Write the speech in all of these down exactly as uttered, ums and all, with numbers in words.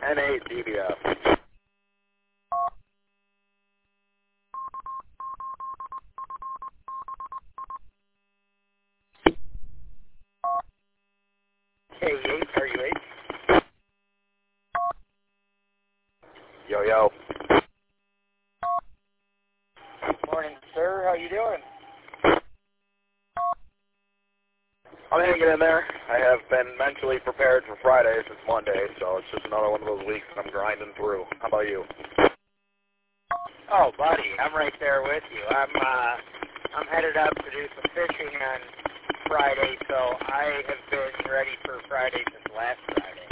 N eight D B F. K eight, are you eight? Yo, yo. Morning, sir. How you doing? I'm hanging in there. I have been mentally prepared for Friday since Monday, so it's just another one of those weeks that I'm grinding through. How about you? Oh, buddy, I'm right there with you. I'm uh, I'm headed up to do some fishing on Friday, so I have been ready for Friday since last Friday.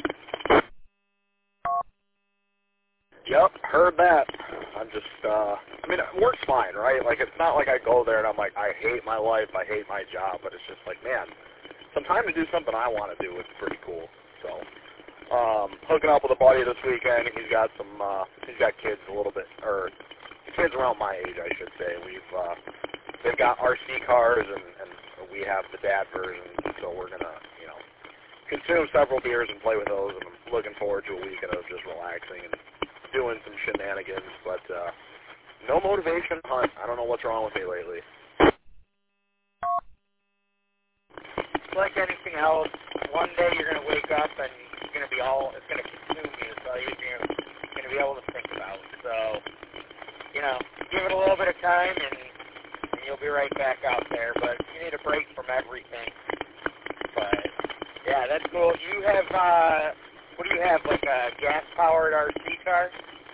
Yep, heard that. I'm just, uh, I mean, it works fine, right? Like, it's not like I go there and I'm like, I hate my life, I hate my job, but it's just like, man, some time to do something I want to do is pretty cool. So, um, hooking up with a buddy this weekend. He's got some, uh, he's got kids a little bit, or kids around my age, I should say. We've, uh, they've got R C cars, and, and we have the dad version, so we're gonna, you know, consume several beers and play with those, and I'm looking forward to a weekend of just relaxing and doing some shenanigans, but, uh, no motivation hunt. I don't know what's wrong with me lately. Like anything else, one day you're going to wake up and it's going to be all, it's going to consume you. It's all you're going to be able to think about. So, you know, give it a little bit of time and, and you'll be right back out there. But you need a break from everything. But, yeah, that's cool. You have, uh, what do you have, like a gas-powered R C car?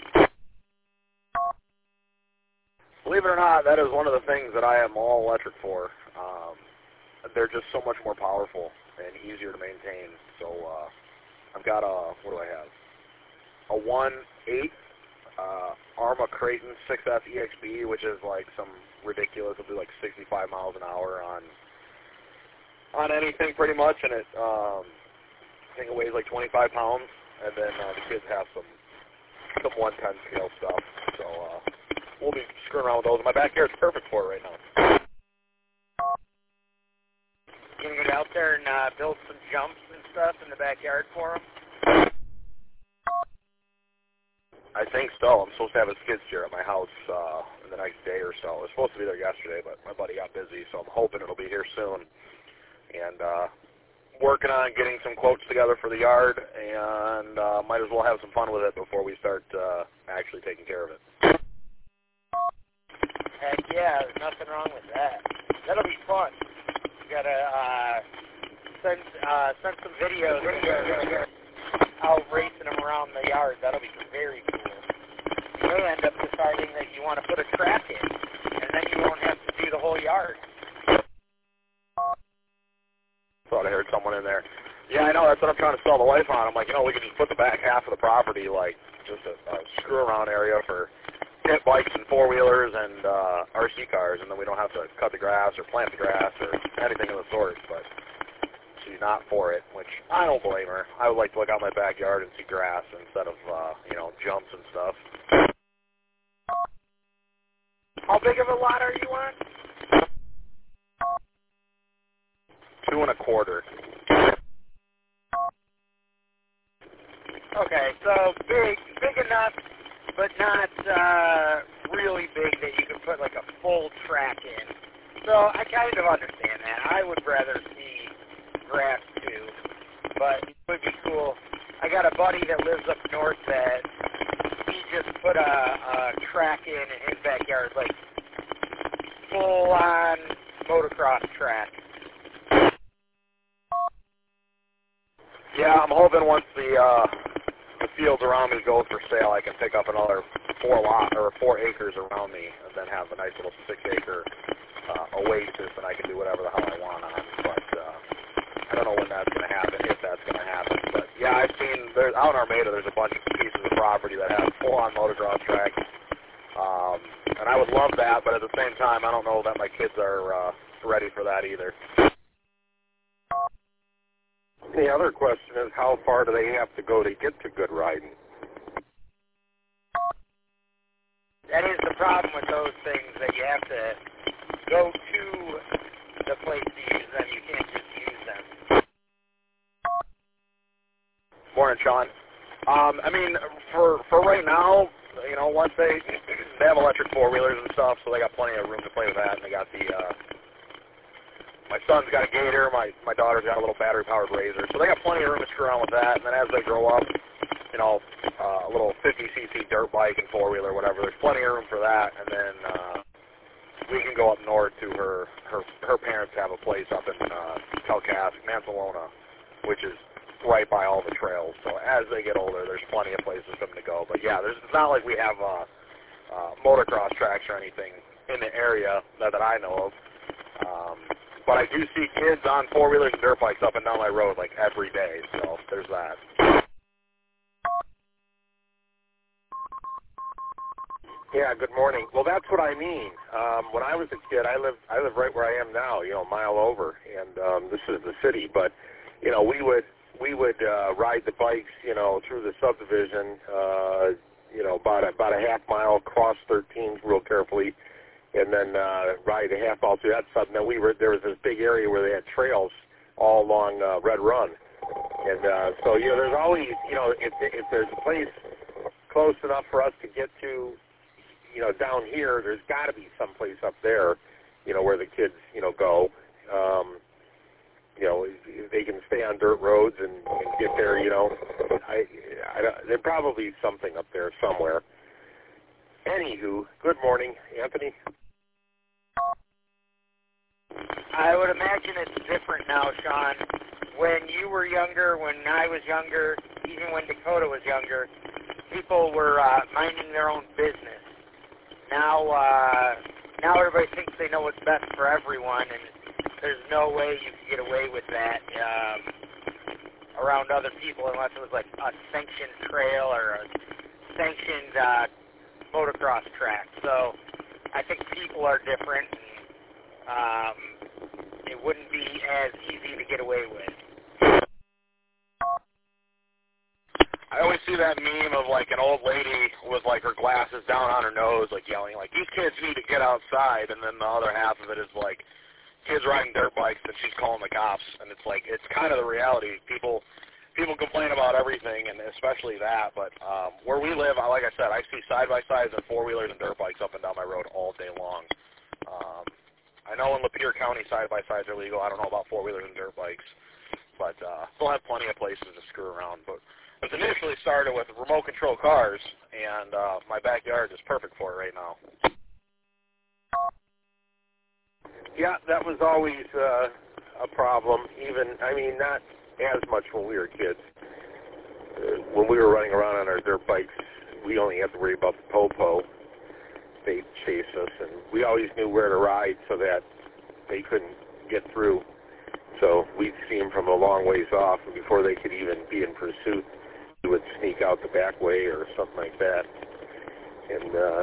Believe it or not, that is one of the things that I am all electric for. Um, they're just so much more powerful and easier to maintain. So uh, I've got a, what do I have? A one point eight uh, Arma Creighton six F E X B, which is like some ridiculous. It'll do like sixty-five miles an hour on on anything pretty much, and it um, I think it weighs like twenty-five pounds. And then uh, the kids have some some one ten scale stuff. So uh, we'll be screwing around with those. My backyard's perfect for it right now. You going to get out there and uh, build some jumps and stuff in the backyard for them? I think so. I'm supposed to have a skid steer at my house uh, in the next day or so. I was supposed to be there yesterday, but my buddy got busy, so I'm hoping it'll be here soon. And uh, working on getting some quotes together for the yard, and uh, might as well have some fun with it before we start uh, actually taking care of it. Heck yeah, there's nothing wrong with that. That'll be fun. You gotta uh, send uh, send some videos out racing them around the yard. That'll be very cool. You may end up deciding that you want to put a track in, and then you won't have to do the whole yard. Thought I heard someone in there. Yeah, I know. That's what I'm trying to sell the wife on. I'm like, you know, we could just put the back half of the property, like, just a, a screw-around area for pit bikes and four-wheelers and uh, R C cars, and then we don't have to cut the grass or plant the grass or anything of the sort. But she's not for it, which I don't blame her. I would like to look out my backyard and see grass instead of, uh, you know, jumps and stuff. How big of a lot are you on? Two and a quarter. Okay, so big, big enough, but not uh, really big that you can put like a full track in. So I kind of understand that. I would rather see grass too, but it would be cool. I got a buddy that lives up north that he just put a, a track in in his backyard, like full-on motocross track. Yeah, I'm hoping once the uh, the fields around me go for sale, I can pick up another four lot or four acres around me, and then have a nice little six acre uh, oasis, and I can do whatever the hell I want on. But uh, I don't know when that's going to happen, if that's going to happen. But yeah, I've seen there's out in Armada, there's a bunch of pieces of property that have full-on motocross tracks, um, and I would love that. But at the same time, I don't know that my kids are uh, ready for that either. The other question is, how far do they have to go to get to good riding? That is the problem with those things, that you have to go to the place to use them. You can't just use them. Morning, Sean. Um, Um, I mean, for for right now, you know, once they they have electric four wheelers and stuff, so they got plenty of room to play with that. And they got the uh, my son's got a Gator, my my daughter's got a little battery powered Razor, so they got plenty of room to screw around with that. And then as they grow up, you know, uh, a little fifty c c dirt bike and four wheeler, whatever. There's plenty of room for that. And then uh, we can go up north to her her her parents have a place up in uh, Calcasieu, Mansalona, which is right by all the trails. So as they get older, there's plenty of places for them to go. But yeah, there's, it's not like we have uh, uh, motocross tracks or anything in the area that, that I know of. Um, but I do see kids on four-wheelers and dirt bikes up and down my road like every day. So there's that. Yeah, good morning. Well, that's what I mean. Um, when I was a kid, I lived I live right where I am now, you know, a mile over, and um, this is the city. But you know, we would we would uh, ride the bikes, you know, through the subdivision, uh, you know, about a, about a half mile, cross thirteens real carefully, and then uh, ride a half mile through that sub. And then we were there was this big area where they had trails all along uh, Red Run, and uh, so you know, there's always, you know, if if there's a place close enough for us to get to, you know, down here, there's got to be some place up there, you know, where the kids, you know, go. Um, you know, they can stay on dirt roads and, and get there, you know. I, I, there's probably something up there somewhere. Anywho, good morning, Anthony. I would imagine it's different now, Sean. When you were younger, when I was younger, even when Dakota was younger, people were uh, minding their own business. Now, uh, now everybody thinks they know what's best for everyone, and there's no way you can get away with that um, around other people unless it was like a sanctioned trail or a sanctioned uh, motocross track. So I think people are different, and um, it wouldn't be as easy to get away with. I always see that meme of like an old lady with like her glasses down on her nose, like yelling, like, these kids need to get outside, and then the other half of it is like kids riding dirt bikes and she's calling the cops, and it's like, it's kind of the reality. People people complain about everything, and especially that, but um, where we live, like I said, I see side-by-sides and four-wheelers and dirt bikes up and down my road all day long. Um, I know in Lapeer County side-by-sides are legal. I don't know about four-wheelers and dirt bikes, but uh, we'll have plenty of places to screw around, but it was initially started with remote control cars, and uh, my backyard is perfect for it right now. Yeah, that was always uh, a problem. Even, I mean, not as much when we were kids. Uh, when we were running around on our dirt bikes, we only had to worry about the popo. They'd chase us, and we always knew where to ride so that they couldn't get through. So we'd see them from a long ways off, and before they could even be in pursuit, we would sneak out the back way or something like that. And uh,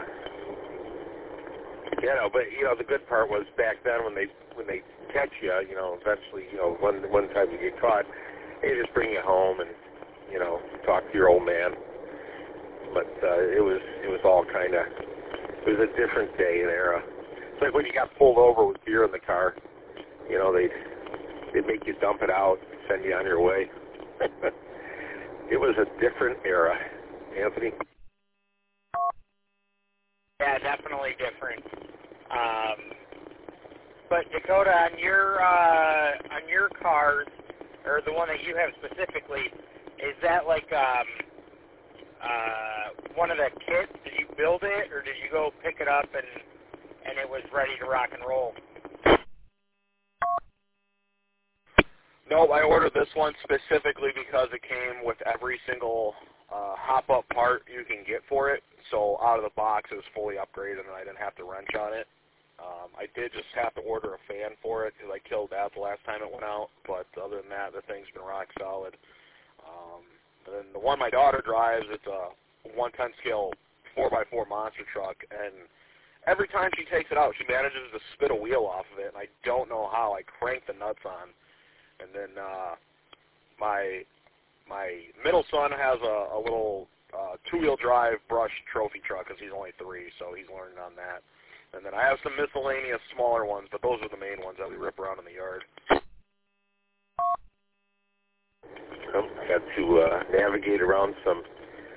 you know, but you know, the good part was back then when they when they catch you, you know, eventually, you know, one one time you get caught, they just bring you home and, you know, talk to your old man. But uh, it was it was all kind of it was a different day and era. It's like when you got pulled over with beer in the car, you know, they they'd make you dump it out, send you on your way. It was a different era, Anthony. Yeah, definitely different. Um, but Dakota, on your uh, on your cars, or the one that you have specifically, is that like um, uh, one of the kits? Did you build it, or did you go pick it up and and it was ready to rock and roll? No, I ordered this one specifically because it came with every single uh, hop-up part you can get for it. So out of the box, it was fully upgraded, and I didn't have to wrench on it. Um, I did just have to order a fan for it because I killed that the last time it went out. But other than that, the thing's been rock solid. Um, and then the one my daughter drives, it's a one ten scale four by four monster truck, and every time she takes it out, she manages to spit a wheel off of it, and I don't know how. I crank the nuts on. And then uh, my my middle son has a, a little uh, two-wheel drive brush trophy truck because he's only three, so he's learning on that. And then I have some miscellaneous smaller ones, but those are the main ones that we rip around in the yard. I had to uh, navigate around some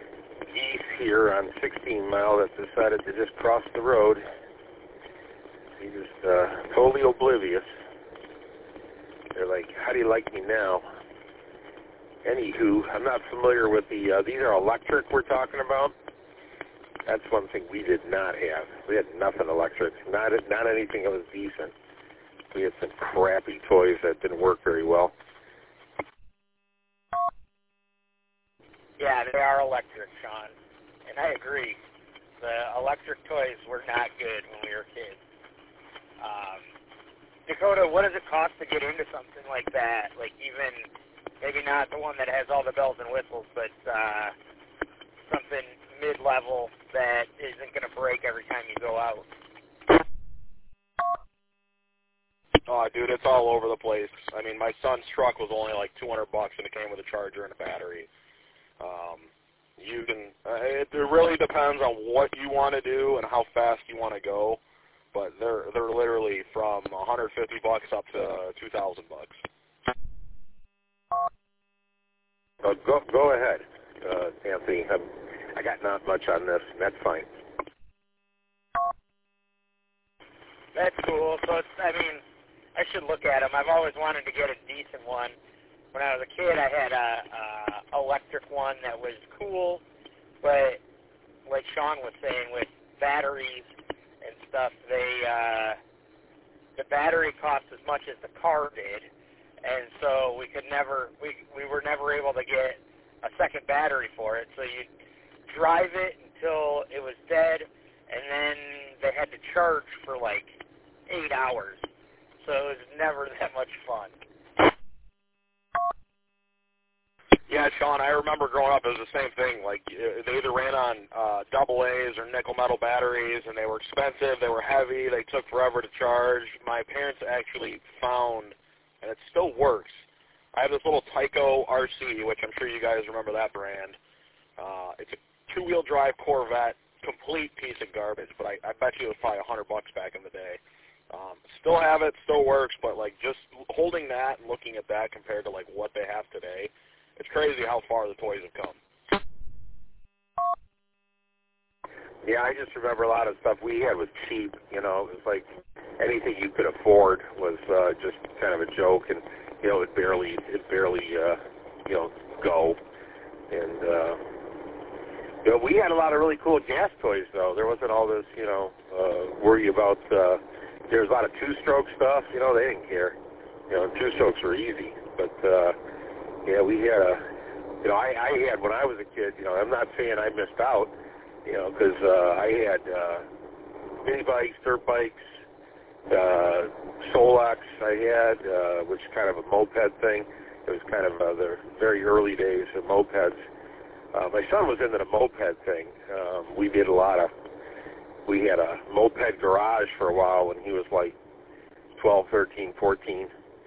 geese here on sixteen mile that decided to just cross the road. He just uh, totally oblivious. They're like, how do you like me now? Anywho, I'm not familiar with the, uh, these are electric we're talking about. That's one thing we did not have. We had nothing electric, not not anything that was decent. We had some crappy toys that didn't work very well. Yeah, they are electric, Sean. And I agree. The electric toys were not good when we were kids. Um, Dakota, what does it cost to get into something like that? Like even, maybe not the one that has all the bells and whistles, but uh, something mid-level that isn't going to break every time you go out. Oh, dude, it's all over the place. I mean, my son's truck was only like two hundred bucks, and it came with a charger and a battery. Um, you can. Uh, it, it really depends on what you want to do and how fast you want to go. But they're they're literally from one hundred fifty bucks up to two thousand bucks. Uh, go go ahead, uh, Anthony. I'm, I got not much on this, and that's fine. That's cool. So it's, I mean, I should look at them. I've always wanted to get a decent one. When I was a kid, I had a, a electric one that was cool, but like Sean was saying, with batteries and stuff, they uh, the battery cost as much as the car did, and so we could never we we were never able to get a second battery for it. So you drive it until it was dead, and then they had to charge for like eight hours. So it was never that much fun. Yeah, Sean, I remember growing up, it was the same thing. Like, they either ran on uh, double A's or nickel metal batteries, and they were expensive, they were heavy, they took forever to charge. My parents actually found, and it still works, I have this little Tyco R C, which I'm sure you guys remember that brand. Uh, it's a two-wheel drive Corvette, complete piece of garbage, but I, I bet you it was probably a hundred bucks back in the day. Um, still have it, still works, but like just holding that and looking at that compared to like what they have today, it's crazy how far the toys have come. Yeah, I just remember a lot of stuff we had was cheap. You know, it was like anything you could afford was uh, just kind of a joke, and you know, it barely, it barely, uh, you know, go. And uh, you know, we had a lot of really cool gas toys, though. There wasn't all this, you know, uh, worry about. Uh, there was a lot of two-stroke stuff. You know, they didn't care. You know, two-strokes were easy, but. Uh, Yeah, we had a, you know, I, I had, when I was a kid, you know, I'm not saying I missed out, you know, because uh, I had uh, mini bikes, dirt bikes, uh, Solex I had, uh, which is kind of a moped thing. It was kind of uh, the very early days of mopeds. Uh, my son was into the moped thing. Um, we did a lot of, we had a moped garage for a while when he was like twelve, thirteen, fourteen.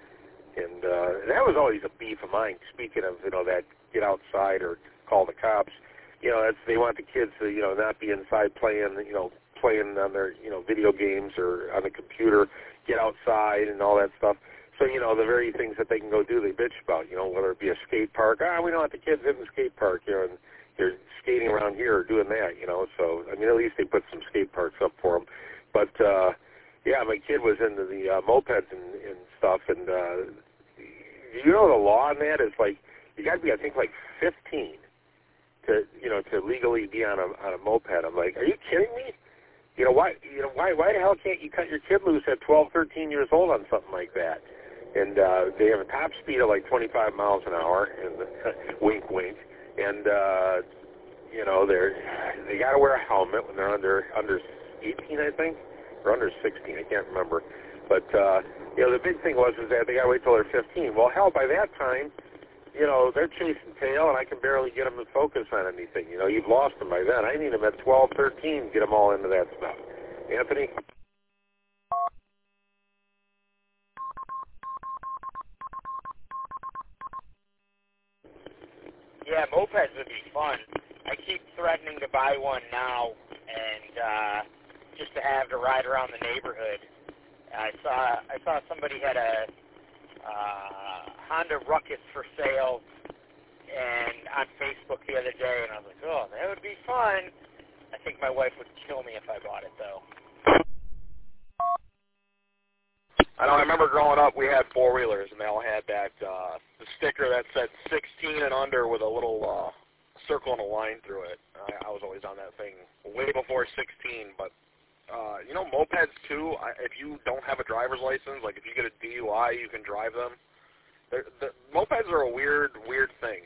And uh, that was always a beef of mine. Speaking of, you know, that get outside or call the cops, you know, that's, they want the kids to, you know, not be inside playing, you know, playing on their, you know, video games or on the computer, get outside and all that stuff. So, you know, the very things that they can go do, they bitch about, you know, whether it be a skate park. Ah, we don't want the kids in the skate park, you know, and they're skating around here or doing that, you know. So, I mean, at least they put some skate parks up for them. But, uh, yeah, my kid was into the uh, mopeds and, and stuff, and uh, you know the law on that is like you got to be, I think, like fifteen to, you know, to legally be on a on a moped. I'm like, are you kidding me? You know why? You know why? Why the hell can't you cut your kid loose at twelve, thirteen years old on something like that? And uh, they have a top speed of like twenty-five miles an hour, and wink, wink, and uh, you know they're they got to wear a helmet when they're under under eighteen, I think. Or under sixteen, I can't remember. But, uh, you know, the big thing was is that they got to wait till they're fifteen. Well, hell, by that time, you know, they're chasing tail, and I can barely get them to focus on anything. You know, you've lost them by then. I need them at twelve, thirteen to get them all into that stuff. Anthony? Yeah, mopeds would be fun. I keep threatening to buy one now, and, uh... just to have to ride around the neighborhood. I saw I saw somebody had a uh, Honda Ruckus for sale, and on Facebook the other day, and I was like, oh, that would be fun. I think my wife would kill me if I bought it, though. I know. I remember growing up, we had four wheelers, and they all had that uh, the sticker that said sixteen and under with a little uh, circle and a line through it. I, I was always on that thing way before sixteen. But uh, you know, mopeds too. I, if you don't have a driver's license, like if you get a D U I, you can drive them. They're, the mopeds are a weird, weird thing.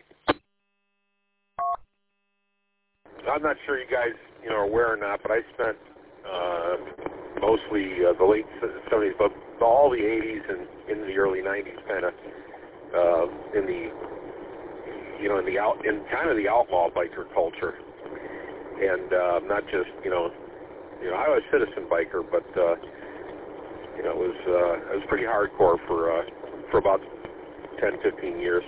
I'm not sure you guys, you know, are aware or not, but I spent uh, mostly uh, the late seventies, but all the eighties and in the early nineties, kind of uh, in the, you know, in the out, in kind of the outlaw biker culture, and uh, not just, you know, you know, I was a citizen biker, but uh, you know, it was uh, it was pretty hardcore for uh, for about ten, fifteen years,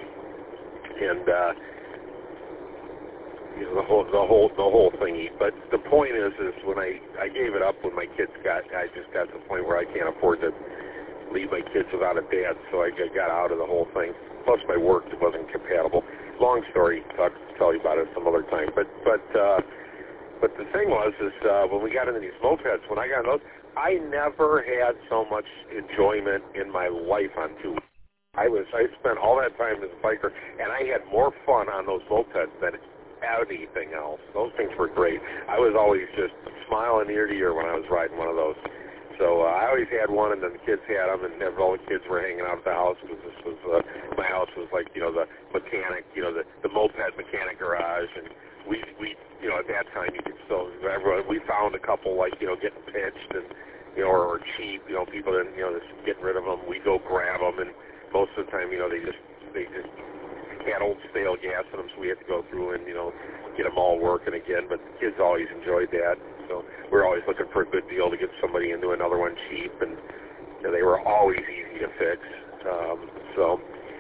and. Uh, You know, the whole, the whole, the whole thingy. But the point is, is when I, I gave it up when my kids got, I just got to the point where I can't afford to leave my kids without a dad, so I got out of the whole thing. Plus my work wasn't compatible. Long story, I'll tell you about it some other time. But, but, uh, but the thing was, is uh, when we got into these mopeds, when I got in those, I never had so much enjoyment in my life on two. I was, I spent all that time as a biker, and I had more fun on those mopeds than anything else. Those things were great. I was always just smiling ear to ear when I was riding one of those. So uh, I always had one, and then the kids had them, and all the kids were hanging out at the house because this was uh, my house was like, you know, the mechanic, you know, the, the moped mechanic garage, and we we you know, at that time you could still everyone, we found a couple like, you know, getting pitched and, you know, or, or cheap, you know, people didn't, you know, just getting rid of them. We go grab them, and most of the time, you know, they just they just had old stale gas in them, so we had to go through and, you know, get them all working again. But the kids always enjoyed that, so we're always looking for a good deal to get somebody into another one cheap, and you know, they were always easy to fix. Um, so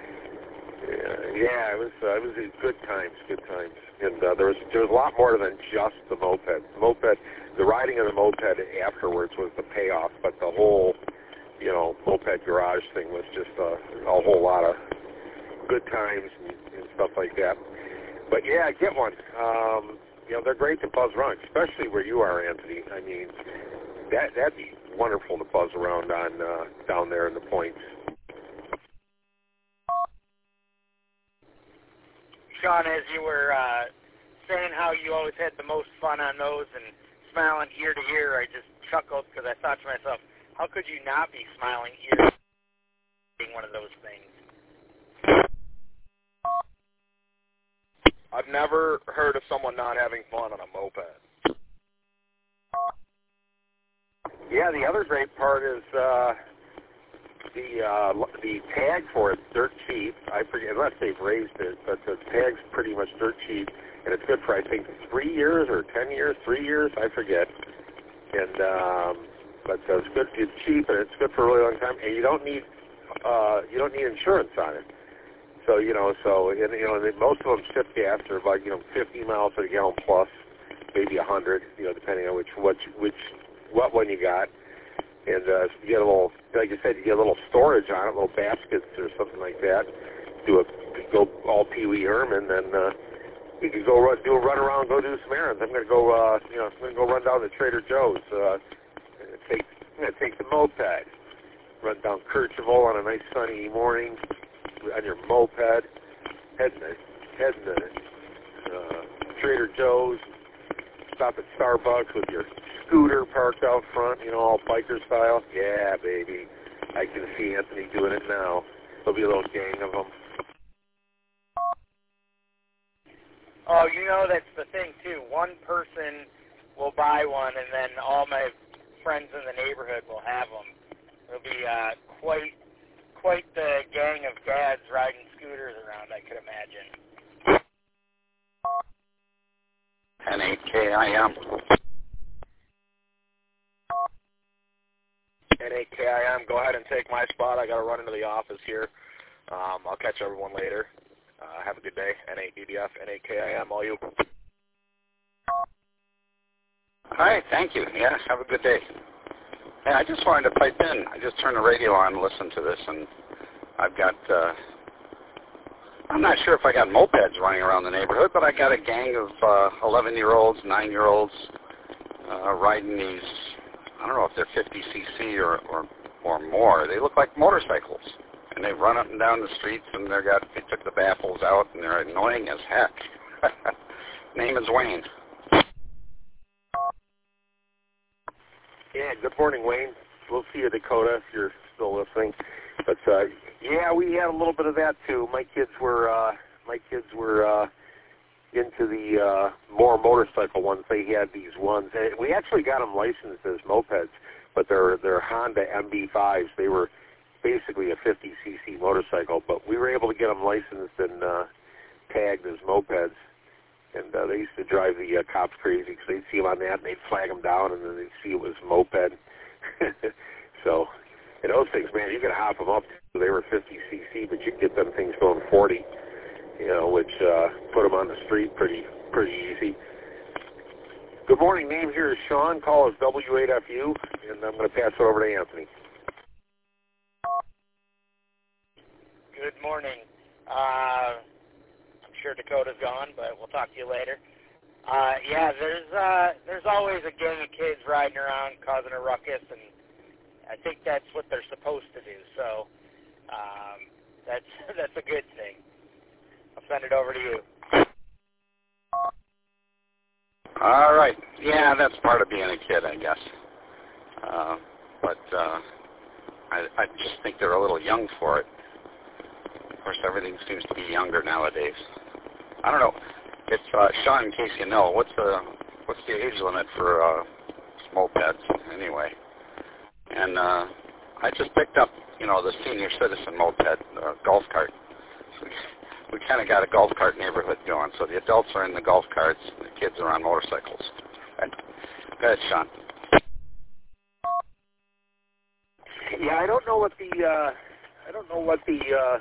yeah, yeah, it was uh, it was good times, good times, and uh, there was there was a lot more than just the moped. The moped, the riding of the moped afterwards was the payoff, but the whole, you know, moped garage thing was just a, a whole lot of good times and, and stuff like that. But yeah, get one. Um, you know, they're great to buzz around, especially where you are, Anthony. I mean, that that'd be wonderful to buzz around on uh, down there in the points. Sean, as you were uh, saying how you always had the most fun on those and smiling ear to ear, I just chuckled because I thought to myself, how could you not be smiling ear to ear being one of those things? I've never heard of someone not having fun on a moped. Yeah, the other great part is uh, the uh, the tag for it's dirt cheap. I forget, unless they've raised it, but the tag's pretty much dirt cheap, and it's good for, I think, three years or ten years, three years, I forget. And um, but uh, it's good, it's cheap, and it's good for a really long time, and you don't need uh, you don't need insurance on it. So, you know, so, and, you know, most of them ship gas are about, you know, fifty miles per gallon plus, maybe one hundred, you know, depending on which, which, which, what one you got. And uh, so you get a little, like I said, you get a little storage on it, little baskets or something like that. Do a, go all Pee Wee Herman, then uh, you could go run, do a run around, go do some errands. I'm going to go, uh, you know, I'm going to go run down to Trader Joe's, uh, and take, I'm going to take the moped, run down Kercheval on a nice sunny morning, on your moped, heading to, heading to uh, Trader Joe's, stop at Starbucks with your scooter parked out front, you know, all biker style. Yeah, baby. I can see Anthony doing it now. There'll be a little gang of them. Oh, you know, that's the thing, too. One person will buy one, and then all my friends in the neighborhood will have them. It'll be uh, quite quite the gang of dads riding scooters around, I could imagine. N A K I M. N A K I M, go ahead and take my spot. I got to run into the office here. Um, I'll catch everyone later. Uh, have a good day. N A D D F, N A K I M, all you. All right, thank you. Yeah, have a good day. Yeah, I just wanted to pipe in. I just turned the radio on and listened to this, and I've got uh, I'm not sure if I got mopeds running around the neighborhood, but I got a gang of uh, eleven-year-olds, nine-year-olds uh, riding these, I don't know if they're fifty c c or, or, or more. They look like motorcycles. And they run up and down the streets, and they got they took the baffles out, and they're annoying as heck. Name is Wayne. Yeah, good morning, Wayne. We'll see you, Dakota, if you're still listening. But uh, yeah, we had a little bit of that too. My kids were uh, my kids were uh, into the uh, more motorcycle ones. They had these ones. We actually got them licensed as mopeds, but they're they're Honda M B fives. They were basically a fifty c c motorcycle, but we were able to get them licensed and uh, tagged as mopeds. And uh, they used to drive the uh, cops crazy because they'd see them on that and they'd flag them down, and then they'd see it was moped. So, and those things, man, you could hop them up. They were fifty c c, but you could get them things going forty, you know, which uh, put them on the street pretty pretty easy. Good morning. Name here is Sean. Call us W eight F U, and I'm going to pass it over to Anthony. Good morning. Uh, I'm sure Dakota's gone, but we'll talk to you later. Uh, yeah, there's uh, there's always a gang of kids riding around causing a ruckus, and I think that's what they're supposed to do. So um, that's that's a good thing. I'll send it over to you. All right. Yeah, that's part of being a kid, I guess. Uh, but uh, I, I just think they're a little young for it. Of course, everything seems to be younger nowadays. I don't know. If uh, Sean, in case you know, what's the what's the age limit for uh, mopeds anyway? And uh, I just picked up, you know, the senior citizen moped uh, golf cart. So we kind of got a golf cart neighborhood going. So the adults are in the golf carts, and the kids are on motorcycles. Right. Go ahead, Sean. Yeah, I don't know what the uh, I don't know what the uh,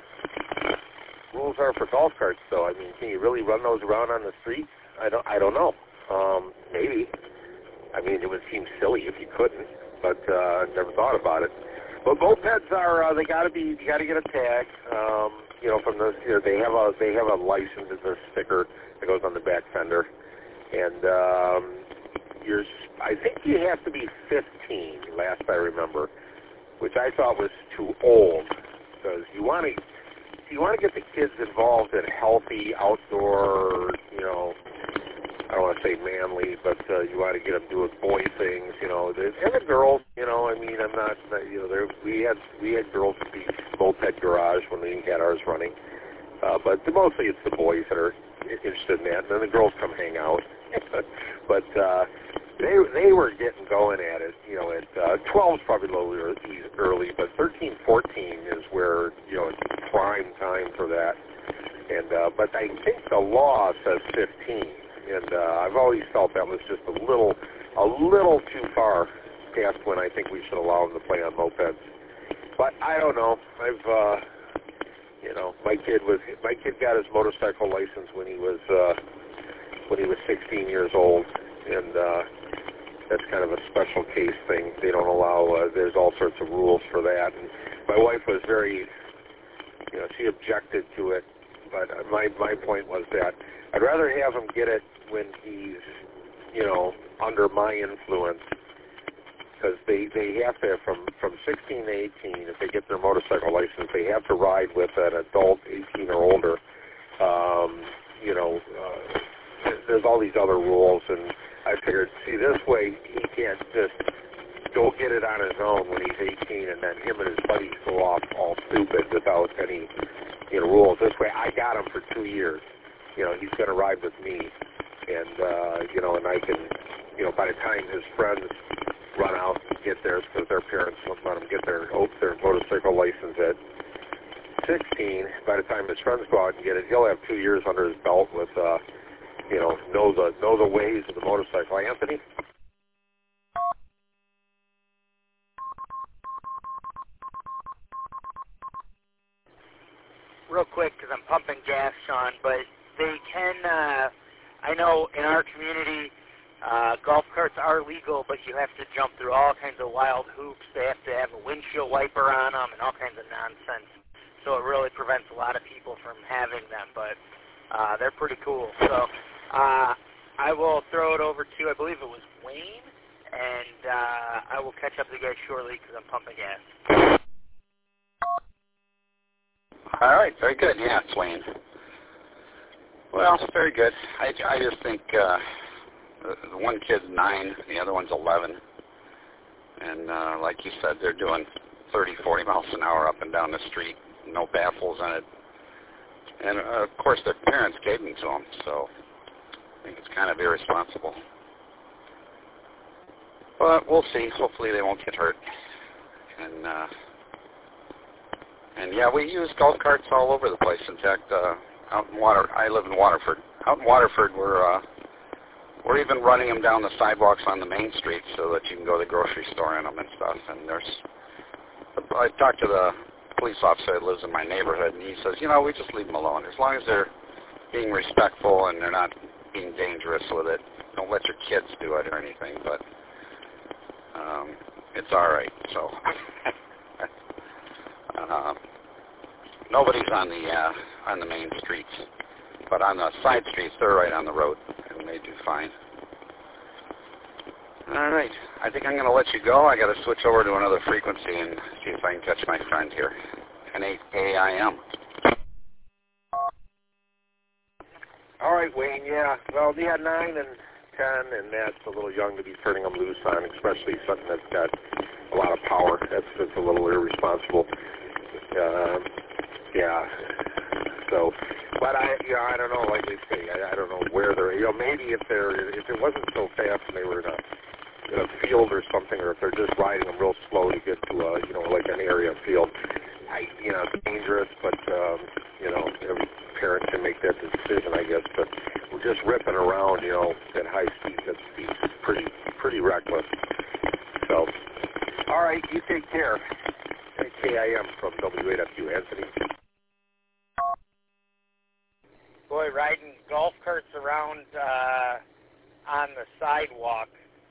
rules are for golf carts, though. I mean, can you really run those around on the streets? I don't. I don't know. Um, maybe. I mean, it would seem silly if you couldn't, but uh, never thought about it. But mopeds are. Uh, they got to be. You got to get a tag. Um, you know, from the. You know, they have a. They have a license. It's a sticker that goes on the back fender, and um, you're. I think you have to be fifteen. Last I remember, which I thought was too old, because you want to. You want to get the kids involved in healthy outdoor, you know, I don't want to say manly, but uh, you want to get them doing boy things, you know. And the girls, you know, I mean, I'm not, you know, we had we had girls at the moped garage when we had ours running, uh, but mostly it's the boys that are interested in that, and then the girls come hang out. But uh, they they were getting going at it, you know. At uh, twelve is probably a little early, but thirteen, fourteen is where, you know, it's prime time for that. And uh, but I think the law says fifteen, and uh, I've always felt that was just a little a little too far past when I think we should allow them to play on mopeds. But I don't know. I've uh, you know, my kid was my kid got his motorcycle license when he was uh, when he was sixteen years old, and uh, that's kind of a special case thing. They don't allow. Uh, there's all sorts of rules for that. And my wife was very, you know, she objected to it. But my my point was that I'd rather have him get it when he's, you know, under my influence, because they they have to, from from sixteen to eighteen, if they get their motorcycle license, they have to ride with an adult eighteen or older. Um, you know, uh, there's all these other rules, and I figured, see, this way he can't just go get it on his own when he's eighteen, and then him and his buddies go off all stupid without any, you know, rules. This way, I got him for two years. You know, he's going to ride with me, and uh, you know, and I can, you know, by the time his friends run out and get theirs, because their parents won't let them get their their motorcycle license at sixteen. By the time his friends go out and get it, he'll have two years under his belt with, uh, you know, know the know the ways of the motorcycle. Anthony? Real quick, because I'm pumping gas, Sean, but they can, uh, I know in our community, uh, golf carts are legal, but you have to jump through all kinds of wild hoops. They have to have a windshield wiper on them and all kinds of nonsense. so it really prevents a lot of people from having them, but uh, they're pretty cool. So uh, I will throw it over to, I believe it was Wayne, and uh, I will catch up with you guys shortly because I'm pumping gas. All right, very good. Yeah, it's Wayne. Well, very good. I, I just think uh, the, the one kid's nine, the other one's eleven. And uh, like you said, they're doing thirty, forty miles an hour up and down the street, no baffles in it. And, uh, of course, their parents gave them to them, so I think it's kind of irresponsible. But we'll see. Hopefully they won't get hurt. And, uh, and yeah, we use golf carts all over the place. In fact, uh, out in Water, I live in Waterford. Out in Waterford, we're uh, we're even running them down the sidewalks on the main street so that you can go to the grocery store in them and stuff. And there's, I talked to the police officer that lives in my neighborhood, and he says, you know, we just leave them alone as long as they're being respectful and they're not being dangerous with it. Don't let your kids do it or anything, but um, it's all right. So. uh, Nobody's on the uh, on the main streets, but on the side streets, they're right on the road, and they do fine. All right, I think I'm going to let you go. I got to switch over to another frequency and see if I can catch my friend here. N eight A I M. All right, Wayne. Yeah. Well, yeah, nine and ten, and that's a little young to be turning them loose on, especially something that's got a lot of power. That's that's a little irresponsible. Uh, Yeah. So, but I, you know, I don't know. Like they say, I, I don't know where they're. You know, maybe if they're, if it wasn't so fast and they were in a, in a field or something, or if they're just riding them real slow to get to a, you know, like an area field. I, you know, it's dangerous, but um, you know, every parent can make that decision, I guess. But we're just ripping around, you know, at high speed. That's pretty, pretty reckless. So, all right, you take care. K I M from W A W, Anthony. Boy, riding golf carts around uh, on the sidewalk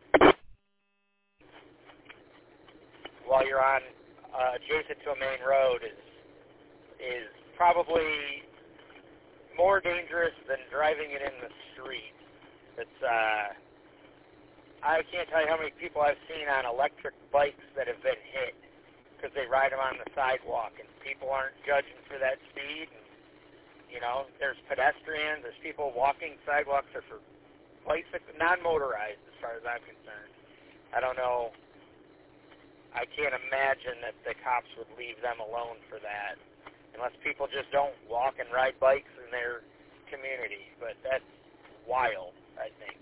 while you're on uh, adjacent to a main road is is probably more dangerous than driving it in the street. It's uh, I can't tell you how many people I've seen on electric bikes that have been hit because they ride them on the sidewalk, and people aren't judging for that speed. And, you know, there's pedestrians, there's people walking. Sidewalks are for bicycle, non-motorized as far as I'm concerned. I don't know. I can't imagine that the cops would leave them alone for that, unless people just don't walk and ride bikes in their community. But that's wild, I think.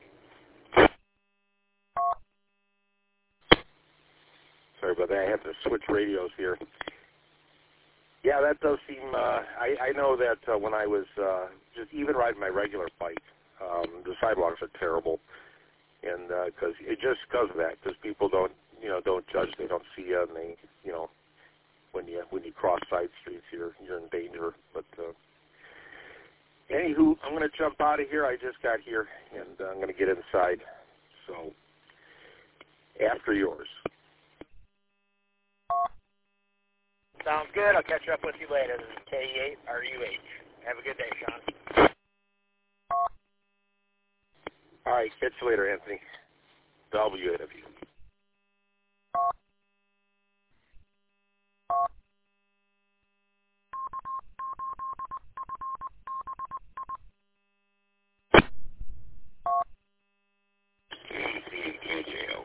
Sorry about that. I have to switch radios here. Yeah, that does seem, uh, I, I know that uh, when I was uh, just even riding my regular bike, um, the sidewalks are terrible. And because uh, it just because of that, because people don't, you know, don't judge, they don't see you, and they, you know, when you when you cross side streets, you're you're in danger. But uh, anywho, I'm going to jump out of here. I just got here, and uh, I'm going to get inside. So after yours. Sounds good. I'll catch up with you later. This is K E eight R U H. Have a good day, Sean. All right. Catch you later, Anthony. W A W. K J O.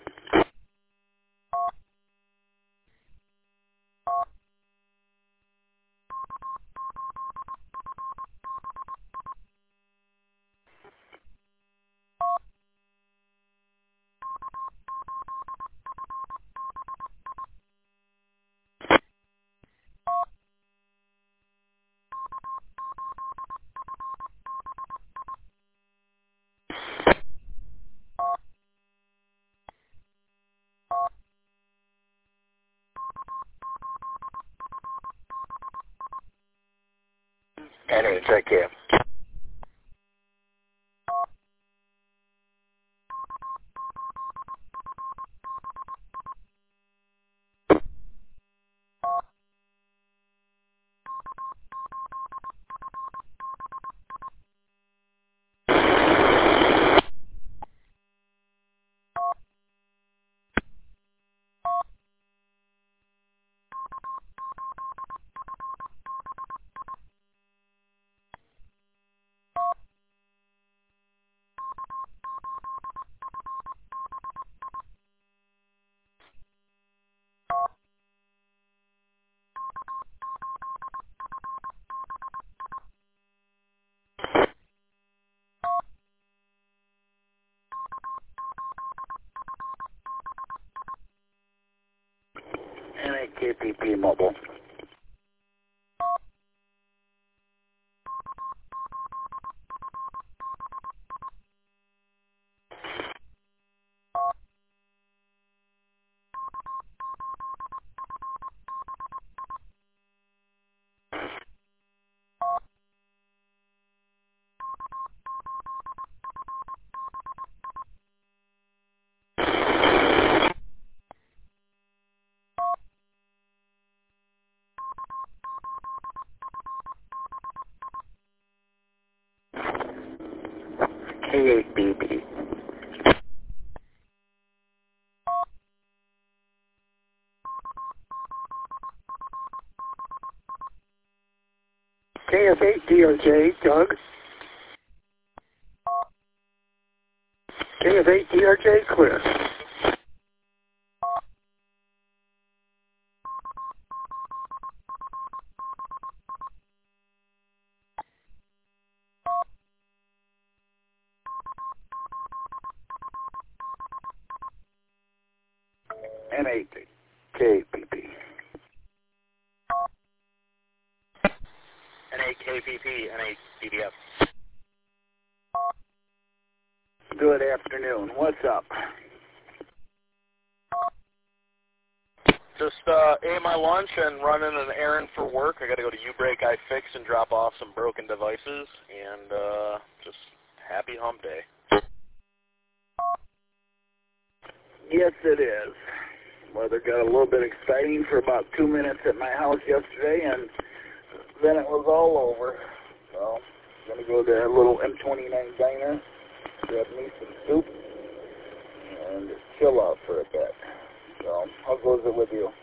N H, take care. K P P Mobile. K eight B B. K F eight D R J, Doug. K F eight D R J, clear. N eight K P P. N eight K P P, N eight D D F. Good afternoon. What's up? Just uh, ate my lunch and running an errand for work. I got to go to U-Break iFix and drop off some broken devices, and uh, just happy hump day. Yes, it is. Weather got a little bit exciting for about two minutes at my house yesterday, and then it was all over. So I'm going to go to a little M twenty-nine diner, grab me some soup, and just chill out for a bit. So how goes it with you?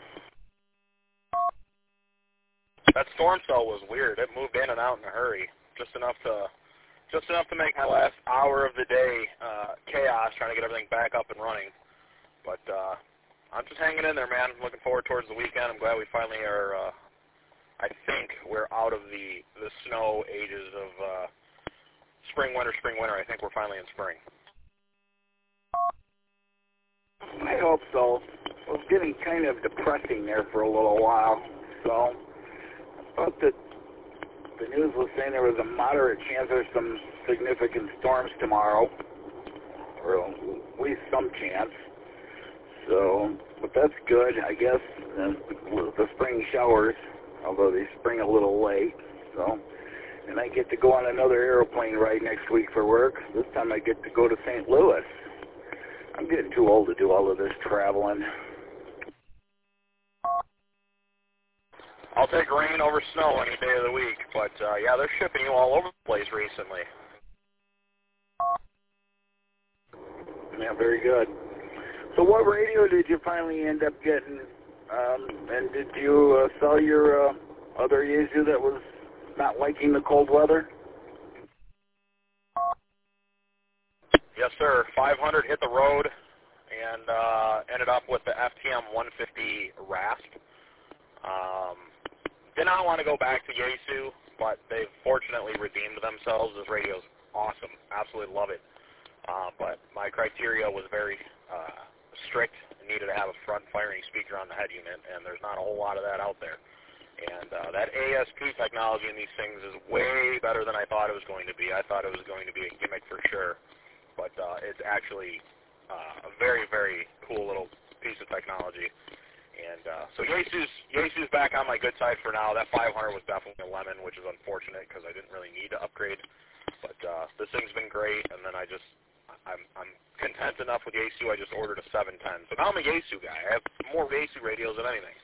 That storm cell was weird. It moved in and out in a hurry, just enough to just enough to make my last hour of the day uh, chaos, trying to get everything back up and running. But uh, I'm just hanging in there, man. I'm looking forward towards the weekend. I'm glad we finally are. Uh, I think we're out of the the snow ages of uh, spring, winter, spring, winter. I think we're finally in spring. I hope so. It was getting kind of depressing there for a little while. So I thought that the news was saying there was a moderate chance there's some significant storms tomorrow, or at least some chance. So, but that's good, I guess. Uh, the spring showers, although they spring a little late. So, and I get to go on another airplane ride next week for work. This time I get to go to Saint Louis. I'm getting too old to do all of this traveling. I'll take rain over snow any day of the week, but uh, yeah, they're shipping you all over the place recently. Yeah, very good. So what radio did you finally end up getting? Um, and did you uh, sell your uh, other Yaesu that was not liking the cold weather? Yes, sir. five hundred hit the road and uh, ended up with the F T M one fifty RASP. Um, did not want to go back to Yaesu, but they've fortunately redeemed themselves. This radio's awesome. Absolutely love it. Uh, but my criteria was very uh, strict. I needed to have a front-firing speaker on the head unit, and there's not a whole lot of that out there. And uh, that A S P technology in these things is way better than I thought it was going to be. I thought it was going to be a gimmick for sure, but uh, it's actually uh, a very, very cool little piece of technology. And uh, so Yaesu's, Yaesu's back on my good side for now. That five hundred was definitely a lemon, which is unfortunate because I didn't really need to upgrade. But uh, this thing's been great, and then I just, I'm, I'm content enough with Yaesu. I just ordered a seven ten. So now I'm a Yaesu guy. I have more Yaesu radios than anything.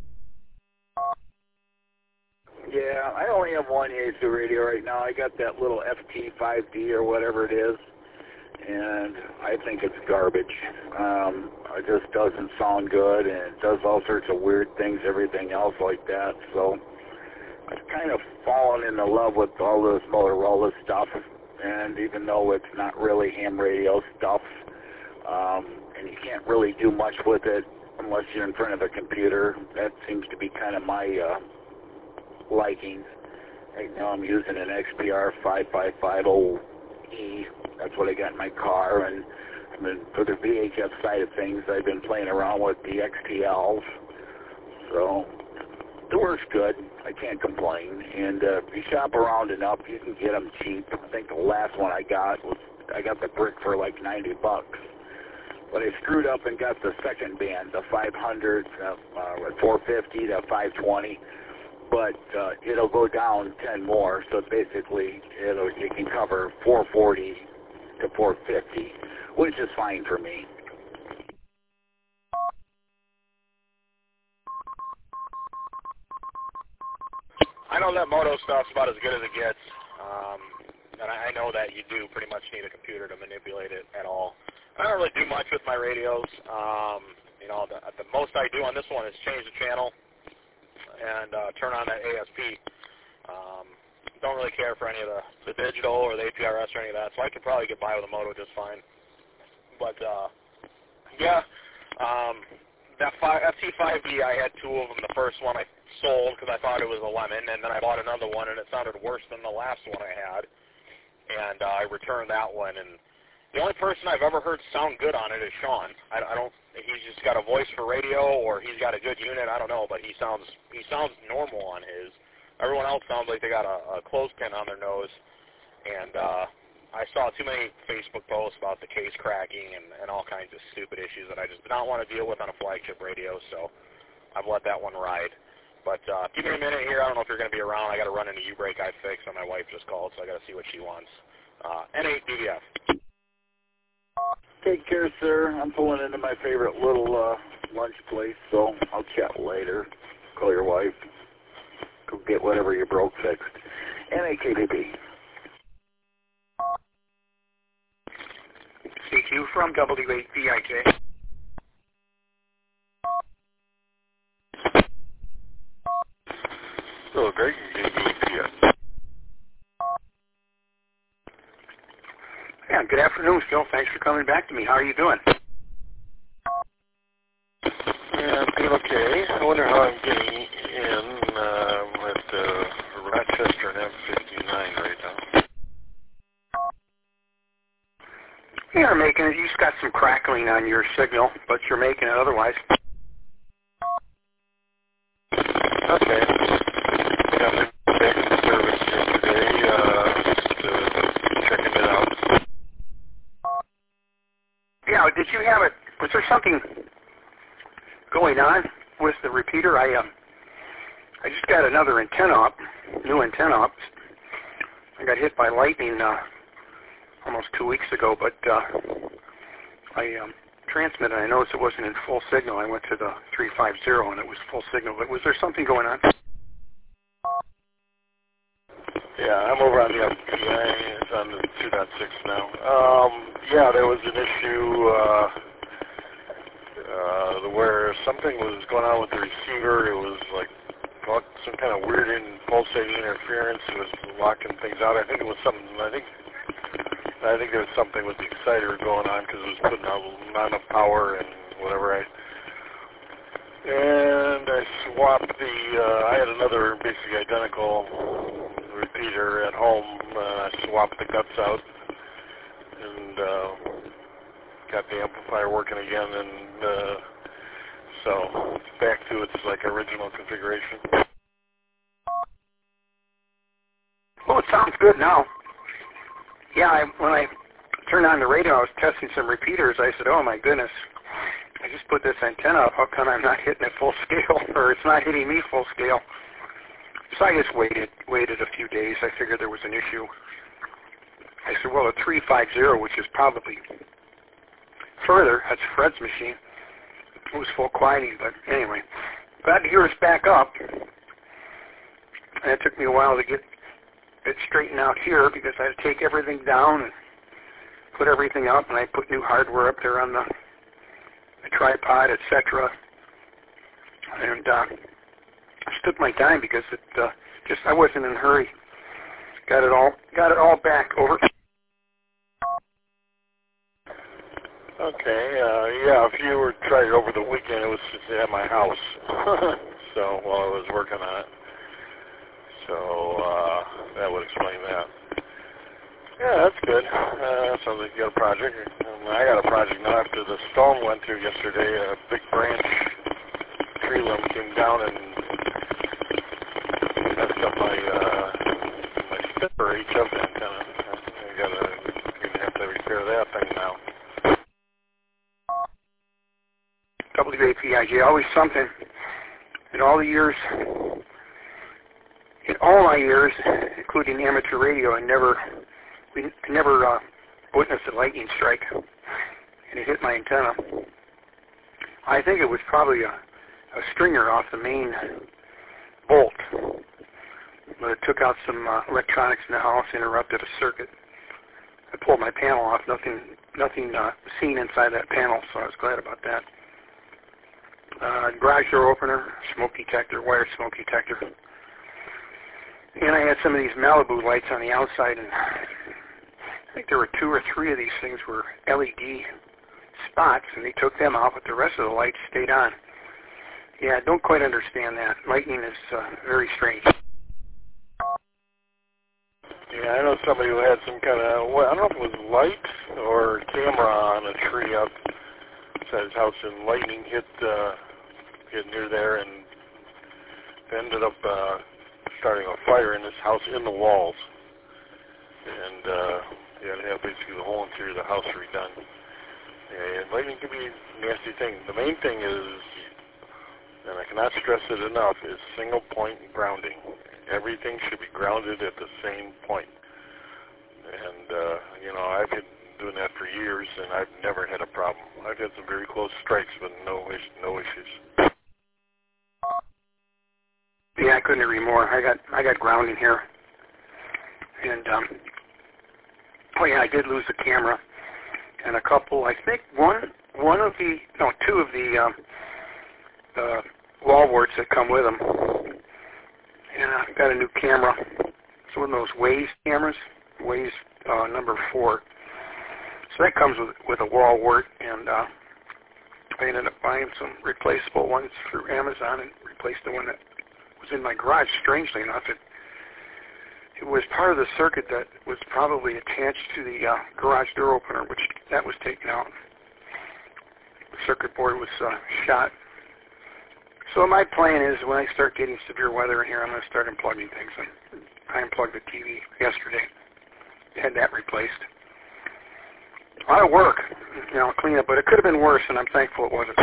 Yeah, I only have one Yaesu radio right now. I got that little F T five D or whatever it is, and I think it's garbage. Um, it just doesn't sound good, and it does all sorts of weird things, everything else like that. So I've kind of fallen in love with all this Motorola stuff, and even though it's not really ham radio stuff, um, and you can't really do much with it unless you're in front of a computer, that seems to be kind of my uh, likings. Right now I'm using an X P R five five five zero E. That's what I got in my car, and I mean, for the V H F side of things, I've been playing around with the X T Ls. So the work's good. I can't complain. And uh, if you shop around enough, you can get them cheap. I think the last one I got was, I got the brick for like ninety bucks. But I screwed up and got the second band, the five hundred, uh, uh, four fifty, the five twenty. But uh, it'll go down ten more, so basically it'll, it can cover four forty to four fifty, which is fine for me. I know that moto stuff's about as good as it gets, um, and I know that you do pretty much need a computer to manipulate it at all. I don't really do much with my radios. Um, you know, the, the most I do on this one is change the channel and uh, turn on that A S P. Um, don't really care for any of the, the digital or the A P R S or any of that, so I could probably get by with a moto just fine. But, uh, yeah, um, that F T five D, I had two of them. The first one I sold because I thought it was a lemon, and then I bought another one, and it sounded worse than the last one I had. And uh, I returned that one, and the only person I've ever heard sound good on it is Sean. I, I don't. He's just got a voice for radio, or he's got a good unit. I don't know, but he sounds he sounds normal on his. Everyone else sounds like they got a, a clothespin on their nose. And uh, I saw too many Facebook posts about the case cracking and, and all kinds of stupid issues that I just did not want to deal with on a flagship radio. So I've let that one ride. But uh, give me a minute here. I don't know if you're going to be around. I got to run into U-Brake I fix, and my wife just called, so I got to see what she wants. Uh, N eight D V F. Take care, sir. I'm pulling into my favorite little uh, lunch place, so I'll chat later. Call your wife. Go get whatever you broke fixed. N A K B B. C Q from W eight B I J. Hello, Greg. Yeah. Yeah, good afternoon, Phil. Thanks for coming back to me. How are you doing? Yeah, I'm doing okay. I wonder how I'm getting in uh, at uh, Rochester and M fifty-nine right now. You're making it. You just got some crackling on your signal, but you're making it otherwise. Okay. Got my back in service yesterday, uh, just uh, checking it out. Yeah, did you have it? Was there something going on with the repeater? I um, I just got another antenna up, new antenna up. I got hit by lightning uh, almost two weeks ago, but uh, I um, transmitted. I noticed it wasn't in full signal. I went to the three five zero and it was full signal. But was there something going on? Yeah, I'm over on the F P I. It's on the two point six now. Um, yeah, there was an issue uh, uh, where something was going on with the receiver. It was like some kind of weird in pulsating interference. It was locking things out. I think it was something. I think I think there was something with the exciter going on because it was putting out not enough power and whatever. I and I swapped the. Uh, I had another basically identical repeater at home. Uh, I swapped the guts out and uh, got the amplifier working again, and uh, so it's back to its like original configuration. Well, it sounds good now. Yeah, I, when I turned on the radio, I was testing some repeaters. I said, "Oh my goodness, I just put this antenna up. How come I'm not hitting it full scale, or it's not hitting me full scale?" So I just waited, waited a few days. I figured there was an issue. I said, well, a three five zero, which is probably further, that's Fred's machine. It was full quieting, but anyway. Glad to hear it's back up. And it took me a while to get it straightened out here because I had to take everything down and put everything up, and I put new hardware up there on the, the tripod, et cetera. And uh, I just took my time because it uh, just I wasn't in a hurry. Got it all got it all back over. Okay, uh, yeah, if you were trying it over the weekend, it was just at my house. So while I was working on it, so uh, that would explain that. Yeah, that's good. Uh, sounds like you got a project. Um, I got a project now after the storm went through yesterday. A big branch tree limb came down down and messed up my uh, my stipper H F antenna. I gotta gonna have to repair that thing now. W A P I J, always something. In all the years, in all my years, including amateur radio, I never, we never uh, witnessed a lightning strike, and it hit my antenna. I think it was probably a, a stringer off the main bolt, but it took out some uh, electronics in the house, interrupted a circuit. I pulled my panel off, nothing, nothing uh, seen inside that panel, so I was glad about that. Uh, garage door opener, smoke detector, wired smoke detector. And I had some of these Malibu lights on the outside, and I think there were two or three of these things were L E D spots, and they took them out, but the rest of the lights stayed on. Yeah, I don't quite understand that. Lightning is uh, very strange. Yeah, I know somebody who had some kind of, well, I don't know if it was light or camera on a tree outside his house, and lightning hit uh, hit near there, and ended up uh, starting a fire in his house in the walls. And uh, he had to have basically the whole interior of the house redone. And lightning can be a nasty thing. The main thing is, and I cannot stress it enough, is single point grounding. Everything should be grounded at the same point. And, uh, you know, I've been doing that for years, and I've never had a problem. I've had some very close strikes, but no, is- no issues. Yeah, I couldn't agree more. I got I got grounding here. And, um, oh yeah, I did lose the camera. And a couple, I think one one of the, no, two of the um, uh, wall warts that come with them. And I got a new camera. It's one of those Waze cameras, Waze uh, number four. So that comes with, with a wall wart, and uh, I ended up buying some replaceable ones through Amazon and replaced the one that was in my garage. Strangely enough, it it was part of the circuit that was probably attached to the uh, garage door opener, which that was taken out. The circuit board was uh, shot. So my plan is when I start getting severe weather in here, I'm going to start unplugging things. And I unplugged the T V yesterday. Had that replaced. A lot of work, you know, clean up, but it could have been worse, and I'm thankful it wasn't.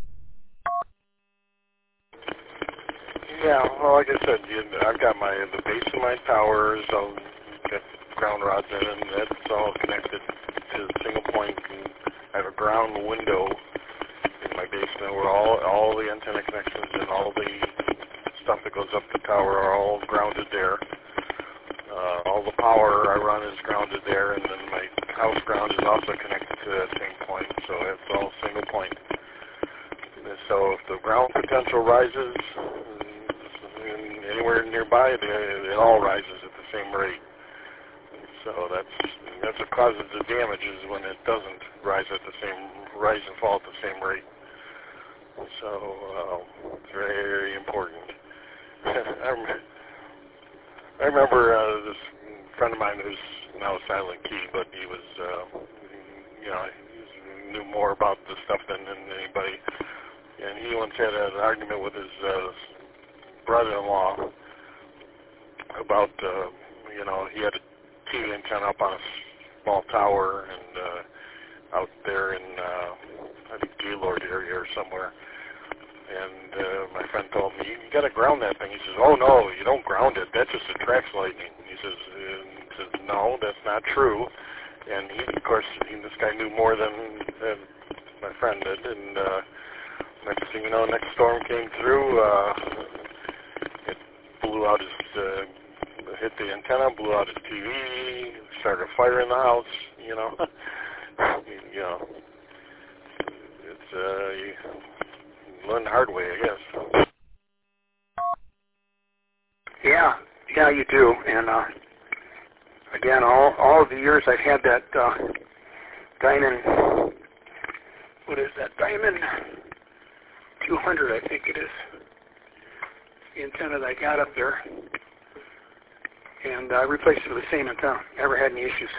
Yeah, well, like I said, you, I've got my the base of my towers, I'll get ground rods in, and that's all connected to single point. And I have a ground window in my basement where all all the antenna connections and all the stuff that goes up the tower are all grounded there. Uh, all the power I run is grounded there, and then my house ground is also connected to that same point, so it's all single point. And so if the ground potential rises and anywhere nearby, it, it all rises at the same rate. So that's that's what causes the damage, is when it doesn't rise at the same rise and fall at the same rate. So uh, it's very, very important. I remember, I remember uh, this friend of mine who's now Silent Key, but he was, uh, you know, he knew more about this stuff than, than anybody. And he once had an argument with his uh, brother-in-law about, uh, you know, he had a T V antenna up on a small tower and uh, out there in, uh, I think, Gaylord area or somewhere. And uh, my friend told me, you got to ground that thing. He says, oh, no, you don't ground it. That just attracts lightning. He says, uh, he says no, that's not true. And he, of course, he, this guy knew more than, than my friend did. And uh, next thing you know, next storm came through. Uh, it blew out his, uh, hit the antenna, blew out his T V, started a fire in the house, you know. you know, it's, uh, you learn the hard way, I guess. Yeah, yeah, you do. And uh, again, all all of the years I've had that uh, Diamond, what is that, Diamond two hundred, I think it is, the antenna that I got up there. And I uh, replaced it with the same antenna. Never had any issues.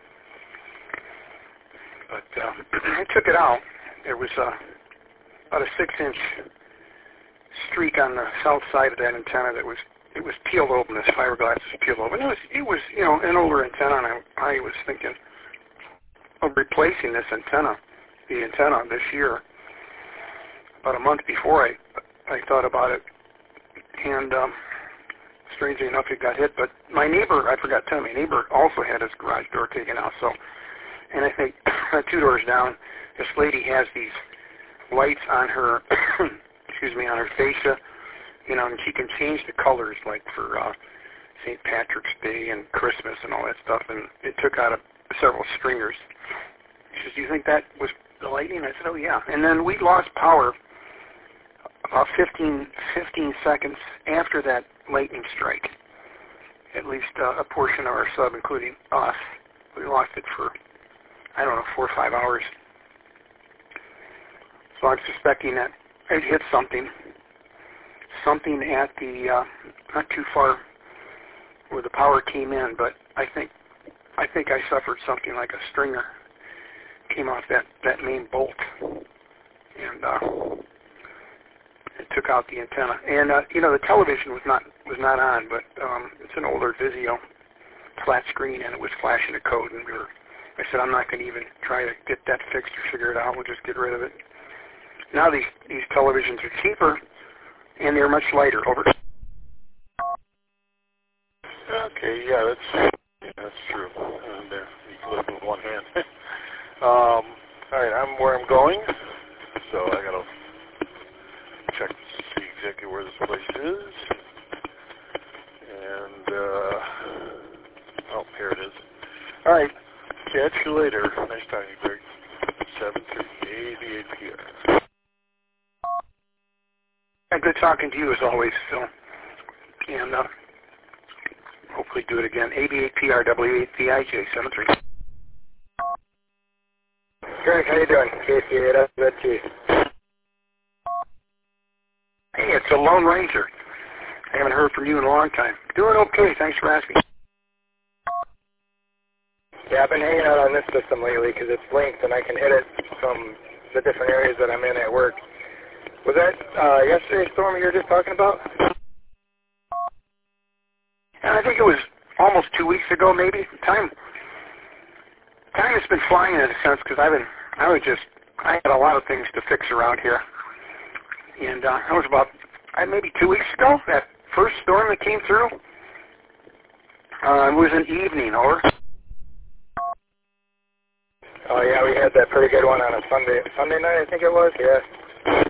But uh, I took it out. There was uh, about a six-inch streak on the south side of that antenna that was, it was peeled open. This fiberglass was peeled open. It was, it was, you know, an older antenna, and I, I was thinking of replacing this antenna, the antenna this year. About a month before I, I thought about it, and um, strangely enough, it got hit. But my neighbor, I forgot to tell you, my neighbor also had his garage door taken out. So, and I think two doors down, this lady has these lights on her, excuse me, on her fascia, you know, and she can change the colors, like for uh, Saint Patrick's Day and Christmas and all that stuff. And it took out a, several stringers. She says, "Do you think that was the lightning?" I said, "Oh yeah." And then we lost power about fifteen, fifteen seconds after that lightning strike. At least uh, a portion of our sub, including us, we lost it for, I don't know, four or five hours. So I'm suspecting that it hit something, something at the, uh, not too far where the power came in, but I think, I think I suffered something like a stringer came off that, that main bolt, and uh, it took out the antenna. And uh, you know, the television was not was not on, but um, it's an older Vizio flat screen, and it was flashing a code. And we were, I said, I'm not going to even try to get that fixed or figure it out. We'll just get rid of it. Now these these televisions are cheaper, and they're much lighter. Over. Okay, yeah, that's that's true. And uh, you can lift with one hand. um, all right, I'm where I'm going, so I gotta check to see exactly where this place is. And, uh, oh, here it is. All right, catch you later. Nice talking to you, Greg. seven thirty, eighty-eight P R. Yeah, good talking to you as always, Phil. And uh, hopefully do it again. eighty-eight P R W eight V I J seven three. Greg, how you doing? K C eight F Z T. Hey, it's the Lone Ranger. I haven't heard from you in a long time. Doing okay. Thanks for asking. Yeah, I've been hanging out on this system lately because it's linked and I can hit it from the different areas that I'm in at work. Was that uh, yesterday's storm you were just talking about? And I think it was almost two weeks ago, maybe. Time, time has been flying in a sense because I've been, I was just, I had a lot of things to fix around here. And uh, that was about uh, maybe two weeks ago, that first storm that came through. Uh, it was an evening, over. Oh, yeah, we had that pretty good one on a Sunday Sunday night, I think it was, yeah.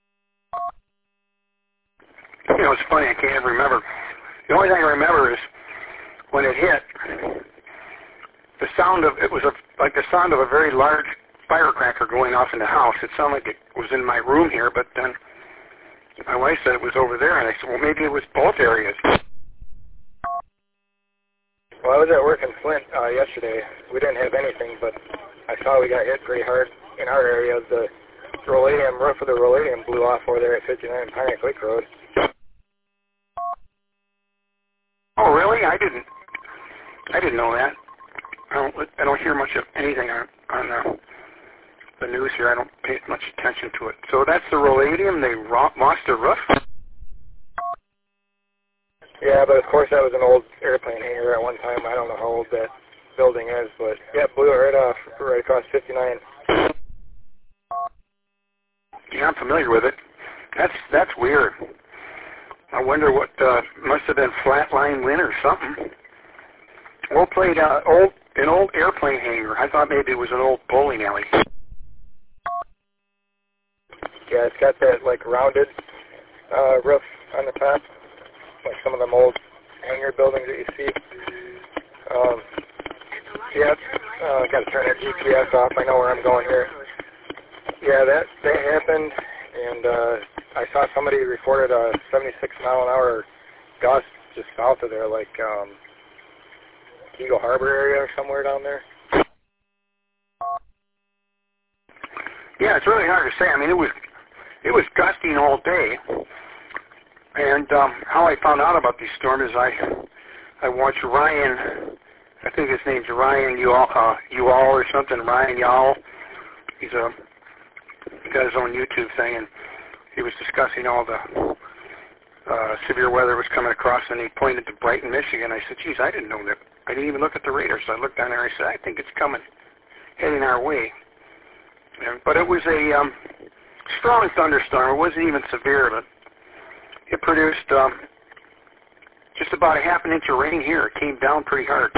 You know, it's funny, I can't even remember. The only thing I remember is when it hit, the sound of, it was a, like the sound of a very large firecracker going off in the house. It sounded like it was in my room here, but then my wife said it was over there, and I said, well, maybe it was both areas. Well, I was at work in Flint uh, yesterday. We didn't have anything, but I saw we got hit pretty hard in our area. The Roladium, roof of the Roladium blew off over there at fifty-nine Pontiac Lake Road. Oh, really? I didn't. I didn't know that. I don't. I don't hear much of anything on on uh, the news here. I don't pay much attention to it. So that's the Roladium. They ro- lost their roof. Yeah, but of course that was an old airplane hangar at one time. I don't know how old that building is, but yeah, it blew it right off, right across fifty-nine. Yeah, I'm familiar with it. That's that's weird. I wonder what uh, must have been flatline wind or something. Old played uh, old an old airplane hangar. I thought maybe it was an old bowling alley. Yeah, it's got that like rounded uh, roof on the top, like some of them old hangar buildings that you see. Um, yeah, uh, got to turn that G P S off. I know where I'm going here. Yeah, that that happened, and uh, I saw somebody reported a seventy-six mile an hour gust just south of there, like um, Eagle Harbor area or somewhere down there. Yeah, it's really hard to say. I mean, it was it was gusting all day, and um, how I found out about these storms is I I watched Ryan. I think his name's Ryan Uall, uh, Uall or something. Ryan Uall. He's a he got his own YouTube thing, and he was discussing all the uh, severe weather was coming across, and he pointed to Brighton, Michigan. I said, geez, I didn't know that. I didn't even look at the radar, so I looked down there and I said, I think it's coming, heading our way. And, but it was a um, strong thunderstorm. It wasn't even severe, but it produced um, just about a half an inch of rain here. It came down pretty hard.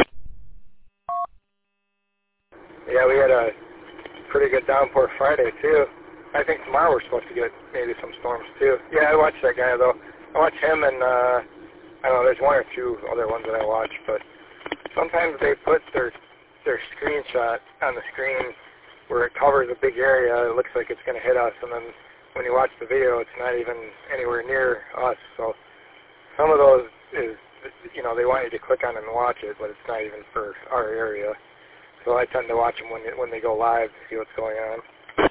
Yeah, we had a pretty good downpour Friday, too. I think tomorrow we're supposed to get maybe some storms, too. Yeah, I watched that guy, though. I watch him, and uh, I don't know, there's one or two other ones that I watch, but sometimes they put their their screenshot on the screen where it covers a big area. It looks like it's going to hit us, and then when you watch the video, it's not even anywhere near us. So some of those is, you know, they want you to click on it and watch it, but it's not even for our area. So I tend to watch them when when they go live to see what's going on.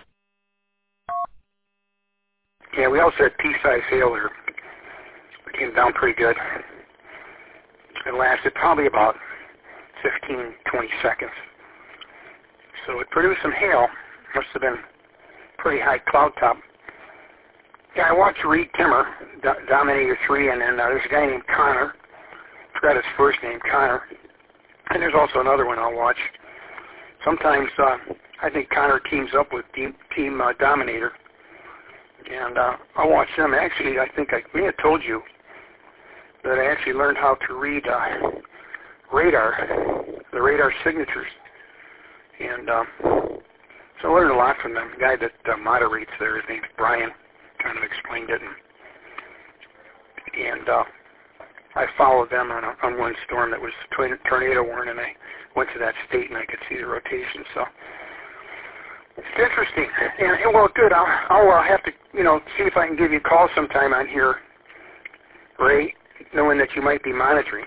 Yeah, we also had pea-sized hail there. It came down pretty good. It lasted probably about fifteen, twenty seconds. So it produced some hail. Must have been pretty high cloud top. Yeah, I watched Reed Timmer, Do- Dominator three, and then uh, there's a guy named Connor. I forgot his first name, Connor. And there's also another one I'll watch. Sometimes uh, I think Connor teams up with Team, team uh, Dominator. And uh, I'll watch them. Actually, I think I may have told you that I actually learned how to read uh, radar, the radar signatures. And um, so I learned a lot from them. The guy that uh, moderates there, his name's Brian, kind of explained it. And, and uh, I followed them on, a, on one storm that was tornado warning, and I went to that state and I could see the rotation. So it's interesting. And, and well, good. I'll, I'll uh, have to, you know, see if I can give you a call sometime on here, Ray, knowing that you might be monitoring.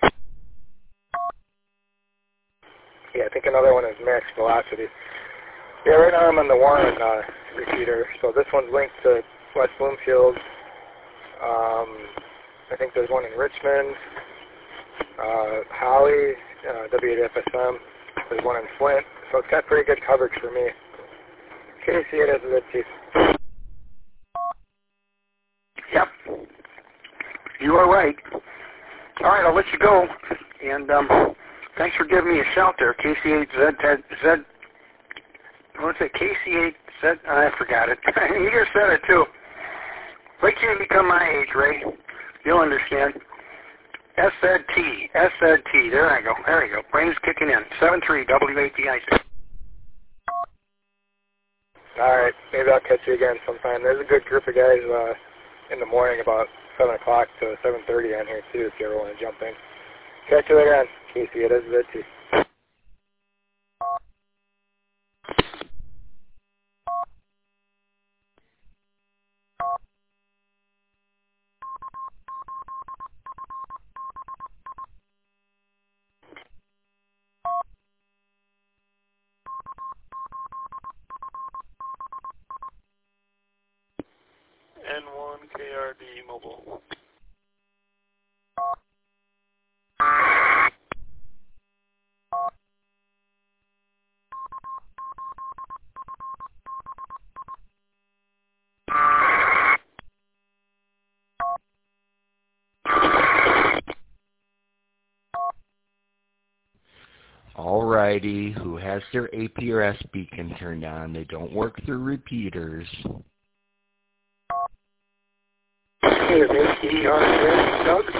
Yeah, I think another one is max velocity. Yeah, right now I'm on the Warren uh, repeater. So this one's linked to West Bloomfield. Um, I think there's one in Richmond, uh, Holly, uh, W eight F S M. There's one in Flint. So it's got pretty good coverage for me. K C eight has a good piece. Yep. You are right. All right, I'll let you go. And um, thanks for giving me a shout there. K C eight Z, Z, what's it? K C eight Z, I forgot it. You just said it too. Wait till you become my age, Ray. You'll understand. S Z T, S Z T, there I go, there you go. Brain's kicking in. seven three W A T I C. All right, maybe I'll catch you again sometime. There's a good group of guys uh, in the morning about seven o'clock to seven thirty on here, too, if you ever want to jump in. Catch you later on. K C, it is Z T. N one K R D mobile. Alrighty, who has their A P or S beacon turned on? They don't work through repeaters. Is A P R S, Doug?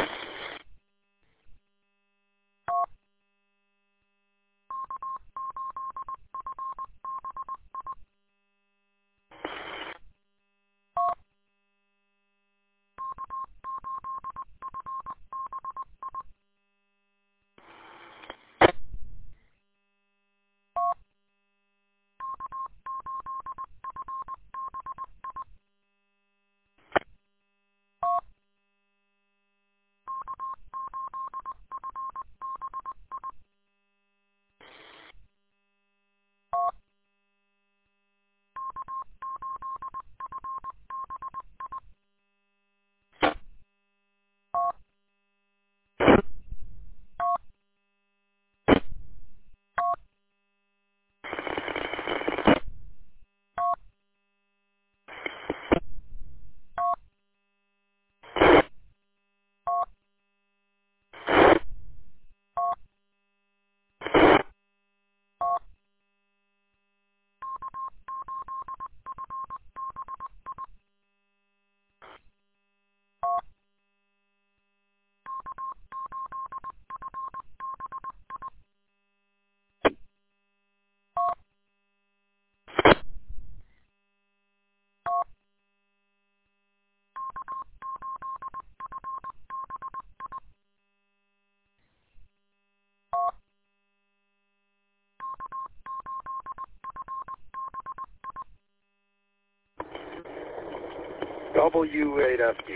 W eight F U.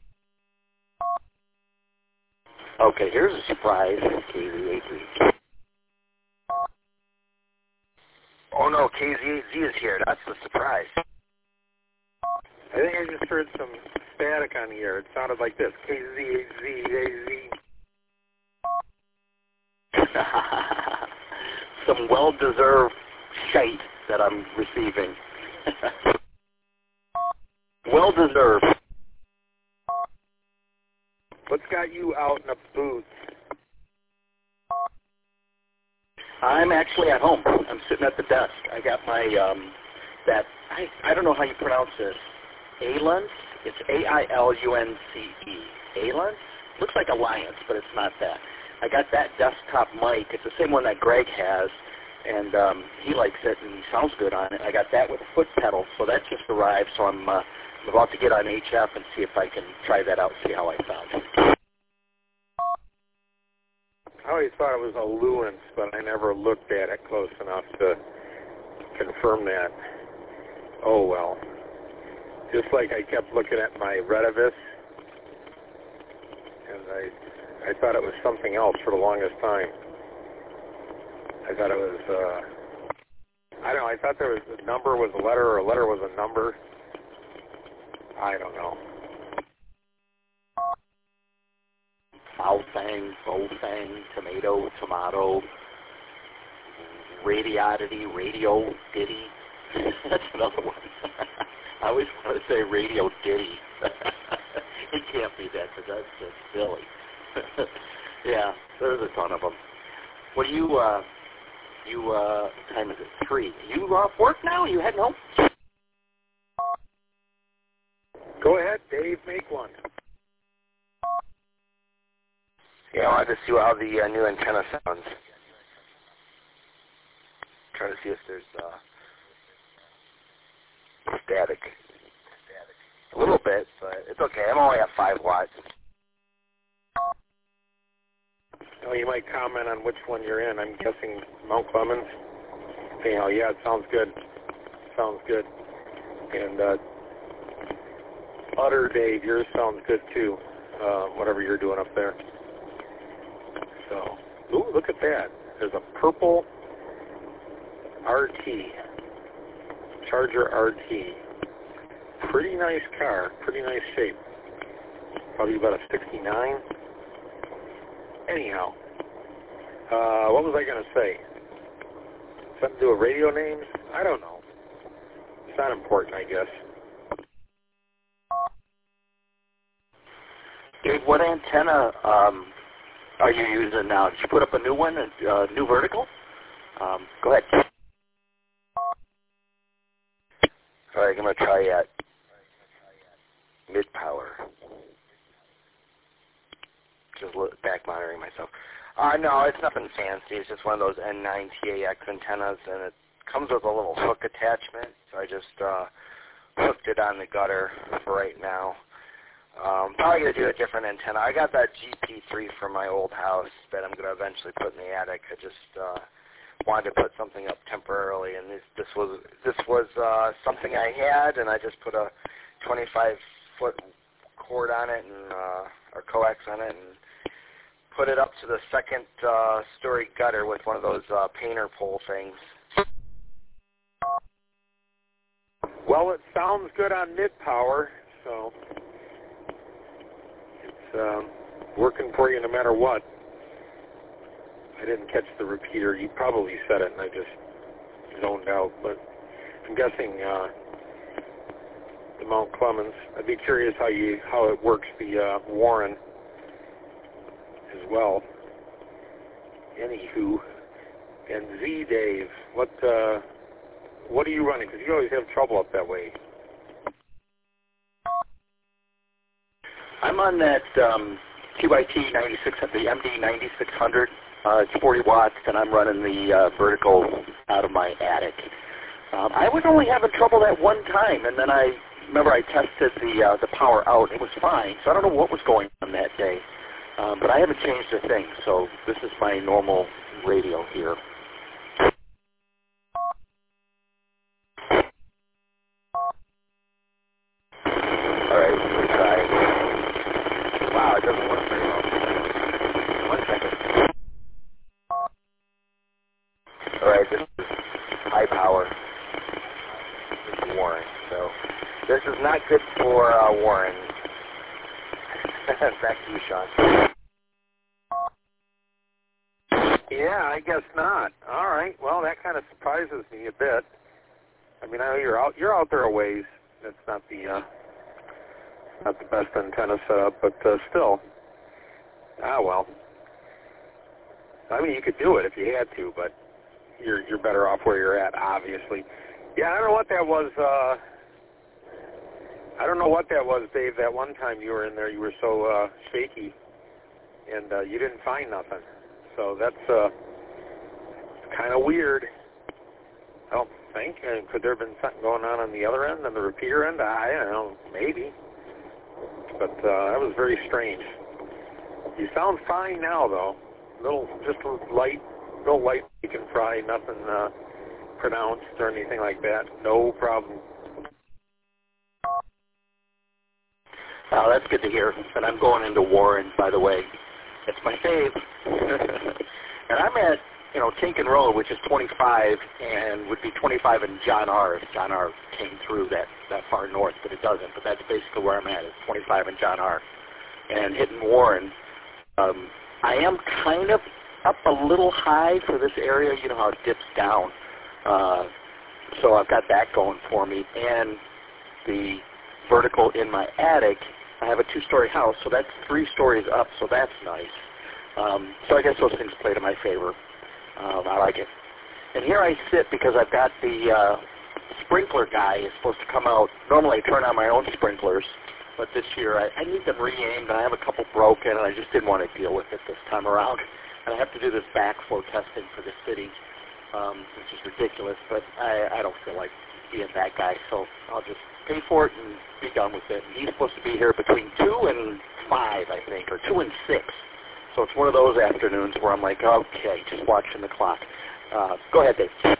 Okay, here's a surprise. K Z eight Z. Oh no, K Z eight Z is here. That's the surprise. I think I just heard some static on the air. It sounded like this. K Z eight Z, A Z. Some well-deserved shite that I'm receiving. Well-deserved. What's got you out in a booth? I'm actually at home. I'm sitting at the desk. I got my, um, that, I, I don't know how you pronounce this. Ailunce? It's A I L U N C E. Ailunce? Looks like Alliance, but it's not that. I got that desktop mic. It's the same one that Greg has, and um, he likes it, and he sounds good on it. I got that with a foot pedal, so that just arrived, so I'm, uh, I'm about to get on H F and see if I can try that out, see how I sound. I always thought it was a Luance, but I never looked at it close enough to confirm that. Oh, well. Just like I kept looking at my Retevis, and I, I thought it was something else for the longest time. I thought it was, uh, I don't know, I thought there was a number was a letter or a letter was a number. I don't know. Foul thing, bow thing, tomato, tomato, radiodity, radio, ditty. That's another one. I always want to say radio ditty. It can't be that because that's just silly. Yeah, there's a ton of them. What do you, uh, you, uh, what time is it? Three. You off work now? You heading home? Go ahead, Dave, make one. Yeah, I wanted to see how the uh, new antenna sounds. Trying to see if there's uh, static. A little bit, but it's okay. I'm only at five watts. Oh, you might comment on which one you're in. I'm guessing Mount Clemens. Anyhow, yeah, it sounds good. Sounds good. And uh, Utter Dave, yours sounds good too. Uh, whatever you're doing up there. So, ooh, look at that. There's a purple R T, Charger R T. Pretty nice car, pretty nice shape. Probably about a sixty-nine. Anyhow, uh, what was I going to say? Something to do with radio names? I don't know. It's not important, I guess. Dave, what antenna um, are you using now? Did you put up a new one, a uh, new vertical? Um, go ahead. All right, I'm going to try at mid-power. Just look, back monitoring myself. Uh, no, it's nothing fancy. It's just one of those N nine T A X antennas, and it comes with a little hook attachment. So I just uh, hooked it on the gutter for right now. Um, probably going to do a different antenna. I got that G P three from my old house that I'm going to eventually put in the attic. I just uh, wanted to put something up temporarily, and this, this was this was uh, something I had, and I just put a twenty-five foot cord on it and uh, or coax on it, and put it up to the second uh, story gutter with one of those uh, painter pole things. Well, it sounds good on mid-power, so it's um, working for you no matter what. I didn't catch the repeater. You probably said it, and I just zoned out. But I'm guessing uh, the Mount Clemens. I'd be curious how you how it works the uh, Warren as well. Anywho, and Z Dave, what uh, what are you running? Because you always have trouble up that way. I'm on that um, Q I T ninety-six, the M D ninety-six hundred. Uh, it's forty watts, and I'm running the uh, vertical out of my attic. Um, I was only having trouble that one time, and then I remember I tested the uh, the power out. It was fine, so I don't know what was going on that day. Um, but I haven't changed a thing, so this is my normal radio here. Warren. Back to you, Sean. Yeah, I guess not. All right. Well, that kind of surprises me a bit. I mean, I know you're out. You're out there a ways. That's not the uh, not the best antenna setup, but uh, still. Ah, well. I mean, you could do it if you had to, but you're you're better off where you're at, obviously. Yeah, I don't know what that was. Uh, I don't know what that was, Dave. That one time you were in there, you were so uh, shaky, and uh, you didn't find nothing. So that's uh, kind of weird. I don't think. Uh, could there have been something going on on the other end, on the repeater end? I don't know. Maybe. But uh, that was very strange. You sound fine now, though. Little, just a light, little light you can fry. Nothing uh, pronounced or anything like that. No problem. Oh, that's good to hear. And I'm going into Warren, by the way. It's my fave. And I'm at, you know, Tinkin Road, which is twenty-five, and would be twenty-five in John R. if John R. came through that, that far north, but it doesn't. But that's basically where I'm at, is twenty-five in John R. And hitting Warren. Um, I am kind of up a little high for this area. You know how it dips down. Uh, so I've got that going for me. And the vertical in my attic, I have a two-story house, so that's three stories up, so that's nice. Um, so I guess those things play to my favor. Um, I like it. And here I sit because I've got the uh, sprinkler guy is supposed to come out. Normally I turn on my own sprinklers, but this year I, I need them re-aimed, and I have a couple broken, and I just didn't want to deal with it this time around. And I have to do this backflow testing for the city, um, which is ridiculous, but I, I don't feel like being that guy, so I'll just pay for it and be done with it. And he's supposed to be here between two and five, I think, or two and six. So it's one of those afternoons where I'm like, okay, just watching the clock. Uh, go ahead, Dave.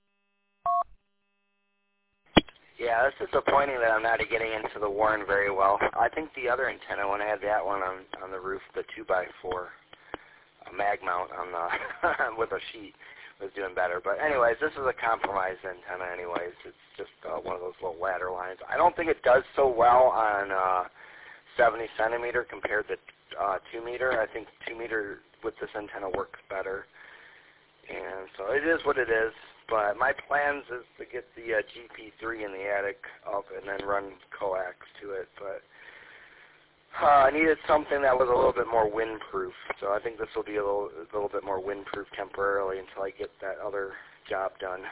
Yeah, it's disappointing that I'm not getting into the Warren very well. I think the other antenna, when I had that one on on the roof, the two by four, a mag mount on the with a sheet, was doing better. But anyways, this is a compromised antenna anyways. It's just uh, one of those little ladder lines. I don't think it does so well on uh, seventy centimeter compared to uh, two meter. I think two meter with this antenna works better. And so it is what it is. But my plans is to get the uh, G P three in the attic up and then run coax to it. But Uh, I needed something that was a little bit more windproof, so I think this will be a little, a little bit more windproof temporarily until I get that other job done.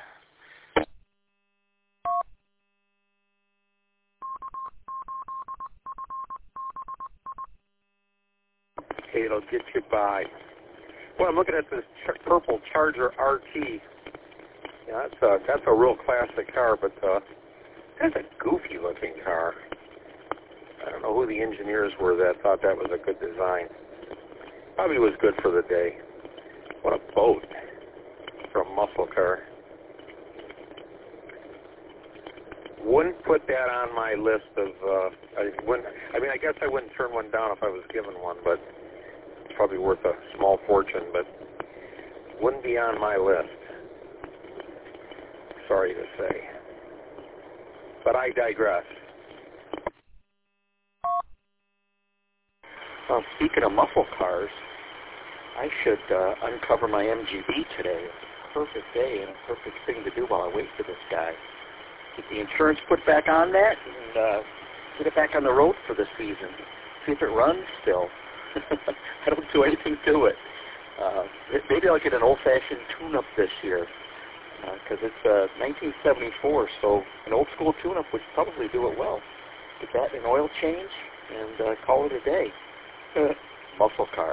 Okay, it'll get you by. Well, I'm looking at this ch- purple Charger R T. Yeah, that's a, that's a real classic car, but uh, that's a goofy-looking car. I don't know who the engineers were that thought that was a good design. Probably was good for the day. What a boat for a muscle car. Wouldn't put that on my list of, uh, I wouldn't, I mean, I guess I wouldn't turn one down if I was given one, but it's probably worth a small fortune, but wouldn't be on my list. Sorry to say. But I digress. Well, speaking of muscle cars, I should uh, uncover my M G B today. It's a perfect day and a perfect thing to do while I wait for this guy. Get the insurance put back on that and uh, get it back on the road for the season. See if it runs still. I don't do anything to it. Uh, maybe I'll get an old-fashioned tune-up this year because uh, it's uh, nineteen seventy-four, so an old-school tune-up would probably do it well. Get that, an oil change, and uh, call it a day. Muscle car.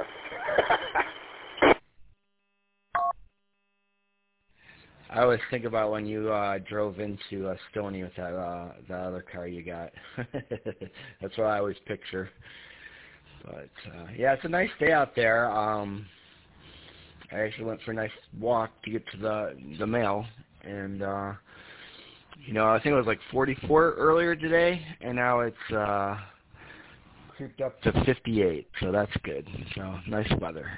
I always think about when you uh, drove into uh, Stony with that uh, that other car you got. That's what I always picture. But uh, yeah, it's a nice day out there. Um, I actually went for a nice walk to get to the the mail, and uh, you know, I think it was like forty-four earlier today, and now it's uh, creeped up to fifty-eight. So that's good. So nice weather.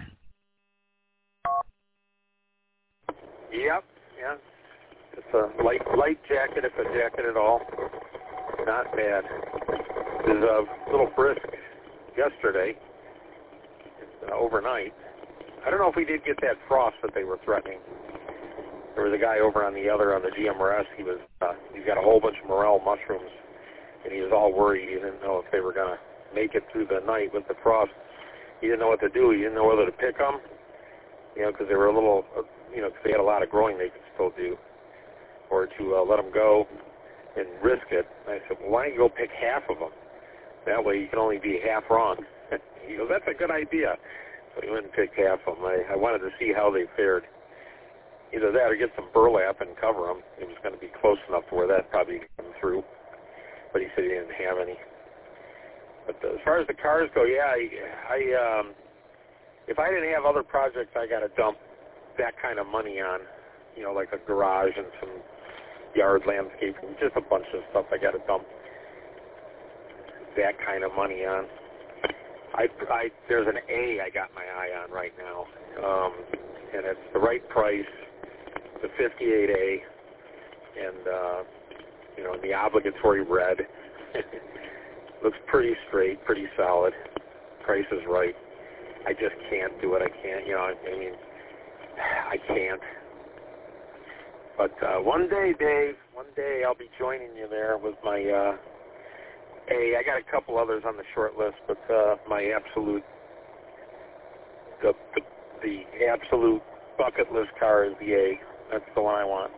Yep. Yeah. It's a light light jacket, if a jacket at all. Not bad. was a little brisk yesterday, uh, overnight. I don't know if we did get that frost that they were threatening. There was a guy over on the other, on the G M R S, he was, uh, he's got a whole bunch of morel mushrooms, and he was all worried. He didn't know if they were going to make it through the night with the frost. He didn't know what to do. He didn't know whether to pick them, you know, because they were a little, uh, you know, because they had a lot of growing they could still do, or to uh, let them go and risk it. And I said, well, why don't you go pick half of them? That way you can only be half wrong. He goes, that's a good idea. So he went and picked half of them. I, I wanted to see how they fared. Either that or get some burlap and cover them. It was going to be close enough to where that probably could come through. But he said he didn't have any. But uh, as far as the cars go, yeah, I, I um, if I didn't have other projects I got to dump that kind of money on, you know, like a garage and some yard landscaping, just a bunch of stuff I got to dump that kind of money on. I, I, there's an A I got my eye on right now, um, and it's the right price, the fifty-eight A, and, uh, you know, the obligatory red. Looks pretty straight, pretty solid. Price is right. I just can't do it. I can't, you know, I, I mean, I can't. But uh, one day, Dave, one day I'll be joining you there with my uh, A. I got a couple others on the short list, but uh, my absolute, the, the the absolute bucket list car is the A. That's the one I want.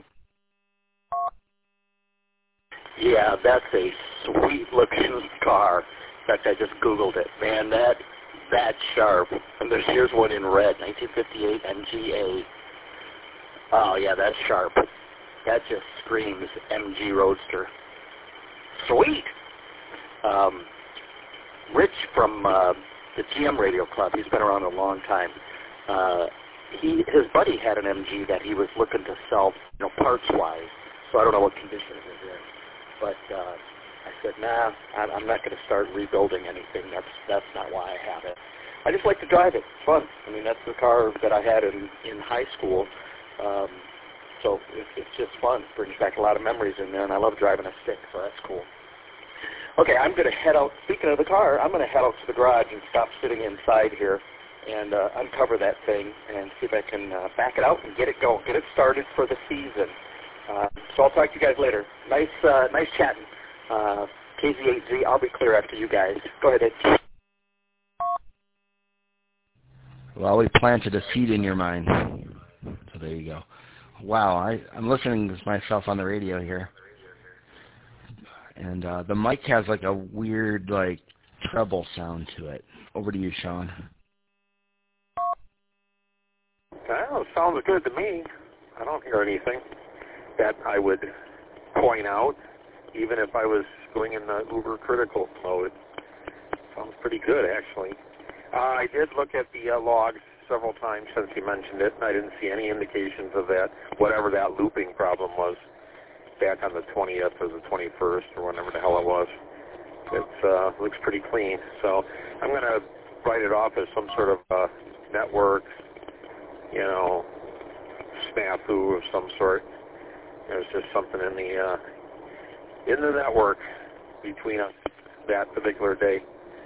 Yeah, that's a sweet-looking car. In fact, I just Googled it. Man, that that's sharp. And there's here's one in red, nineteen fifty-eight M G A. Oh, yeah, that's sharp. That just screams M G Roadster. Sweet! Um, Rich from uh, the G M Radio Club, he's been around a long time. Uh, he his buddy had an M G that he was looking to sell, you know, parts-wise. So I don't know what condition it was in. But uh, I said, nah, I'm, I'm not going to start rebuilding anything. That's that's not why I have it. I just like to drive it. It's fun. I mean, that's the car that I had in, in high school. Um, so it's, it's just fun. It brings back a lot of memories in there, and I love driving a stick, so that's cool. Okay, I'm going to head out. Speaking of the car, I'm going to head out to the garage and stop sitting inside here and uh, uncover that thing and see if I can uh, back it out and get it going, get it started for the season. Uh, so I'll talk to you guys later. Nice, uh, nice chatting. Uh, K Z eight Z, I'll be clear after you guys. Go ahead, Ed. Well, we planted a seed in your mind. So there you go. Wow, I, I'm listening to myself on the radio here. And uh, the mic has like a weird, like, treble sound to it. Over to you, Sean. Well, it sounds good to me. I don't hear anything that I would point out, even if I was going in the uber critical mode. Sounds pretty good, actually. Uh, I did look at the uh, logs several times since you mentioned it, and I didn't see any indications of that, whatever that looping problem was back on the twentieth or the twenty-first or whenever the hell it was. It uh, looks pretty clean. So I'm going to write it off as some sort of uh, network, you know, snafu of some sort. There's just something in the uh, in the network between us that particular day.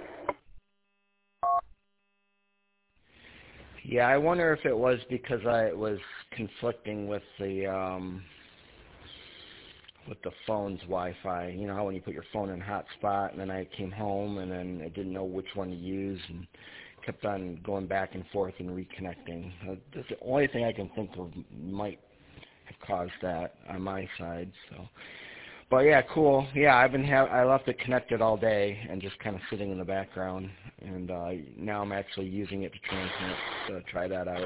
Yeah, I wonder if it was because I was conflicting with the um, with the phone's Wi-Fi. You know how when you put your phone in hotspot, and then I came home, and then I didn't know which one to use, and kept on going back and forth and reconnecting. Uh, that's the only thing I can think of might have caused that on my side. So, but yeah, cool. Yeah, I've been ha- I left it connected all day and just kind of sitting in the background, and uh, now I'm actually using it to transmit. So try that out.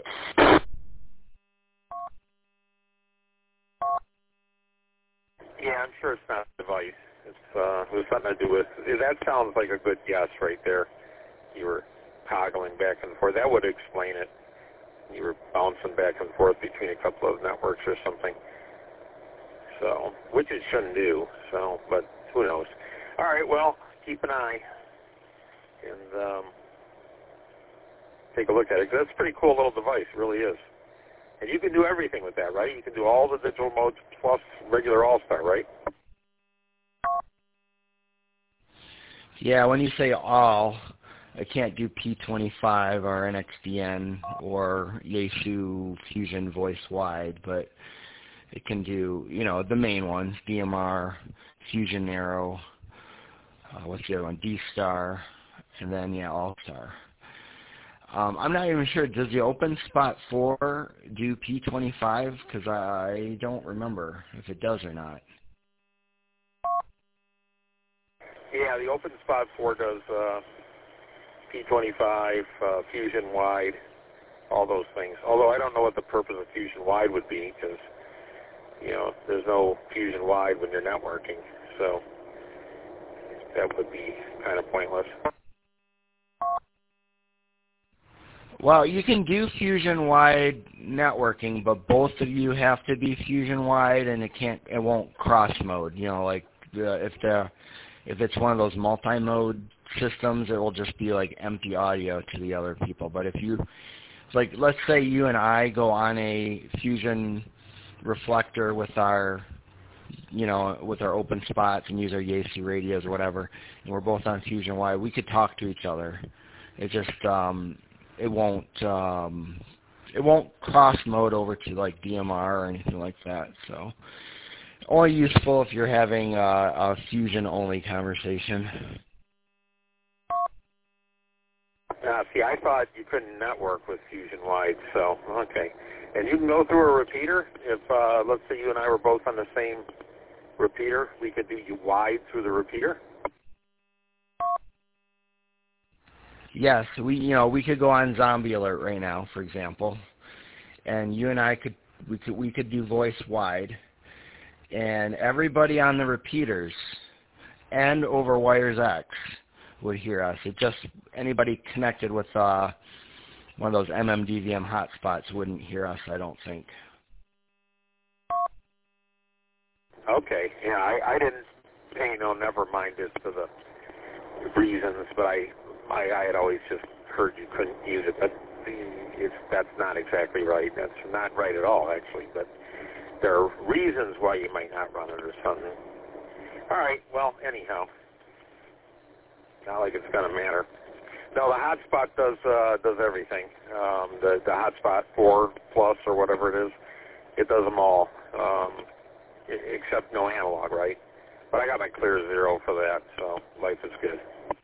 Yeah, I'm sure it's not a device. It's uh, it was something to do with. That sounds like a good guess right there. You were toggling back and forth. That would explain it. You were bouncing back and forth between a couple of networks or something. So, which it shouldn't do. So, but who knows? All right. Well, keep an eye and um, take a look at it. 'Cause that's a pretty cool little device. It really is. And you can do everything with that, right? You can do all the digital modes plus regular All-Star, right? Yeah, when you say all, I can't do P twenty-five or N X D N or Yaesu Fusion Voice Wide, but it can do, you know, the main ones, D M R, Fusion Narrow, uh, what's the other one, D-Star, and then, yeah, All-Star. Um, I'm not even sure, does the Open Spot four do P twenty-five? Because I don't remember if it does or not. Yeah, the Open Spot four does uh, P twenty-five, uh, Fusion Wide, all those things. Although I don't know what the purpose of Fusion Wide would be, because, you know, there's no Fusion Wide when you're networking, so that would be kind of pointless. Well, you can do Fusion-wide networking, but both of you have to be Fusion-wide, and it can't, it won't cross-mode. You know, like the, if the if it's one of those multi-mode systems, it will just be like empty audio to the other people. But if you, like, let's say you and I go on a Fusion reflector with our, you know, with our open spots and use our Yaesu radios or whatever, and we're both on Fusion-wide, we could talk to each other. It just um, it won't um, it won't cross mode over to like D M R or anything like that. So only useful if you're having a, a Fusion only conversation. Uh, see, I thought you couldn't network with Fusion Wide, so okay. And you can go through a repeater. If uh, let's say you and I were both on the same repeater, we could do you wide through the repeater. Yes, we you know we could go on Zombie Alert right now, for example, and you and I could we could we could do voice wide, and everybody on the repeaters and over Wires X would hear us. It just anybody connected with uh, one of those M M D V M hotspots wouldn't hear us, I don't think. Okay, yeah, I, I didn't pay no never mind as to the reasons, but I. I, I had always just heard you couldn't use it, but it's, that's not exactly right. That's not right at all, actually. But there are reasons why you might not run it or something. All right. Well, anyhow, not like it's going to matter. No, the hotspot does uh, does everything. Um, the the hotspot four plus or whatever it is, it does them all, um, except no analog, right? But I got my clear zero for that, so life is good.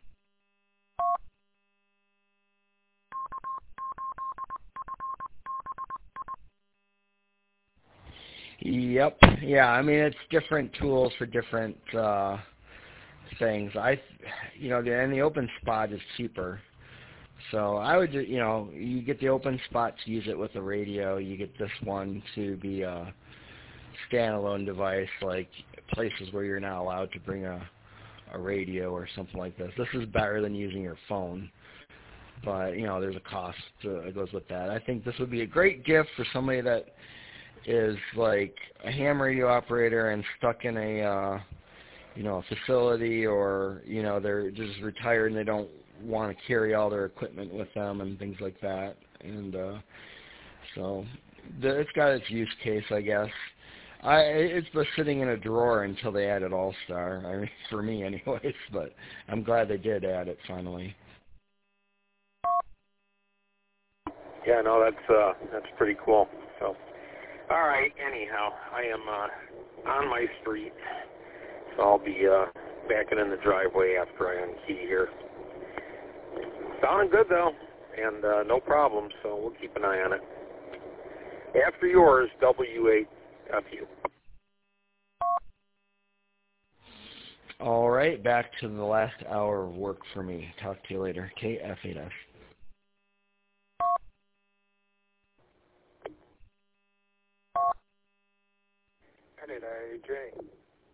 Yep. Yeah. I mean, it's different tools for different uh, things. I, you know, the, and the open spot is cheaper. So I would, you know, you get the open spot to use it with a radio. You get this one to be a standalone device, like places where you're not allowed to bring a, a radio or something like this. This is better than using your phone. But, you know, there's a cost uh, that goes with that. I think this would be a great gift for somebody that is like a ham radio operator and stuck in a uh, you know a facility, or you know they're just retired and they don't want to carry all their equipment with them and things like that. And uh, so the, it's got its use case, I guess. I it's been sitting in a drawer until they added All Star. I mean, for me, anyways. But I'm glad they did add it finally. Yeah, no, that's uh, that's pretty cool. So. All right, anyhow, I am uh, on my street, so I'll be uh, backing in the driveway after I unkey here. Sounding good, though, and uh, no problem, so we'll keep an eye on it. After yours, W eight F U. All right, back to the last hour of work for me. Talk to you later. K F eight S. N A J.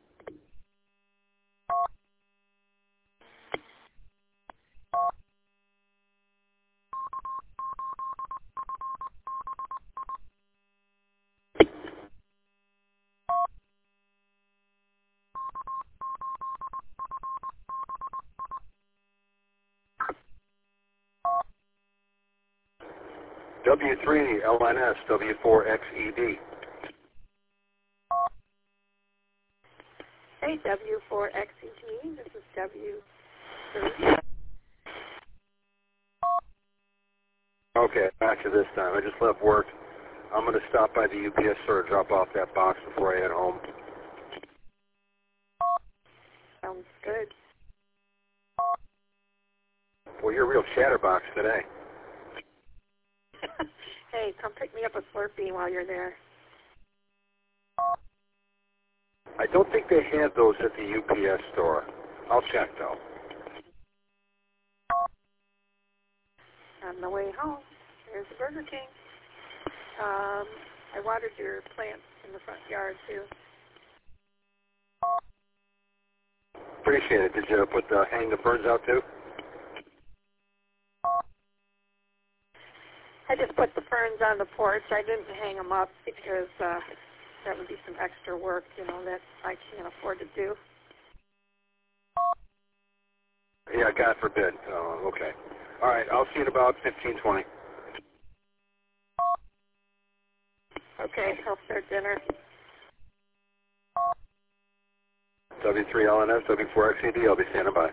W three L N S W four X E D. Hey, W four X E D, this is W Okay, back to this time. I just left work. I'm going to stop by the U P S store and drop off that box before I head home. Sounds good. Well, you're a real chatterbox today. Hey, come pick me up a Slurpee while you're there. I don't think they have those at the U P S store. I'll check, though. On the way home, there's the Burger King. Um, I watered your plants in the front yard, too. Appreciate it. Did you put the hang the ferns out, too? I just put the ferns on the porch. I didn't hang them up because uh, that would be some extra work, you know, that I can't afford to do. Yeah, God forbid. Oh, okay. All right, I'll see you in about fifteen, twenty. Okay, I'll start dinner. W three L N S, W four X E D, I'll be standing by.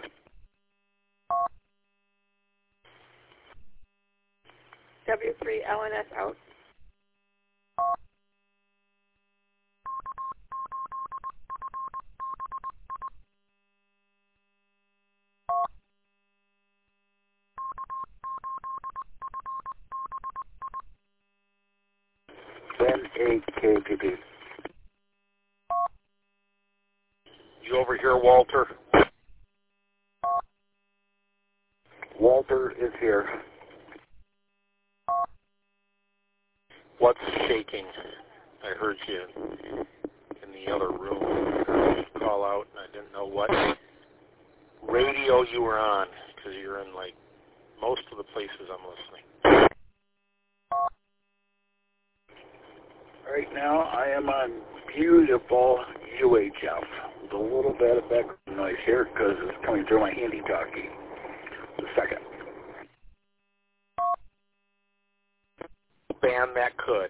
W three L N S out. N eight K P P. You over here, Walter? Walter is here. What's shaking? I heard you in the other room. I heard you call out, and I didn't know what radio you were on, because you're in, like, most of the places I'm listening. Right now, I am on beautiful U H F. With a little bit of background noise here because it's coming through my handy-talkie. A second. Band that could.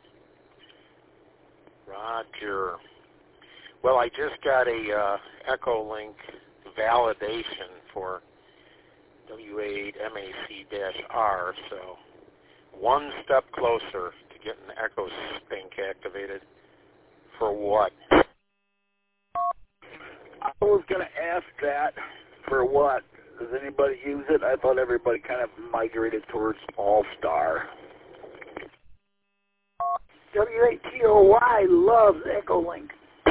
Roger. Well, I just got a uh, Echolink validation for W eight M A C R, so one step closer to getting Echo Sync activated. For what? I was going to ask that. For what? Does anybody use it? I thought everybody kind of migrated towards All-Star. W A T O Y loves Echolink.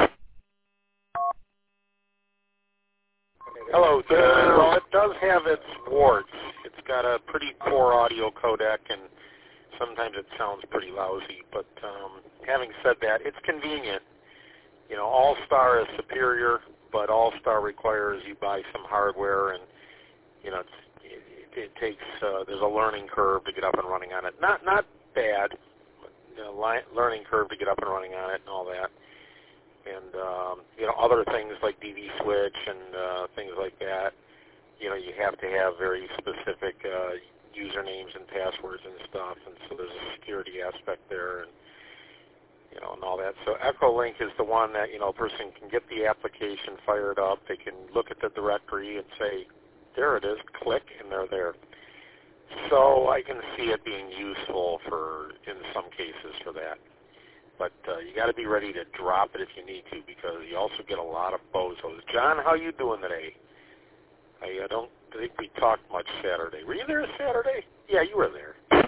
Hello, there. Well, it does have its warts. It's got a pretty poor audio codec, and sometimes it sounds pretty lousy. But um, having said that, it's convenient. You know, All-Star is superior, but All-Star requires you buy some hardware, and you know, it's, it, it takes uh, there's a learning curve to get up and running on it. Not not bad, but, you know, li- learning curve to get up and running on it and all that. And um, you know, other things like D V switch and uh, things like that. You know, you have to have very specific uh, usernames and passwords and stuff, and so there's a security aspect there, and you know, and all that. So Echolink is the one that, you know, a person can get the application fired up. They can look at the directory and say, there it is, click, and they're there. So I can see it being useful for, in some cases, for that. But uh, you got to be ready to drop it if you need to, because you also get a lot of bozos. John, how you doing today? I uh, don't think we talked much Saturday. Were you there Saturday? Yeah, you were there.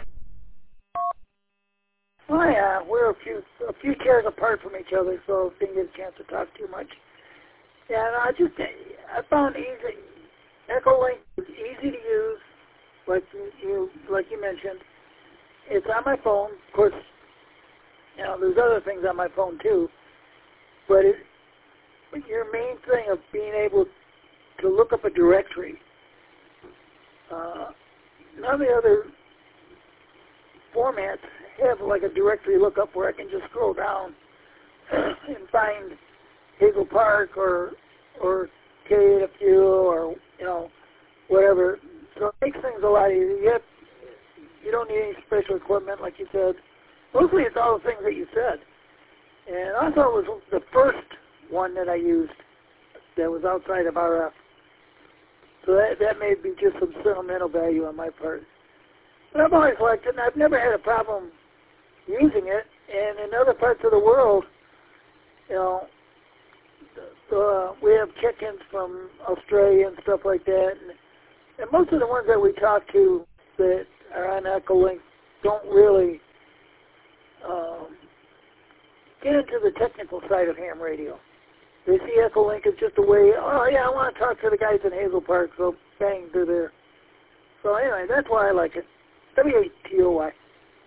Oh yeah, we're a few a few chairs apart from each other, so didn't get a chance to talk too much. Yeah, no, I just I found easy Echolink is easy to use, like you like you mentioned. It's on my phone, of course. You know, there's other things on my phone too, but it but your main thing of being able to look up a directory. Uh, none of the other formats have like a directory lookup where I can just scroll down and find Hazel Park or or K F U or you know whatever. So it makes things a lot easier. You, have, you don't need any special equipment, like you said. Mostly it's all the things that you said. And I thought it was the first one that I used that was outside of R F. So that, that may be just some sentimental value on my part. But I've always liked it, and I've never had a problem using it. And in other parts of the world, you know, uh, we have chickens from Australia and stuff like that. And, and most of the ones that we talk to that are on Echolink don't really um, get into the technical side of ham radio. They see Echolink as just a way, oh, yeah, I want to talk to the guys in Hazel Park, so bang, they're there. So anyway, that's why I like it. W A T O Y.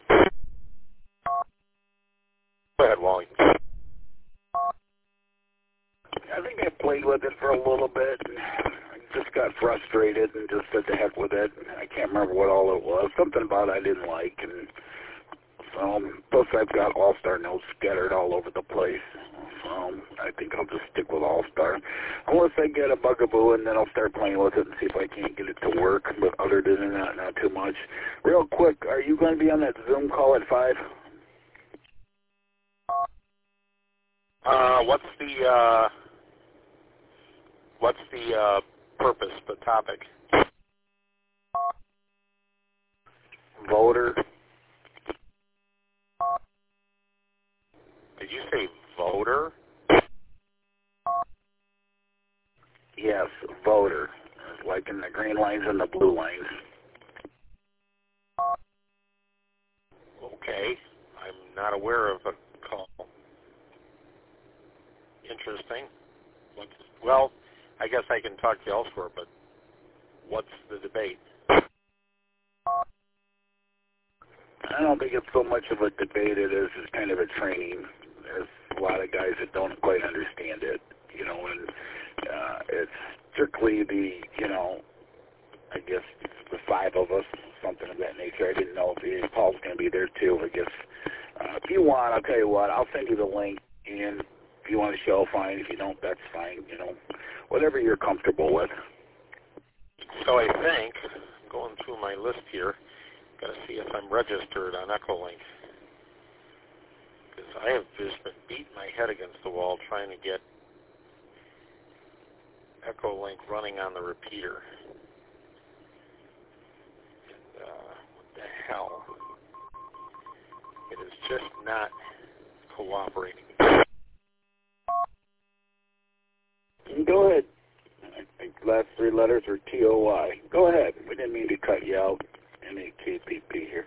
Go ahead, Wally. I think I played with it for a little bit. I just got frustrated and just said to heck with it. I can't remember what all it was. Something about it I didn't like. And so, plus I've got All-Star notes scattered all over the place. So I think I'll just stick with All-Star. Unless I get a bugaboo, and then I'll start playing with it and see if I can't get it to work. But other than that, not too much. Real quick, are you going to be on that Zoom call at five? Uh, what's the uh, what's the uh, purpose, the topic? Voter. Did you say voter? Yes, voter. Like in the green lines and the blue lines. Okay. I'm not aware of a call. Interesting. What's, well, I guess I can talk to you elsewhere, but what's the debate? I don't think it's so much of a debate. It is it's kind of a training. There's a lot of guys that don't quite understand it, you know, and uh, it's strictly the, you know, I guess the five of us, something of that nature. I didn't know if Paul's going to be there too. I guess uh, if you want, I'll tell you what, I'll send you the link, and if you want to show, fine. If you don't, that's fine. You know, whatever you're comfortable with. So I think, going through my list here, got to see if I'm registered on Echolink. Because I have just been beating my head against the wall trying to get Echolink running on the repeater. And, uh, what the hell? It is just not cooperating. Go ahead. I think the last three letters are T O Y. Go ahead. We didn't mean to cut you out. M A K P P here.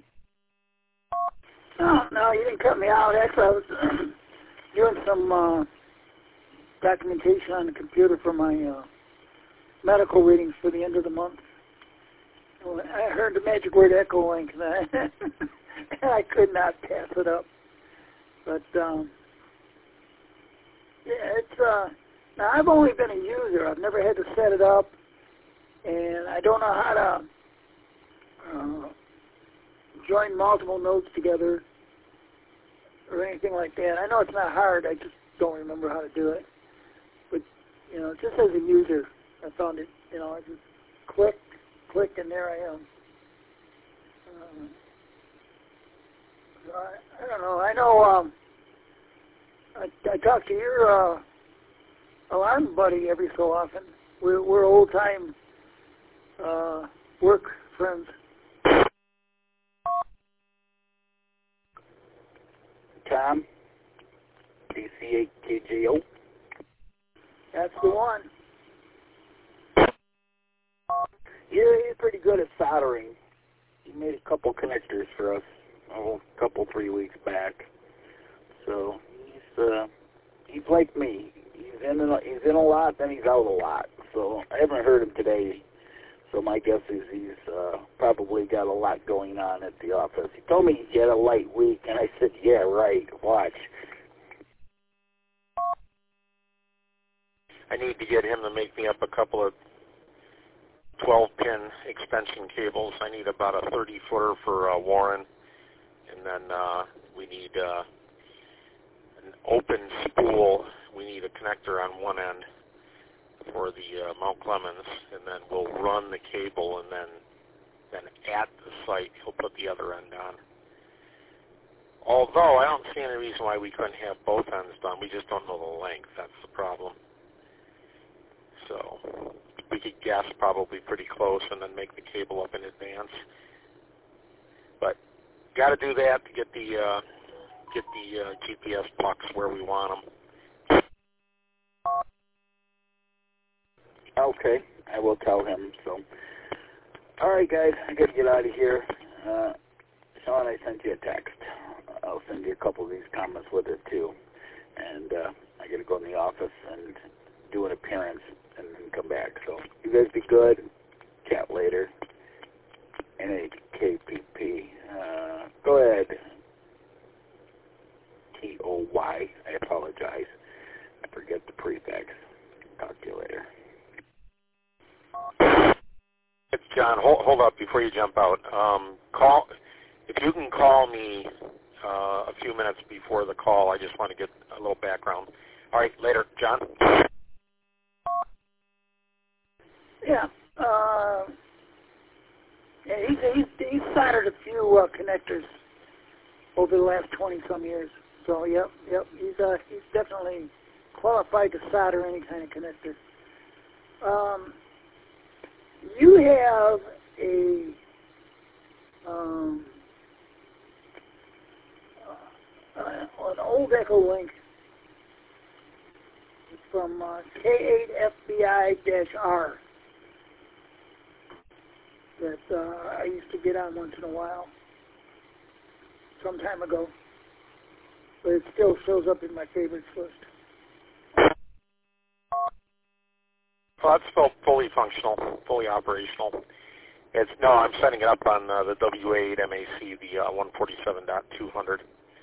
No, no, you didn't cut me out. Actually, I was doing some uh, documentation on the computer for my uh, medical readings for the end of the month. I heard the magic word Echolink, and I, and I could not pass it up. But, um, yeah, it's... Uh, Now, I've only been a user. I've never had to set it up, and I don't know how to uh, join multiple notes together or anything like that. I know it's not hard. I just don't remember how to do it. But, you know, just as a user, I found it, you know, I just clicked, clicked, and there I am. Um, so I, I don't know. I know um, I, I talked to your... Uh, alarm buddy every so often. We're, we're old-time uh, work friends. Tom, A C A K J O. That's the one. Yeah, he's pretty good at soldering. He made a couple connectors for us, oh, a couple, three weeks back. So he's uh, he's like me. He's in, a, he's in a lot, then he's out a lot. So I haven't heard him today. So my guess is he's uh, probably got a lot going on at the office. He told me he had a light week, and I said, yeah, right, watch. I need to get him to make me up a couple of twelve-pin extension cables. I need about a thirty-footer for uh, Warren, and then uh, we need uh, an open spool. We need a connector on one end for the uh, Mount Clemens, and then we'll run the cable, and then then at the site he'll put the other end on. Although I don't see any reason why we couldn't have both ends done. We just don't know the length. That's the problem. So we could guess probably pretty close and then make the cable up in advance. But got to do that to get the uh, get the uh, G P S pucks where we want them. Okay, I will tell him. So, all right, guys, I got to get out of here. Uh, Sean, I sent you a text. I'll send you a couple of these comments with it too. And uh, I got to go in the office and do an appearance and then come back. So you guys be good. Chat later. N H K P P. Uh, go ahead. T O Y. I apologize. I forget the prefix. Talk to you later. It's John. Hold, hold up before you jump out. Um, call if you can call me uh, a few minutes before the call. I just want to get a little background. All right, later, John. Yeah. Uh, yeah he's, he's, he's soldered a few uh, connectors over the last twenty-some years. So, yep, yep. He's uh, he's definitely qualified to solder any kind of connector. Um, you have a um, uh, an old Echolink from uh, K eight F B I R that uh, I used to get on once in a while, some time ago, but it still shows up in my favorites list. Well, it's still fully functional, fully operational. It's no, I'm setting it up on uh, the W eight M A C, the uh, one forty-seven dot two hundred.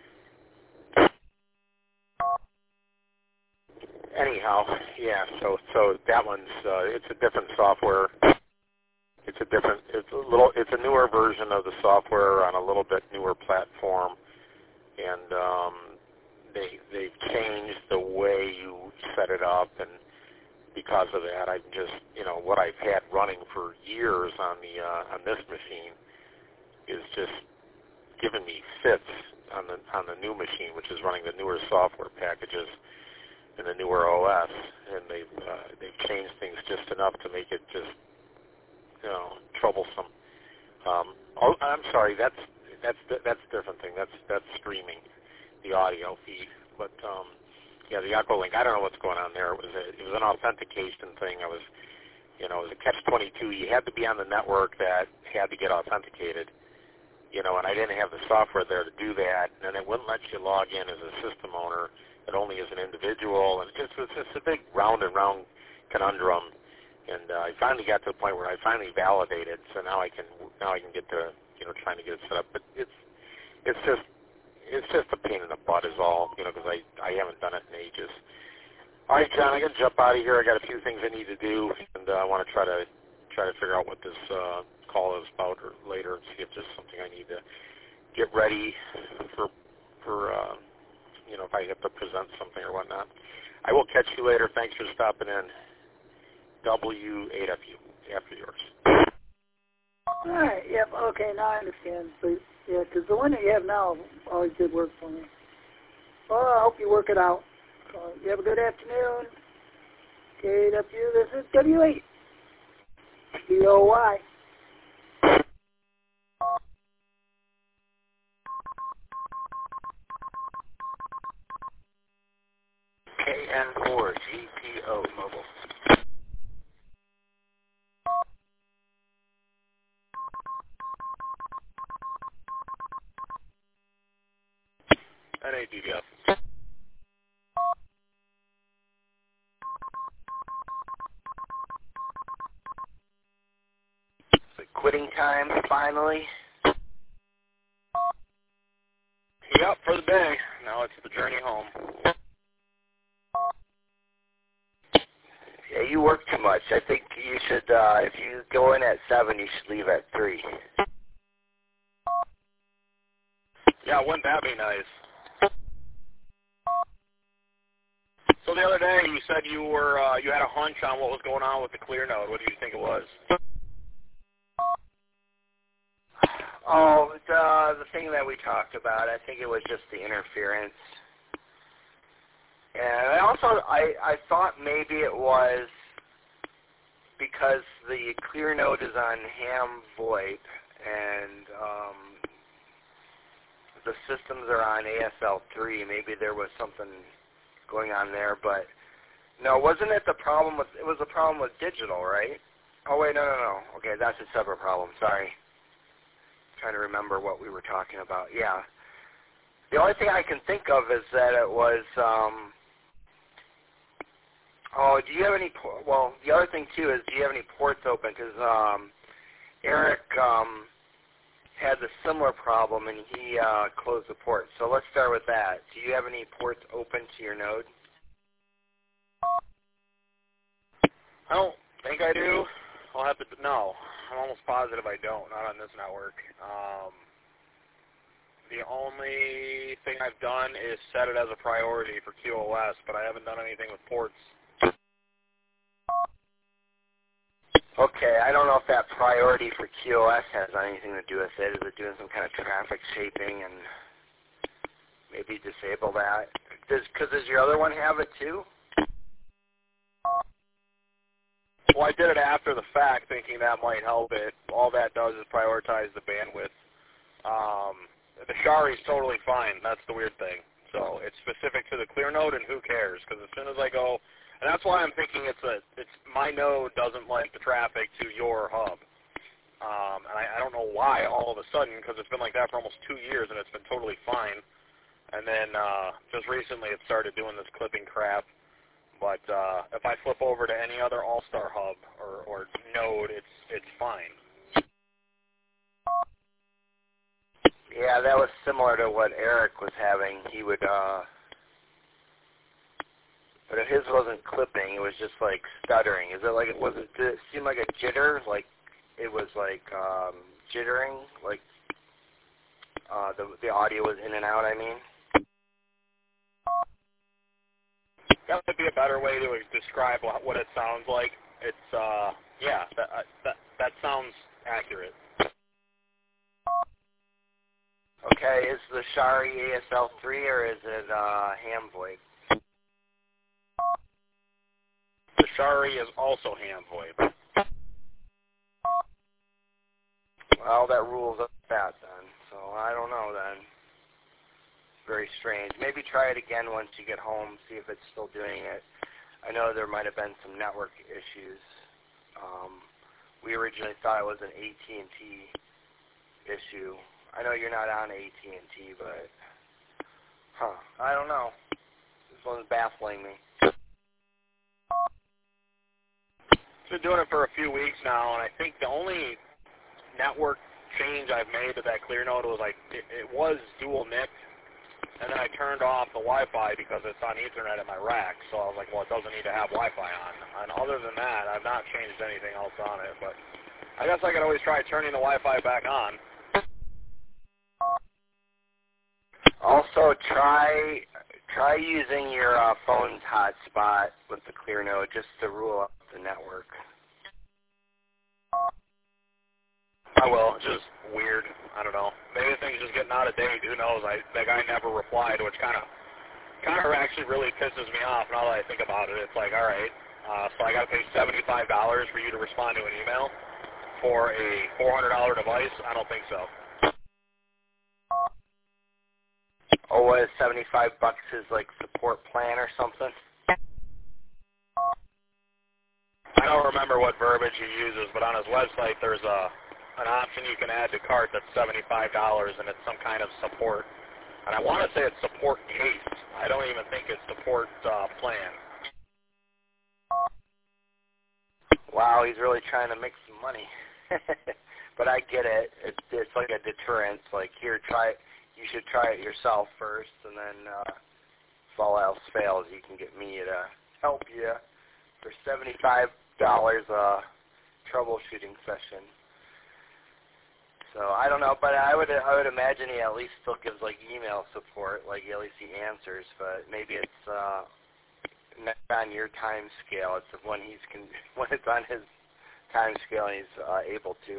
Anyhow, yeah. So, so that one's uh, it's a different software. It's a different. It's a little. It's a newer version of the software on a little bit newer platform, and um, they they've changed the way you set it up and. Because of that, I'm just, you know, what I've had running for years on the uh, on this machine is just giving me fits on the on the new machine, which is running the newer software packages and the newer O S, and they've uh, they've changed things just enough to make it just, you know, troublesome. Um, oh, I'm sorry, that's that's that's a different thing. That's that's streaming the audio feed, but. Um, Yeah, the Echolink. I don't know what's going on there. It was a, it was an authentication thing. I was, you know, it was a catch twenty-two. You had to be on the network that had to get authenticated, you know, and I didn't have the software there to do that, and it wouldn't let you log in as a system owner, but only as an individual, and it's just, it's just a big round and round conundrum. And uh, I finally got to the point where I finally validated, so now I can now I can get to, you know, trying to get it set up. But it's it's just. It's just a pain in the butt is all, you know, because I, I haven't done it in ages. All right, John, I got to jump out of here. I got a few things I need to do, and uh, I want to try to try to figure out what this uh, call is about or later and see if there's something I need to get ready for, for uh, you know, if I have to present something or whatnot. I will catch you later. Thanks for stopping in. W eight F U, after yours. All right, yep, okay, now I understand. So, yeah, because the one that you have now always did work for me. Well, I hope you work it out. So you have a good afternoon. K eight F U, this is W eight. D O Y. K N four G P O Mobile. N A D D S. The quitting time, finally. Yep, for the day. Now it's the journey home. Yeah, you work too much. I think you should, uh, if you go in at seven, you should leave at three. Yeah, wouldn't that be nice? So the other day you said you were uh, you had a hunch on what was going on with the clear node. What do you think it was? Oh, the, the thing that we talked about, I think it was just the interference. And I also, I, I thought maybe it was because the clear node is on ham VoIP and um, the systems are on A S L three, maybe there was something going on there, but no, wasn't it the problem with, it was a problem with digital, right? Oh, wait, no, no, no. Okay, that's a separate problem. Sorry. Trying to remember what we were talking about. Yeah. The only thing I can think of is that it was, um, oh, do you have any, well, the other thing, too, is do you have any ports open? Because um, Eric um, had a similar problem, and he uh, closed the port. So let's start with that. Do you have any ports open to your node? I don't think I do. I'll have to, no. I'm almost positive I don't, not on this network. Um, the only thing I've done is set it as a priority for Q O S, but I haven't done anything with ports. Okay, I don't know if that priority for Q O S has anything to do with it. Is it doing some kind of traffic shaping and maybe disable that? Does, because does your other one have it too? Well, I did it after the fact, thinking that might help it. All that does is prioritize the bandwidth. Um, the Shari is totally fine. That's the weird thing. So it's specific to the clear node, and who cares? Because as soon as I go, and that's why I'm thinking it's a, it's my node doesn't like the traffic to your hub. Um, and I, I don't know why all of a sudden, because it's been like that for almost two years, and it's been totally fine. And then uh, just recently it started doing this clipping crap. But uh, if I flip over to any other All-Star hub or, or node, it's it's fine. Yeah, that was similar to what Eric was having. He would, uh, but his wasn't clipping. It was just like stuttering. Is it like it was? It, did it seem like a jitter? Like it was like um, jittering? Like uh, the the audio was in and out. I mean. That would be a better way to describe what it sounds like. It's, uh, yeah, that, that, that sounds accurate. Okay, is the Shari A S L three or is it uh, ham VoIP? The Shari is also ham VoIP. Well, that rules up that then, so I don't know then. Very strange. Maybe try it again once you get home, see if it's still doing it. I know there might have been some network issues. Um, we originally thought it was an A T and T issue. I know you're not on A T and T, but, huh, I don't know. This one's baffling me. I've been doing it for a few weeks now, and I think the only network change I've made to that clear node was like, it, it was dual N I C. And then I turned off the Wi-Fi because it's on Ethernet in my rack. So I was like, well, it doesn't need to have Wi-Fi on. And other than that, I've not changed anything else on it. But I guess I could always try turning the Wi-Fi back on. Also, try try using your uh, phone's hotspot with the clear node just to rule out the network. I will. It's just weird. I don't know. Maybe the thing's just getting out of date. Who knows? I, that guy never replied, which kind of kind of actually really pisses me off now that I think about it. It's like, all right, uh, so I got to pay seventy-five dollars for you to respond to an email for a four hundred dollars device? I don't think so. Oh, what is seventy-five bucks his like support plan or something? I don't remember what verbiage he uses, but on his website there's a an option you can add to cart that's seventy-five dollars, and it's some kind of support. And I want to say it's support case. I don't even think it's support uh, plan. Wow, he's really trying to make some money. But I get it. It's, it's like a deterrent. Like, here, try it. You should try it yourself first, and then uh, if all else fails, you can get me to help you for seventy-five dollars a troubleshooting session. So I don't know, but I would I would imagine he at least still gives like email support, like at least he answers. But maybe it's uh, not on your time scale. It's when he's con- when it's on his time scale and he's uh, able to.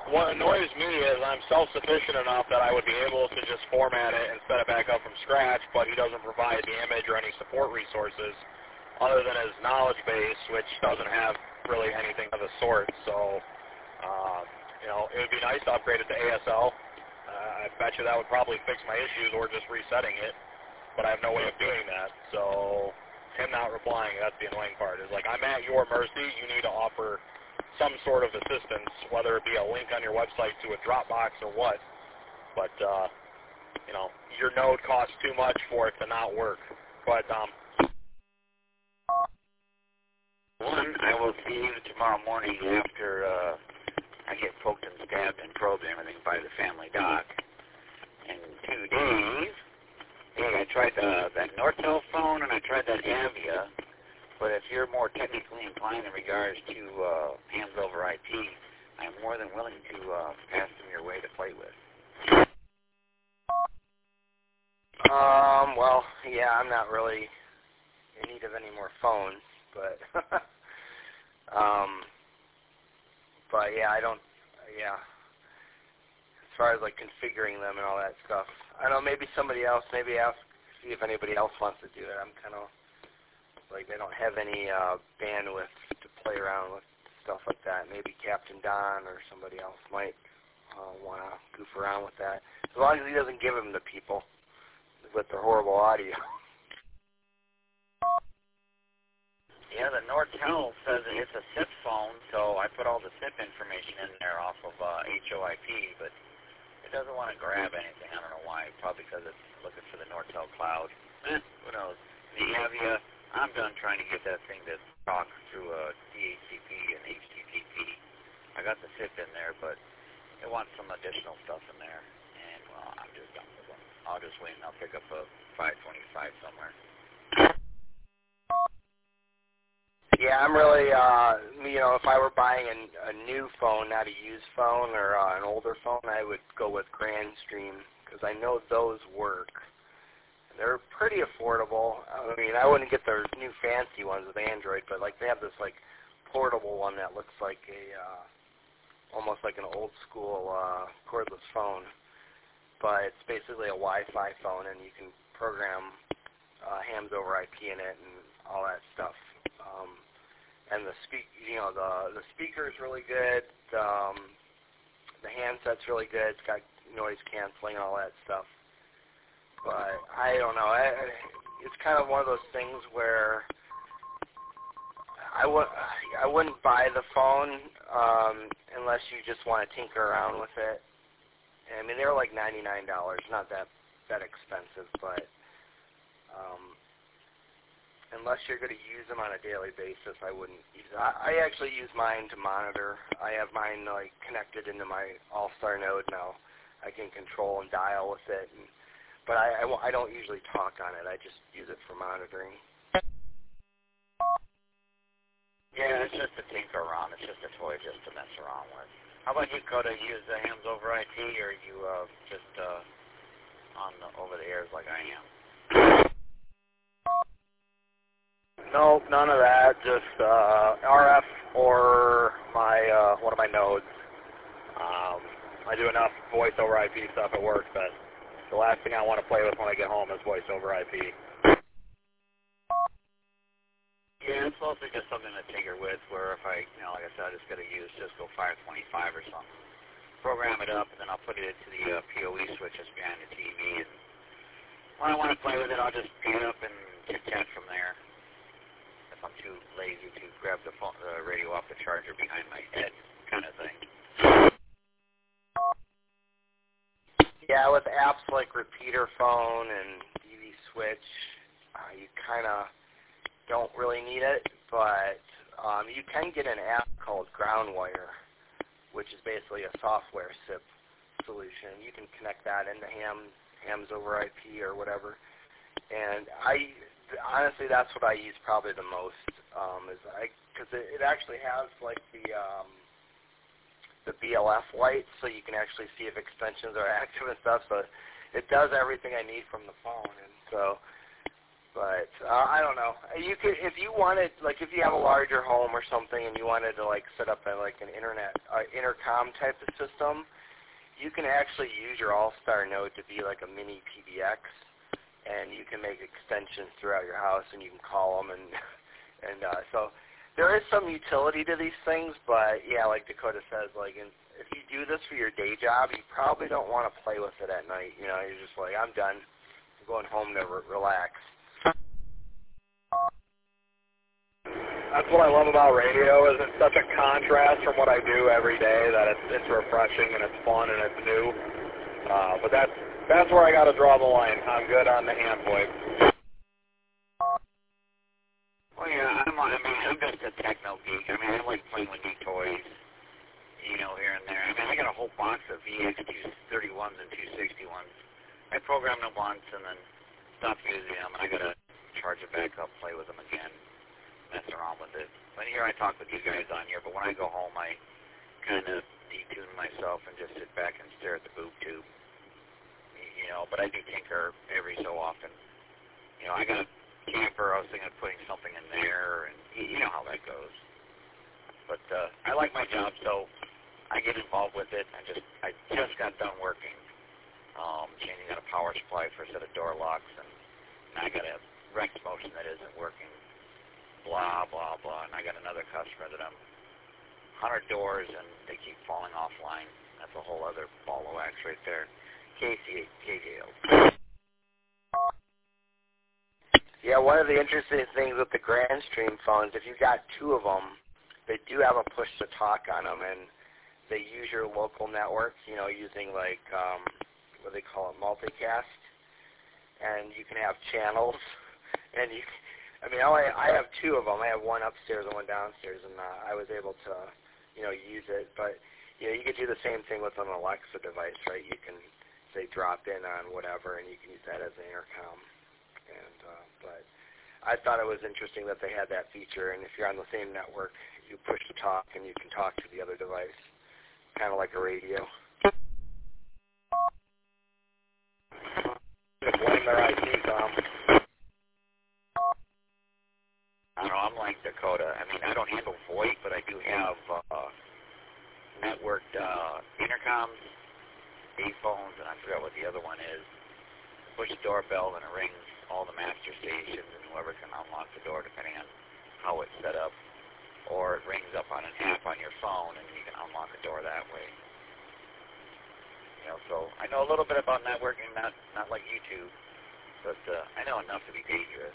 what annoys me is I'm self-sufficient enough that I would be able to just format it and set it back up from scratch, but he doesn't provide the image or any support resources other than his knowledge base, which doesn't have really anything of the sort. So, uh, you know, it would be nice to upgrade it to A S L. Uh, I bet you that would probably fix my issues or just resetting it, but I have no way of doing that. So him not replying, that's the annoying part. Is like, I'm at your mercy. You need to offer some sort of assistance, whether it be a link on your website to a Dropbox or what. But, uh, you know, your node costs too much for it to not work. But, um, one, I will see you tomorrow morning after uh, I get poked and stabbed and probed and everything by the family doc. In two days, yeah, I tried the, that Nortel phone and I tried that Avia. But if you're more technically inclined in regards to uh, hands over I P, I'm more than willing to uh, pass them your way to play with. Um, well, yeah, I'm not really in need of any more phones, but, um, but yeah, I don't, yeah, as far as like configuring them and all that stuff, I don't know, maybe somebody else, maybe ask, see if anybody else wants to do it. I'm kind of, like, they don't have any uh, bandwidth to play around with stuff like that. Maybe Captain Don or somebody else might uh, want to goof around with that. As long as he doesn't give them to people with their horrible audio. Yeah, the Nortel says it's a S I P phone, so I put all the S I P information in there off of uh, H O I P, but it doesn't want to grab anything. I don't know why. Probably because it's looking for the Nortel cloud. Eh, who knows? The Avia, I'm done trying to get that thing to talk through a D H C P and H T T P. I got the S I P in there, but it wants some additional stuff in there, and, well, I'm just done with them. I'll just wait and I'll pick up a five twenty-five somewhere. Yeah, I'm really, uh, you know, if I were buying a, a new phone, not a used phone or uh, an older phone, I would go with Grandstream because I know those work. They're pretty affordable. I mean, I wouldn't get their new fancy ones with Android, but like they have this like portable one that looks like a, uh, almost like an old school uh, cordless phone, but it's basically a Wi-Fi phone, and you can program uh, hams over I P in it and all that stuff. Um, and the speak, you know, the the speaker is really good. Um, the handset's really good. It's got noise canceling and all that stuff. But I don't know. I, it's kind of one of those things where I w- I wouldn't buy the phone um, unless you just want to tinker around with it. I mean, they're like ninety-nine dollars, not that that expensive, but um, unless you're going to use them on a daily basis, I wouldn't use it. I, I actually use mine to monitor. I have mine like connected into my All-Star node now. I can control and dial with it, and, but I, I, I don't usually talk on it. I just use it for monitoring. Yeah, it's just a tinker around. It's just a toy just to mess around with. How about you, Coda? Use the hams over I P, or you uh, just uh, on the over the airs like I am? Nope, none of that. Just uh, R F or my uh, one of my nodes. Um, I do enough voice over I P stuff at work that the last thing I want to play with when I get home is voice over I P. Yeah, it's mostly just something to tinker with. Where if I, you know, like I said, I just got to use Cisco five twenty-five or something, program it up, and then I'll put it into the uh, P O E switches behind the T V. And when I want to play with it, I'll just pick it up and chit chat from there. If I'm too lazy to grab the phone, the radio off the charger behind my head, kind of thing. Yeah, with apps like Repeater Phone and D V Switch, uh, you kind of don't really need it, but um, you can get an app called Groundwire, which is basically a software S I P solution. You can connect that into ham, hams over I P or whatever. And I honestly, that's what I use probably the most, um, is I because it, it actually has like the um, the B L F light, so you can actually see if extensions are active and stuff. So it does everything I need from the phone, and so. But uh, I don't know. You could, if you wanted, like, if you have a larger home or something, and you wanted to like set up a, like an internet uh, intercom type of system, you can actually use your All-Star node to be like a mini P B X, and you can make extensions throughout your house, and you can call them, and and uh, so there is some utility to these things. But yeah, like Dakota says, like, in, if you do this for your day job, you probably don't want to play with it at night. You know, you're just like, I'm done. I'm going home to re- relax. That's what I love about radio, is it's such a contrast from what I do every day that it's, it's refreshing and it's fun and it's new. Uh, but that's that's where I got to draw the line. I'm good on the hand voice. Well, yeah, I'm, I mean, I'm just a techno geek. I mean, I like playing with new toys, you know, here and there. I mean, I got a whole box of V X two thirty-ones and two sixty-ones. I programmed them once and then stopped using them, and I got to charge it back up, play with them again, mess around with it. But here I talk with you guys on here, but when I go home, I kind of detune myself and just sit back and stare at the boob tube. You know, but I do tinker every so often. You know, I got a camper, I was thinking of putting something in there, and you know how that goes. But uh, I like my job, so I get involved with it. I just I just got done working, um, changing out a power supply for a set of door locks, and I got a Rex motion that isn't working. Blah blah blah, and I got another customer that I'm one hundred doors, and they keep falling offline. That's a whole other ball of wax right there. K C K J O. Yeah, one of the interesting things with the Grandstream phones, if you got two of them, they do have a push-to-talk on them, and they use your local network, you know, using like, um, what do they call it, multicast, and you can have channels, and you, I mean, I, I have two of them. I have one upstairs and one downstairs, and uh, I was able to, you know, use it, but, you know, you could do the same thing with an Alexa device, right? You can, say, drop in on whatever, and you can use that as an intercom. And uh, but I thought it was interesting that they had that feature, and if you're on the same network, you push to talk, and you can talk to the other device, kind of like a radio. Blame their I T, Tom. I don't know, I'm like Dakota. I mean, I don't handle VoIP, but I do have uh, networked uh, intercoms, A phones, and I forgot what the other one is. Push the doorbell, and it rings all the master stations, and whoever can unlock the door, depending on how it's set up. Or it rings up on an app on your phone, and you can unlock the door that way. You know, so I know a little bit about networking, not not like you two, but uh, I know enough to be dangerous.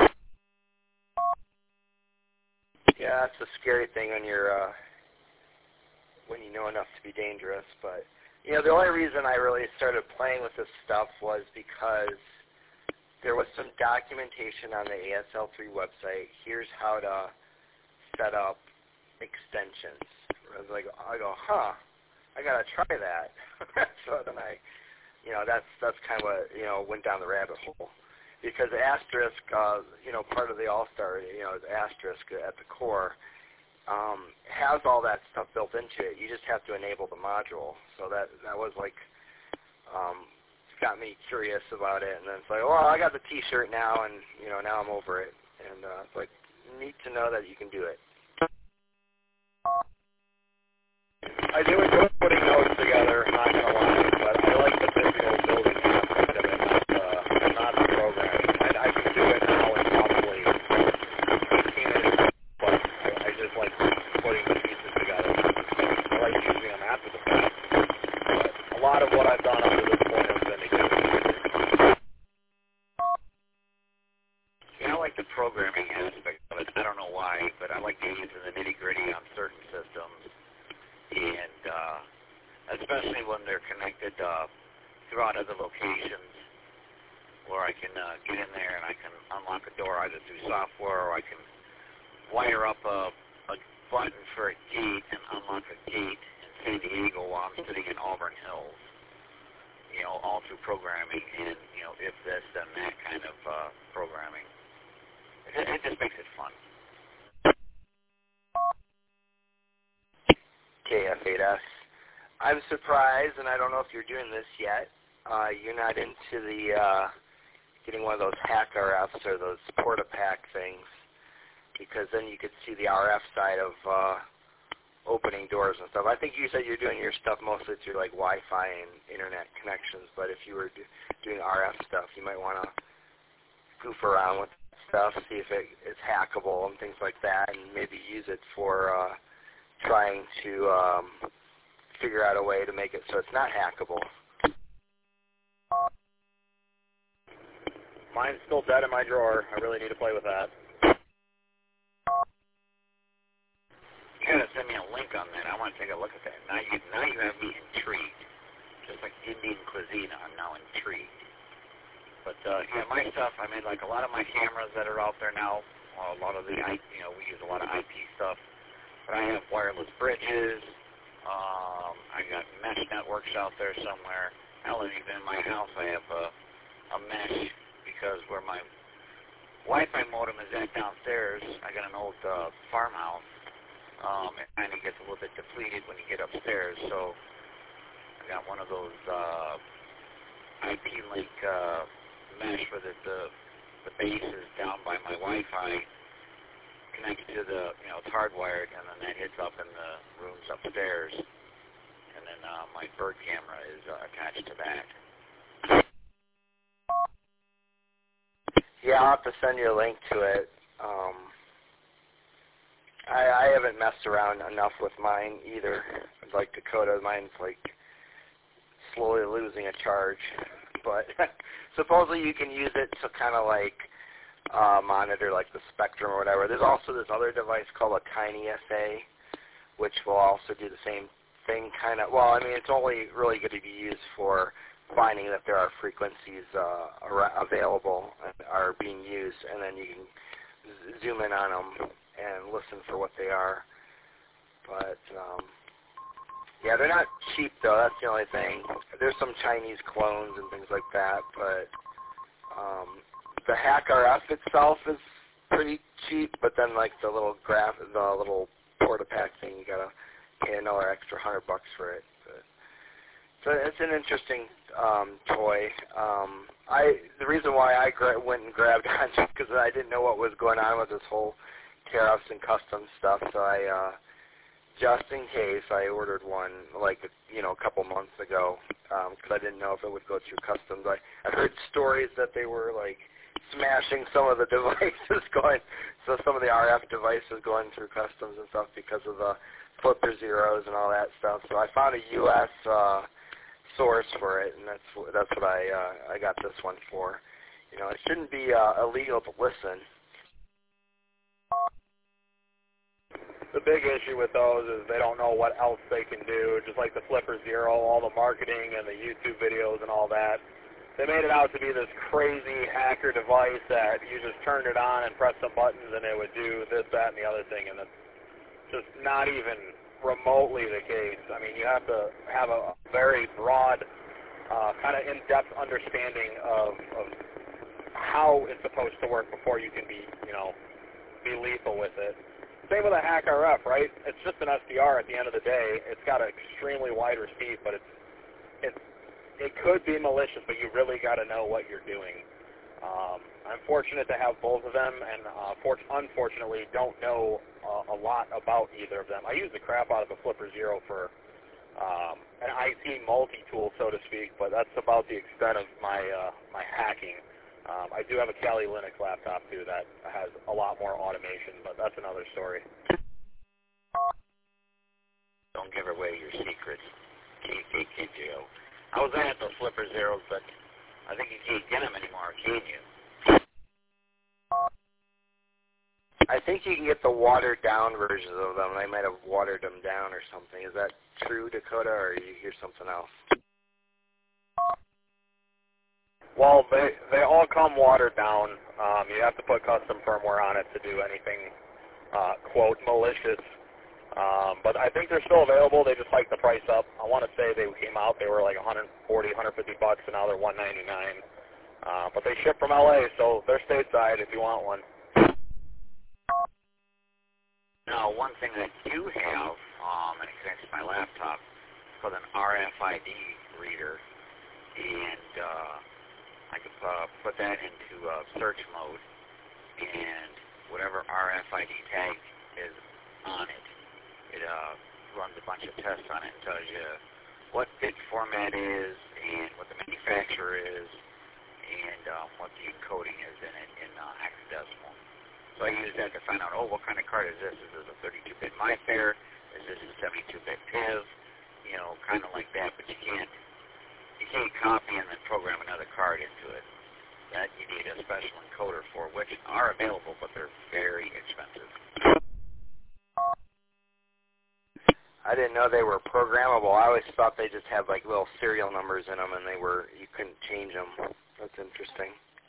Yeah, that's a scary thing when you're uh, when you know enough to be dangerous, but. You know, the only reason I really started playing with this stuff was because there was some documentation on the A S L three website. Here's how to set up extensions. I was like, I go, huh, I gotta try that. So then I, you know, that's that's kind of what, you know, went down the rabbit hole. Because Asterisk, uh, you know, part of the All-Star, you know, is Asterisk at the core. Um, has all that stuff built into it. You just have to enable the module. So that that was like, um, got me curious about it. And then it's like, well, I got the T-shirt now, and you know, now I'm over it. And uh, it's like neat to know that you can do it. I do enjoy putting notes together, not gonna lie, but I like the physical building aspect of it, not the, not the programming. I, I can do it now in probably fifteen minutes. But I, I just like putting the pieces together. I like using them after the fact. But a lot of what I've done up to this point has been to get it. Yeah, I like the programming aspect of it. I don't know why, but I like to get into the nitty-gritty on certain systems. And uh, especially when they're connected uh, throughout other locations, where I can uh, get in there and I can unlock a door either through software, or I can wire up a, a button for a gate and unlock a gate in San Diego while I'm sitting in Auburn Hills. You know, all through programming and, you know, if this, then that kind of uh, programming. It, it just makes it fun. K F eight S. I'm surprised, and I don't know if you're doing this yet, uh, you're not into the uh, getting one of those hack R Fs or those Portapack things, because then you could see the R F side of uh, opening doors and stuff. I think you said you're doing your stuff mostly through like Wi-Fi and internet connections, but if you were do, doing R F stuff, you might want to goof around with stuff, see if it is hackable and things like that, and maybe use it for uh, trying to um, figure out a way to make it so it's not hackable. Mine's still dead in my drawer. I really need to play with that. You gotta send me a link on that. I want to take a look at that. Now you, now you have me intrigued. Just like Indian cuisine, I'm now intrigued. But uh, yeah, my stuff. I mean, like a lot of my cameras that are out there now. A lot of the, you know, we use a lot of I P stuff. But I have wireless bridges. Um, I got mesh networks out there somewhere. Hell, even in my house, I have a, a mesh because where my Wi-Fi modem is at downstairs, I got an old uh, farmhouse. Um, it kind of gets a little bit depleted when you get upstairs, so I got one of those uh, I P link uh, mesh where the, the the base is down by my Wi-Fi, connected to the, you know, it's hardwired, and then that hits up in the rooms upstairs, and then uh, my bird camera is uh, attached to that. Yeah, I'll have to send you a link to it. Um, I, I haven't messed around enough with mine either. Like Dakota, mine's like slowly losing a charge. But supposedly you can use it to kind of like uh, monitor like the spectrum or whatever. There's also this other device called a Tiny S A, which will also do the same thing kind of. Well, I mean, it's only really going to be used for finding that there are frequencies uh, available and are being used, and then you can z- zoom in on them and listen for what they are. But, um, yeah, they're not cheap, though. That's the only thing. There's some Chinese clones and things like that, but um, the hack R F itself is pretty cheap, but then, like, the little graph, the little Portapack thing, you got to pay another extra hundred bucks for it. But, so it's an interesting um, toy. Um, I The reason why I gra- went and grabbed on it because I didn't know what was going on with this whole tariffs and customs stuff, so I, uh, just in case, I ordered one like, you know, a couple months ago because um, I didn't know if it would go through customs. I, I heard stories that they were like smashing some of the devices going, so some of the R F devices going through customs and stuff because of the flipper zeros and all that stuff. So I found a U S uh, source for it, and that's that's what I uh, I got this one for. You know, it shouldn't be uh, illegal to listen. The big issue with those is they don't know what else they can do, just like the Flipper Zero, all the marketing and the YouTube videos and all that. They made it out to be this crazy hacker device that you just turned it on and pressed some buttons and it would do this, that, and the other thing, and it's just not even remotely the case. I mean, you have to have a very broad, uh, kind of in-depth understanding of, of how it's supposed to work before you can be, you know, be lethal with it. Same with a hack R F, right? It's just an S D R at the end of the day. It's got an extremely wide receipt, but it's it it could be malicious, but you really got to know what you're doing. Um, I'm fortunate to have both of them, and uh, for, unfortunately don't know uh, a lot about either of them. I use the crap out of a Flipper Zero for um, an I T multi-tool, so to speak, but that's about the extent of my uh, my hacking. Um, I do have a Kali Linux laptop, too, that has a lot more automation, but that's another story. Don't give away your secrets, K K K J O. I was at those Flipper Zeros, but I think you can't get them anymore, can you? I think you can get the watered-down versions of them. I might have watered them down or something. Is that true, Dakota, or you hear something else? Well, they they all come watered down. Um, you have to put custom firmware on it to do anything, uh, quote, malicious. Um, but I think they're still available. They just hiked the price up. I want to say they came out, they were like one forty, one fifty bucks, and now they're one ninety-nine. Uh, but they ship from L A, so they're stateside if you want one. Now, one thing I do have, um, and it connects to my laptop, is called an R F I D reader. And uh, I could uh, put that into uh, search mode, and whatever R F I D tag is on it, it uh, runs a bunch of tests on it and tells you what bit format is and what the manufacturer is and um, what the encoding is in it in uh, hexadecimal. So I use that to find out, oh, what kind of card is this? Is this a thirty-two bit MyFair? Is this a seventy-two bit P I V? You know, kind of like that, but you can't you can't copy and then program another card into it. That you need a special encoder for, which are available, but they're very expensive. I didn't know they were programmable. I always thought they just had like little serial numbers in them, and they were you couldn't change them. That's interesting.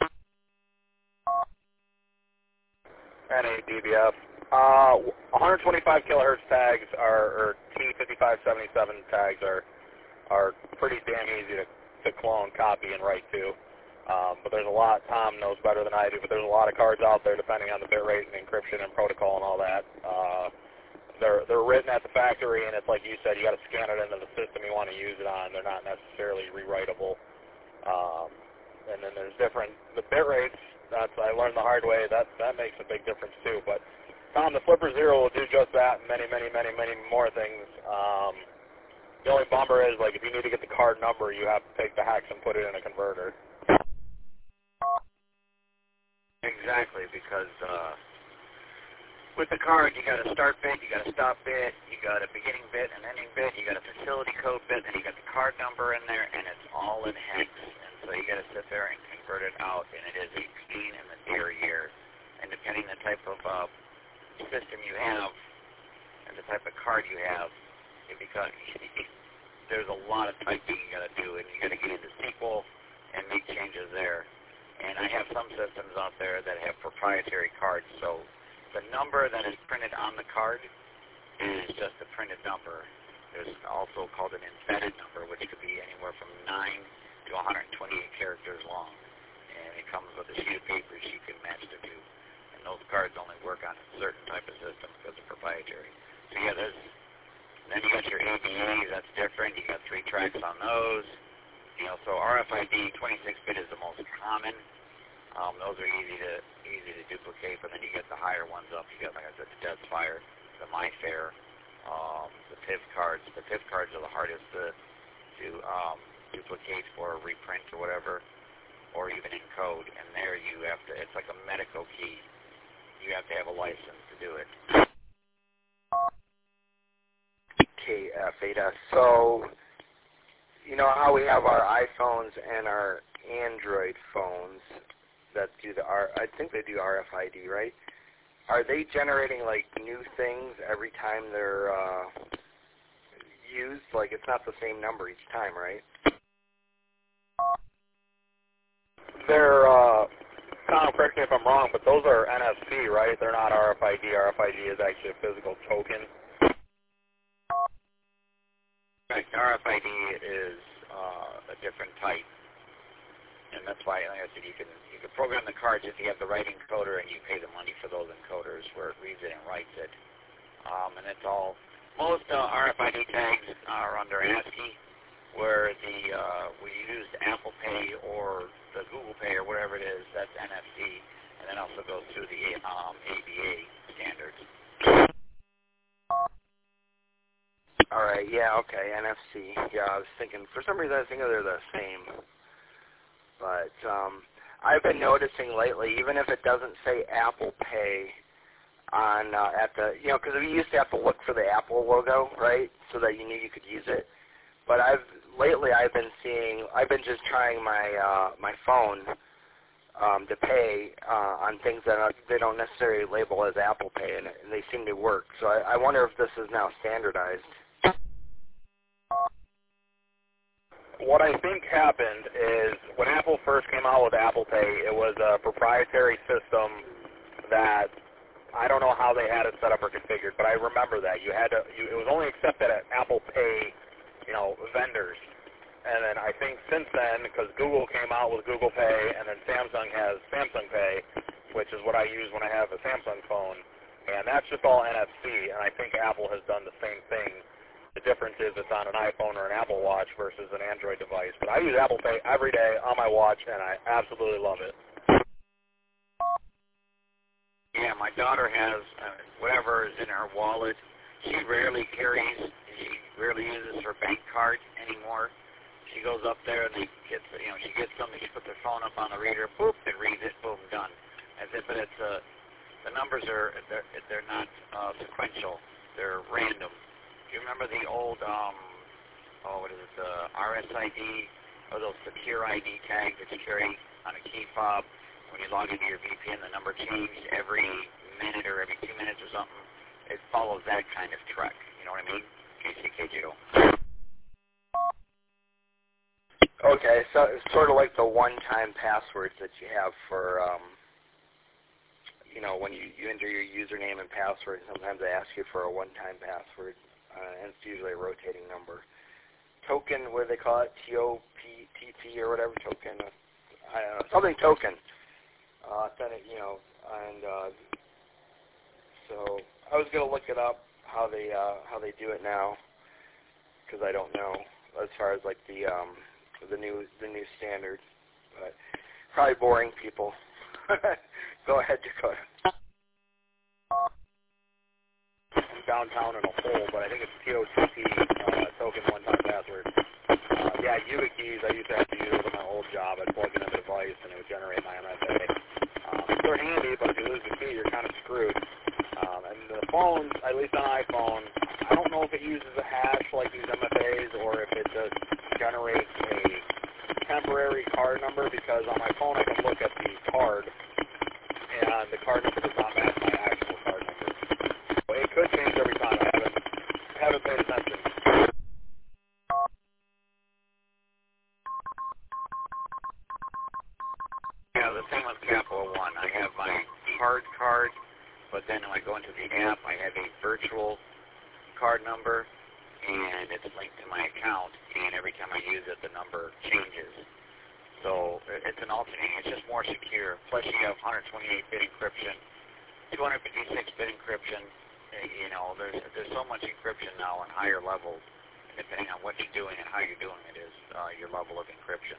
N A D B F. Uh, one twenty-five kilohertz tags are, or T fifty-five seventy-seven tags are are pretty damn easy to, to clone, copy, and write to. Um, but there's a lot. Tom knows better than I do. But there's a lot of cards out there, depending on the bit rate and encryption and protocol and all that. Uh, They're they're written at the factory, and it's like you said, you got to scan it into the system you want to use it on. They're not necessarily rewritable. Um, and then there's different the bit rates. That's I learned the hard way. That that makes a big difference too. But Tom, the Flipper Zero will do just that, and many many many many more things. Um, the only bummer is like if you need to get the card number, you have to take the hex and put it in a converter. Exactly, because. Uh, With the card, you got a start bit, you got a stop bit, you got a beginning bit, an ending bit, you got a facility code bit, and you got the card number in there, and it's all in hex. And so you got to sit there and convert it out, and it is a pain in the dear year. And depending on the type of uh, system you have and the type of card you have, it becomes there's a lot of typing you got to do, and you got to get into S Q L and make changes there. And I have some systems out there that have proprietary cards, so the number that is printed on the card is just a printed number. There's also called an embedded number, which could be anywhere from nine to one hundred twenty-eight characters long. And it comes with a sheet of paper you can match it to. And those cards only work on a certain type of system because they're proprietary. So yeah, there's, then you got your A B A, that's different. You got three tracks on those. You know, so R F I D twenty-six bit is the most common. Um, those are easy to easy to duplicate, but then you get the higher ones up. You get, like I said, the Deathfire, the MyFair, um, the P I V cards. The P I V cards are the hardest to to um, duplicate or reprint or whatever, or even encode. And there you have to. It's like a Medico key. You have to have a license to do it. K F eight S. So, you know how we have our iPhones and our Android phones that do the R, I think they do R F I D, right? Are they generating like new things every time they're uh, used? Like it's not the same number each time, right? They're, uh, Tom, correct me if I'm wrong, but those are N F C, right? They're not R F I D. R F I D is actually a physical token. Right, R F I D is uh, a different type. And that's why, like I said, you can you can program the cards if you have the right encoder, and you pay the money for those encoders where it reads it and writes it. Um, and it's all most uh, R F I D tags are under ASCII, where the uh, we use Apple Pay or the Google Pay or whatever it is. That's N F C, and then also goes through the um, A B A standards. All right. Yeah. Okay. N F C. Yeah. I was thinking for some reason I was thinking they're the same. But um, I've been noticing lately, even if it doesn't say Apple Pay on uh, at the, you know, because we used to have to look for the Apple logo, right, so that you knew you could use it. But I've lately I've been seeing, I've been just trying my uh, my phone um, to pay uh, on things that are, they don't necessarily label as Apple Pay, and, and they seem to work. So I, I wonder if this is now standardized. What I think happened is when Apple first came out with Apple Pay, it was a proprietary system that I don't know how they had it set up or configured, but I remember that you had to. You, it was only accepted at Apple Pay, you know, vendors. And then I think since then, because Google came out with Google Pay, and then Samsung has Samsung Pay, which is what I use when I have a Samsung phone, and that's just all N F C. And I think Apple has done the same thing to difference is it's on an iPhone or an Apple Watch versus an Android device. But I use Apple Pay every day on my watch, and I absolutely love it. Yeah, my daughter has uh, whatever is in her wallet. She rarely carries, she rarely uses her bank card anymore. She goes up there and they gets, you know, she gets something, she puts her phone up on the reader, boop, it reads it, boom, done. That's it, but it's, uh, the numbers are, they're, they're not uh, sequential, they're random. Do you remember the old, um, oh, what is it, the R S I D, or those secure I D tags that you carry on a key fob? When you log into your V P N, the number changed every minute or every two minutes or something. It follows that kind of trek. You know what I mean? K C K G O. Okay, so it's sort of like the one-time passwords that you have for, um, you know, when you, you enter your username and password, sometimes they ask you for a one-time password, uh, and it's usually a rotating number. Token, what do they call it? T O P T P or whatever, token, I don't know, something token. Uh, send it, you know, and uh, so I was going to look it up how they uh, how they do it now, because I don't know as far as like the um, the new the new standard, but probably boring people. Go ahead, Dakota. I'm downtown in a hole, but I think it's T O T P uh, token one-time password. Uh, yeah, YubiKeys I used to have to use with my old job. I'd plug in a device and it would generate my M F A. Um, they're handy, but if you lose the key, you're kind of screwed. Um, and the phones, at least on iPhone, I don't know if it uses a hash like these M F As or if it just generates a temporary card number, because on my phone I can look at the card, and the card number does not match my actual card number. So it could change every time. I haven't, haven't paid attention. Yeah, the same with Capital One. I have my hard card, but then when I go into the app, I have a virtual card number, and it's linked to my account, and every time I use it, the number changes. So it's an alternating. It's just more secure. Plus, you have one twenty-eight bit encryption, two fifty-six bit encryption. You know, there's there's so much encryption now on higher levels, depending on what you're doing and how you're doing it is uh, your level of encryption.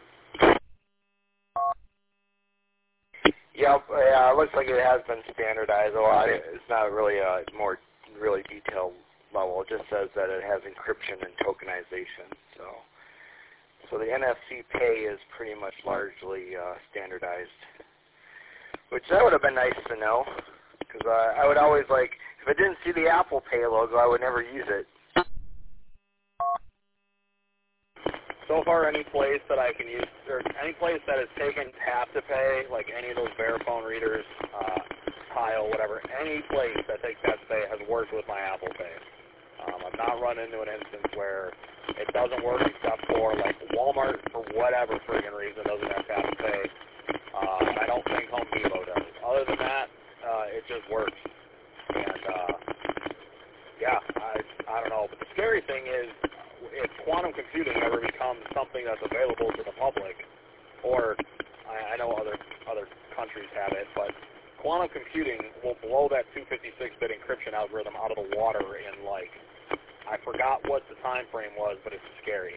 Yeah, yeah, it looks like it has been standardized a lot. It's not really a more really detailed level. It just says that it has encryption and tokenization. So, so the N F C Pay is pretty much largely uh, standardized, which that would have been nice to know, because uh, I would always like, if I didn't see the Apple Pay logo, I would never use it. So far, any place that I can use, or any place that has taken tap to pay, like any of those Verifone readers, uh, Tile, whatever, any place that takes tap to pay has worked with my Apple Pay. Um, I've not run into an instance where it doesn't work except for, like, Walmart, for whatever friggin' reason, doesn't have tap to pay. Uh, I don't think Home Depot does. Other than that, uh, it just works. And, uh, yeah, I, I don't know. But the scary thing is, if quantum computing ever becomes something that's available to the public, or I, I know other other countries have it, but quantum computing will blow that two fifty-six bit encryption algorithm out of the water in, like, I forgot what the time frame was, but it's scary.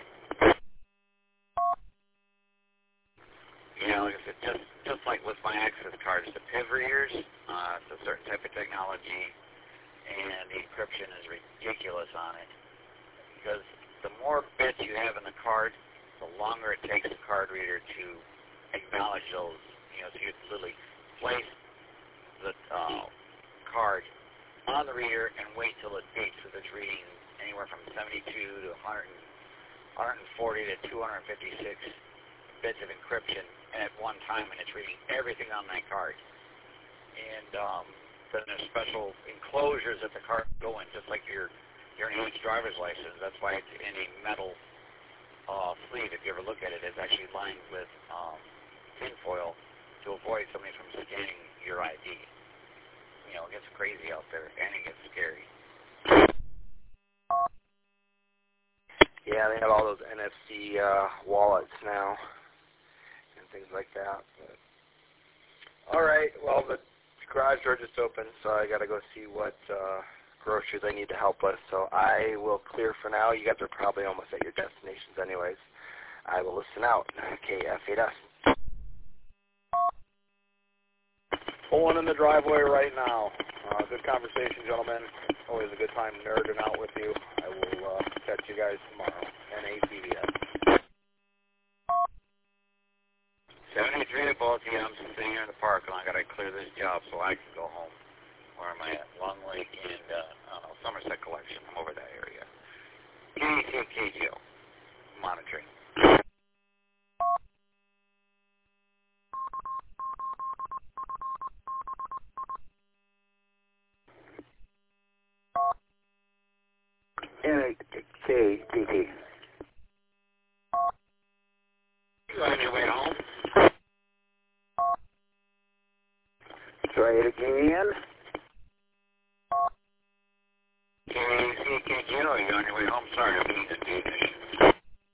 You know, it's just just like with my access cards, the P I V readers, uh, it's a certain type of technology, and the encryption is ridiculous on it, because the more bits you have in the card, the longer it takes the card reader to acknowledge those. You know, so you literally place the uh, card on the reader and wait till it beeps, because it's reading anywhere from seventy-two to one forty to two fifty-six bits of encryption at one time, and it's reading everything on that card. And um, then there's special enclosures that the card go in, just like your your enhanced driver's license. That's why it's in a metal uh, sleeve. If you ever look at it, it's actually lined with um, tinfoil to avoid somebody from scanning your I D. You know, it gets crazy out there, and it gets scary. Yeah, they have all those N F C uh, wallets now and things like that. But, all right, well, the garage door just opened, so I got to go see what uh, groceries I need to help with. So I will clear for now. You guys are probably almost at your destinations anyways. I will listen out. K F eight S. Pulling in the driveway right now. Uh, good conversation, gentlemen. Always a good time nerding out with you. I will uh, catch you guys tomorrow. N A P D S. seventy-three at both of you. I'm sitting here in the park, and I got to clear this job so I can go home. Where am I at? Long Lake and, uh, I don't know, Somerset Collection. I'm over that area. K C K G O. Monitoring. N A K T T. You on your way home? Try it again. K C K G O, you on your way home? Sorry, I'm being a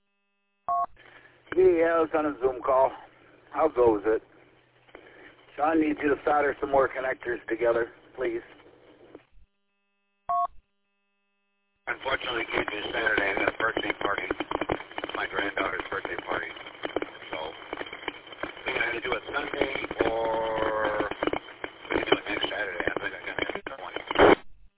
Yeah, I was on a Zoom call. How goes it? Sean needs you to solder some more connectors together, please. Unfortunately, can't do Saturday. I got a birthday party. My granddaughter's birthday party. So, we can either do it Sunday or we can do it next Saturday. I think I got it at twenty.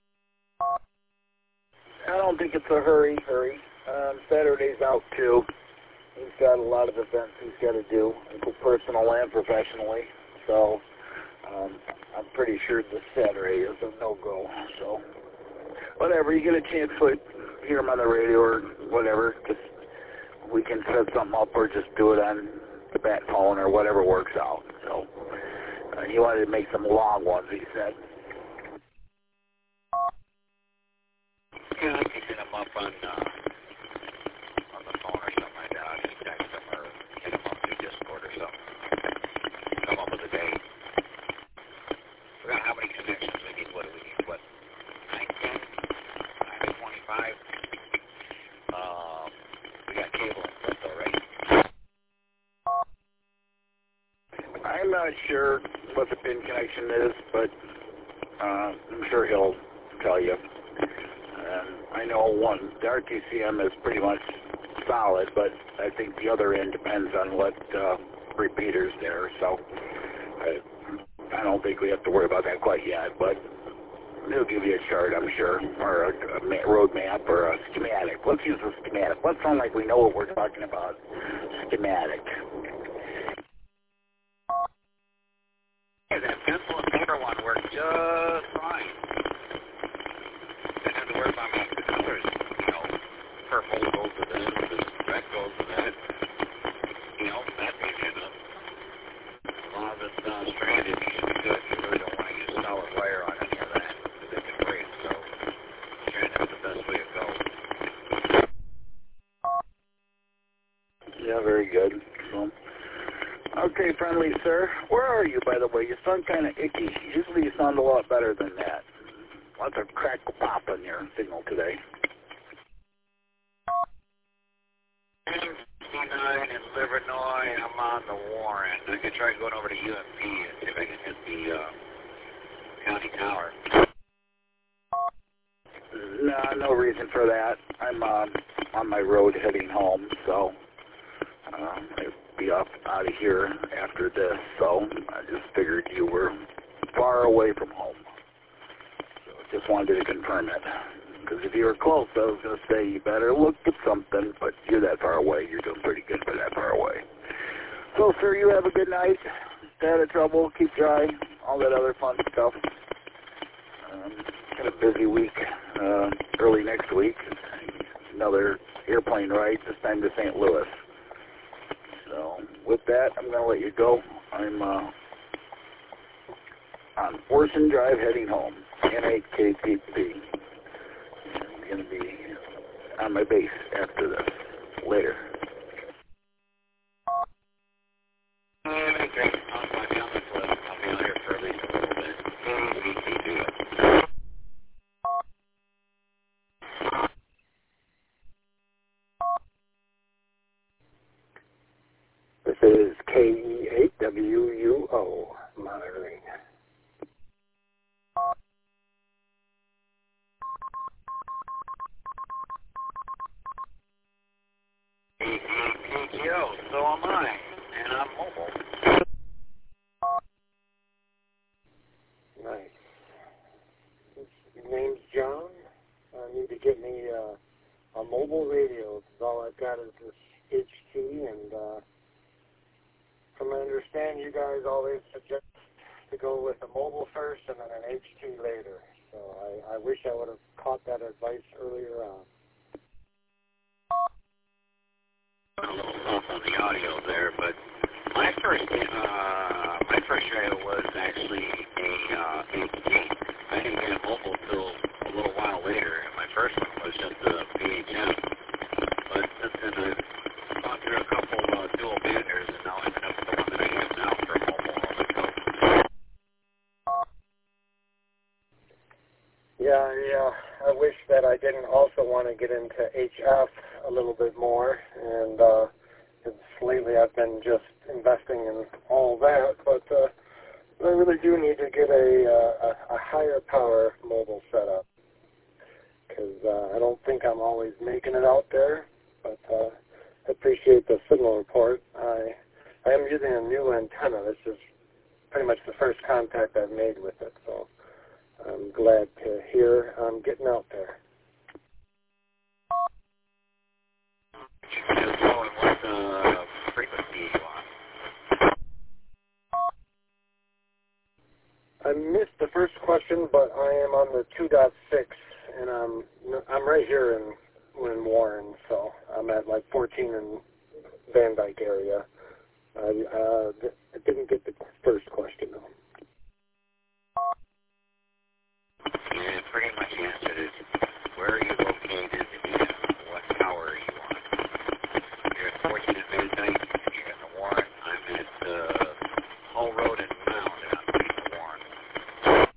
I don't think it's a hurry, hurry. Um, Saturday's out too. He's got a lot of events he's got to do, personal and professionally. So, um, I'm pretty sure this Saturday is a no-go. So, whatever, you get a chance to hear him on the radio or whatever, just we can set something up or just do it on the bat phone or whatever works out. So, uh, he wanted to make some long ones, he said. Yeah, I can hit him up on, uh, on the phone or something like that. I can text him or hit him up through Discord or something. Come up with a date. Forgot how many connections we need. What do we need? What? nine, ten? nine, twenty-five? Um, we got cable and stuff though, right? I'm not sure what the pin connection is, but uh, I'm sure he'll tell you. Um, I know one, the R T C M is pretty much solid, but I think the other end depends on what uh, repeaters there. So I, I don't think we have to worry about that quite yet, but he'll give you a chart, I'm sure, or a, a ma- road map or a schematic. Let's use a schematic. Let's sound like we know what we're talking about. Schematic. Yeah, that pencil and paper one worked just fine. Didn't have to worry about my colors. You know, purple goes with this, this red goes with that. You know, that means enough. As long as it's not stranded, you should be good. You really don't want to use solid wire on any of that because they can break. So, stranded is the best way to go. Yeah, very good. So, okay, friendly sir. Where are you, by the way? You sound kind of icky. Usually you sound a lot better than that. Lots of crackle pop in your signal today. I'm sixty-nine in Livernois. I'm on the Warren. I could try going over to U M P and see if I can hit the uh, county tower. No, no reason for that. I'm um, on my road heading home, so um, I'll be up out of here after this. So I just figured you were far away from home. So just wanted to confirm it. Because if you were close, I was going to say you better look at something, but you're that far away. You're doing pretty good for that far away. So, sir, you have a good night. Stay out of trouble. Keep dry. All that other fun stuff. Um, got a busy week. Uh, early next week, another airplane ride, this time to Saint Louis. So, with that, I'm going to let you go. I'm uh, on Orson Drive heading home. N eight K P P. I'm going to be on my base after this. Later. Yeah, that's great. I'll find you on the cliff. I'll be out here for at least a little bit. We can do it. This is K E eight W U O monitoring. get me uh, a mobile radio. Because all I've got is this H T, and uh, from what I understand, you guys always suggest to go with a mobile first and then an H T later. So I, I wish I would have caught that advice earlier on. A little off on the audio there, but my first uh, my first radio was actually a uh, H T. I didn't get a mobile till a little while later, and my first one was just a P H M. But then I've gone through a couple uh, dual banders, and now I ended up with the one that I have now for mobile on the go. Yeah, yeah. I wish that I didn't also want to get into H F a little bit more, and uh, it's, lately I've been just investing in all that, but uh, I really do need to get a, uh, a, a higher power mobile setup, because uh, I don't think I'm always making it out there, but uh, I appreciate the signal report. I, I am using a new antenna. This is pretty much the first contact I've made with it, so I'm glad to hear I'm getting out there. Just going what uh, frequency you on? I missed the first question, but I am on the two point six, and I'm I'm right here in in Warren, so I'm at like fourteen in Van Dyke area. I uh, I didn't get the first question though. Yeah, pretty much answered it. Where are you located and what tower are you on? You're at fourteen in Van Dyke, and you're in the Warren. I'm at uh, Hull Road and Mound, and I'm in the Warren.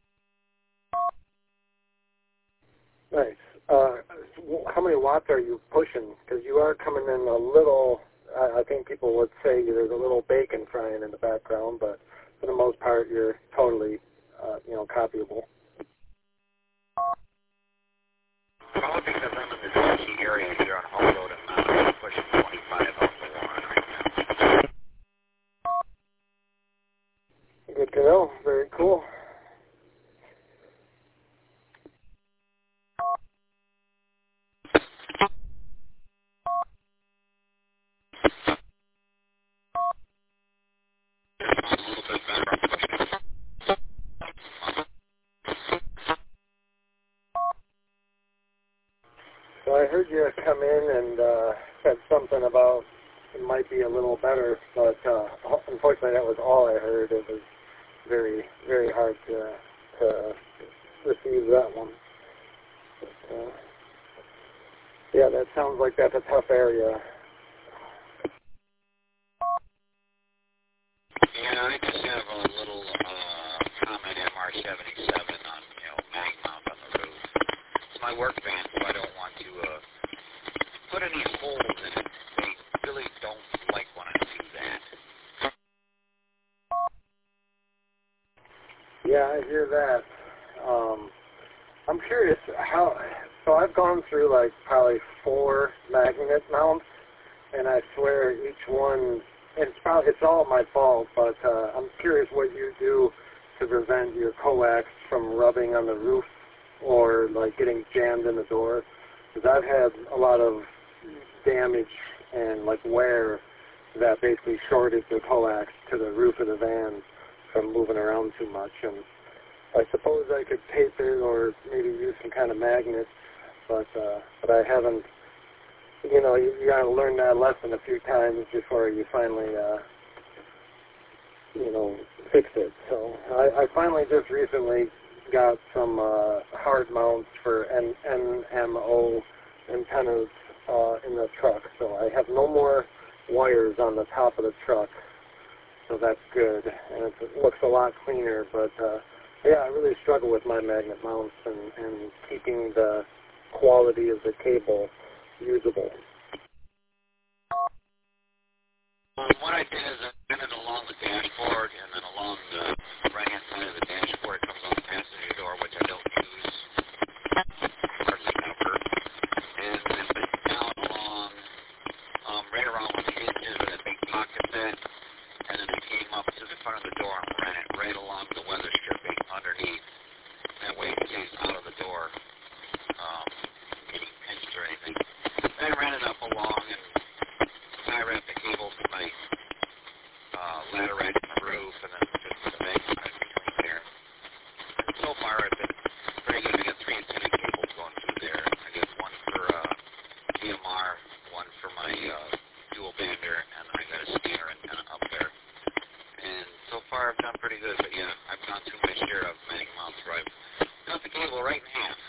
Nice. Uh, how many watts are you pushing? Because you are coming in a little, I, I think people would say there's a little bacon frying in the background, but for the most part, you're totally, uh, you know, copyable. Probably because I'm in the D C area here on Hull Road and Mound. I'm pushing twenty-five off the Warren right now. Good to know. Very cool. So I heard you come in and uh, said something about it might be a little better, but uh, unfortunately that was all I heard. It was very, very hard to, to receive that one. But, uh, yeah, that sounds like that's a tough area. Yeah, I just have a little uh, comment M R seventy-seven on, you know, mag mount on the roof. It's my work van, so I don't want to uh, put any holes in it. They really don't like when I do that. Yeah, I hear that. Um, I'm curious how, so I've gone through like probably four magnet mounts, and I swear each one, it's probably, it's all my fault, but uh, I'm curious what you do to prevent your coax from rubbing on the roof or like getting jammed in the door, because I've had a lot of damage and like wear that basically shorted the coax to the roof of the van from moving around too much. And I suppose I could tape it or maybe use some kind of magnets, but uh, but I haven't. You know, you, you got to learn that lesson a few times before you finally, uh, you know, fix it. So I, I finally just recently got some uh, hard mounts for N M O antennas uh, in the truck. So I have no more wires on the top of the truck. So that's good, and it's, it looks a lot cleaner. But uh, yeah, I really struggle with my magnet mounts and, and keeping the quality of the cable usable. Um, what I did is I ran it along the dashboard, and then along the right-hand side of the dashboard comes on the passenger door, which I don't use hardly ever. And then went down along, um, right around where the hinges where the big pocket's at, and then I came up to the front of the door and ran it right along the weather stripping underneath. That way it stays out of the door. Um, getting far I've been pretty good. I got three antenna cables going through there. I got one for uh, D M R, one for my uh, dual bander, and I got a scanner antenna up there. And so far I've done pretty good, but yeah, I've gone through my share of mag mounts where I've cut the cable right in half.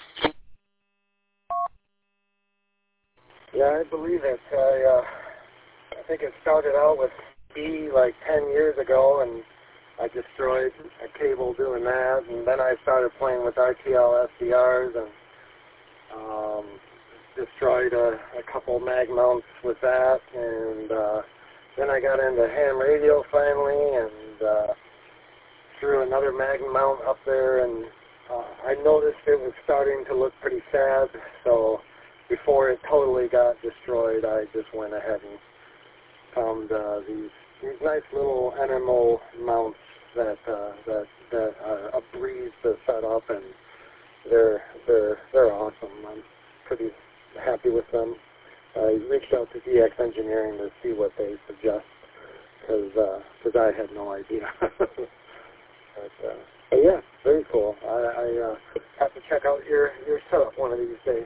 Yeah, I believe it. I, uh, I think it started out with B like ten years ago, and I destroyed a cable doing that, and then I started playing with R T L S D Rs and um, destroyed a, a couple mag mounts with that, and uh, then I got into ham radio finally, and uh, threw another mag mount up there, and uh, I noticed it was starting to look pretty sad, so before it totally got destroyed, I just went ahead and found uh, these these nice little N M O mounts that uh, that that are a breeze to set up, and they're they're they're awesome. I'm pretty happy with them. I reached out to D X Engineering to see what they suggest, because because I had no idea. but, uh, but yeah, very cool. I, I uh, have to check out your your setup one of these days.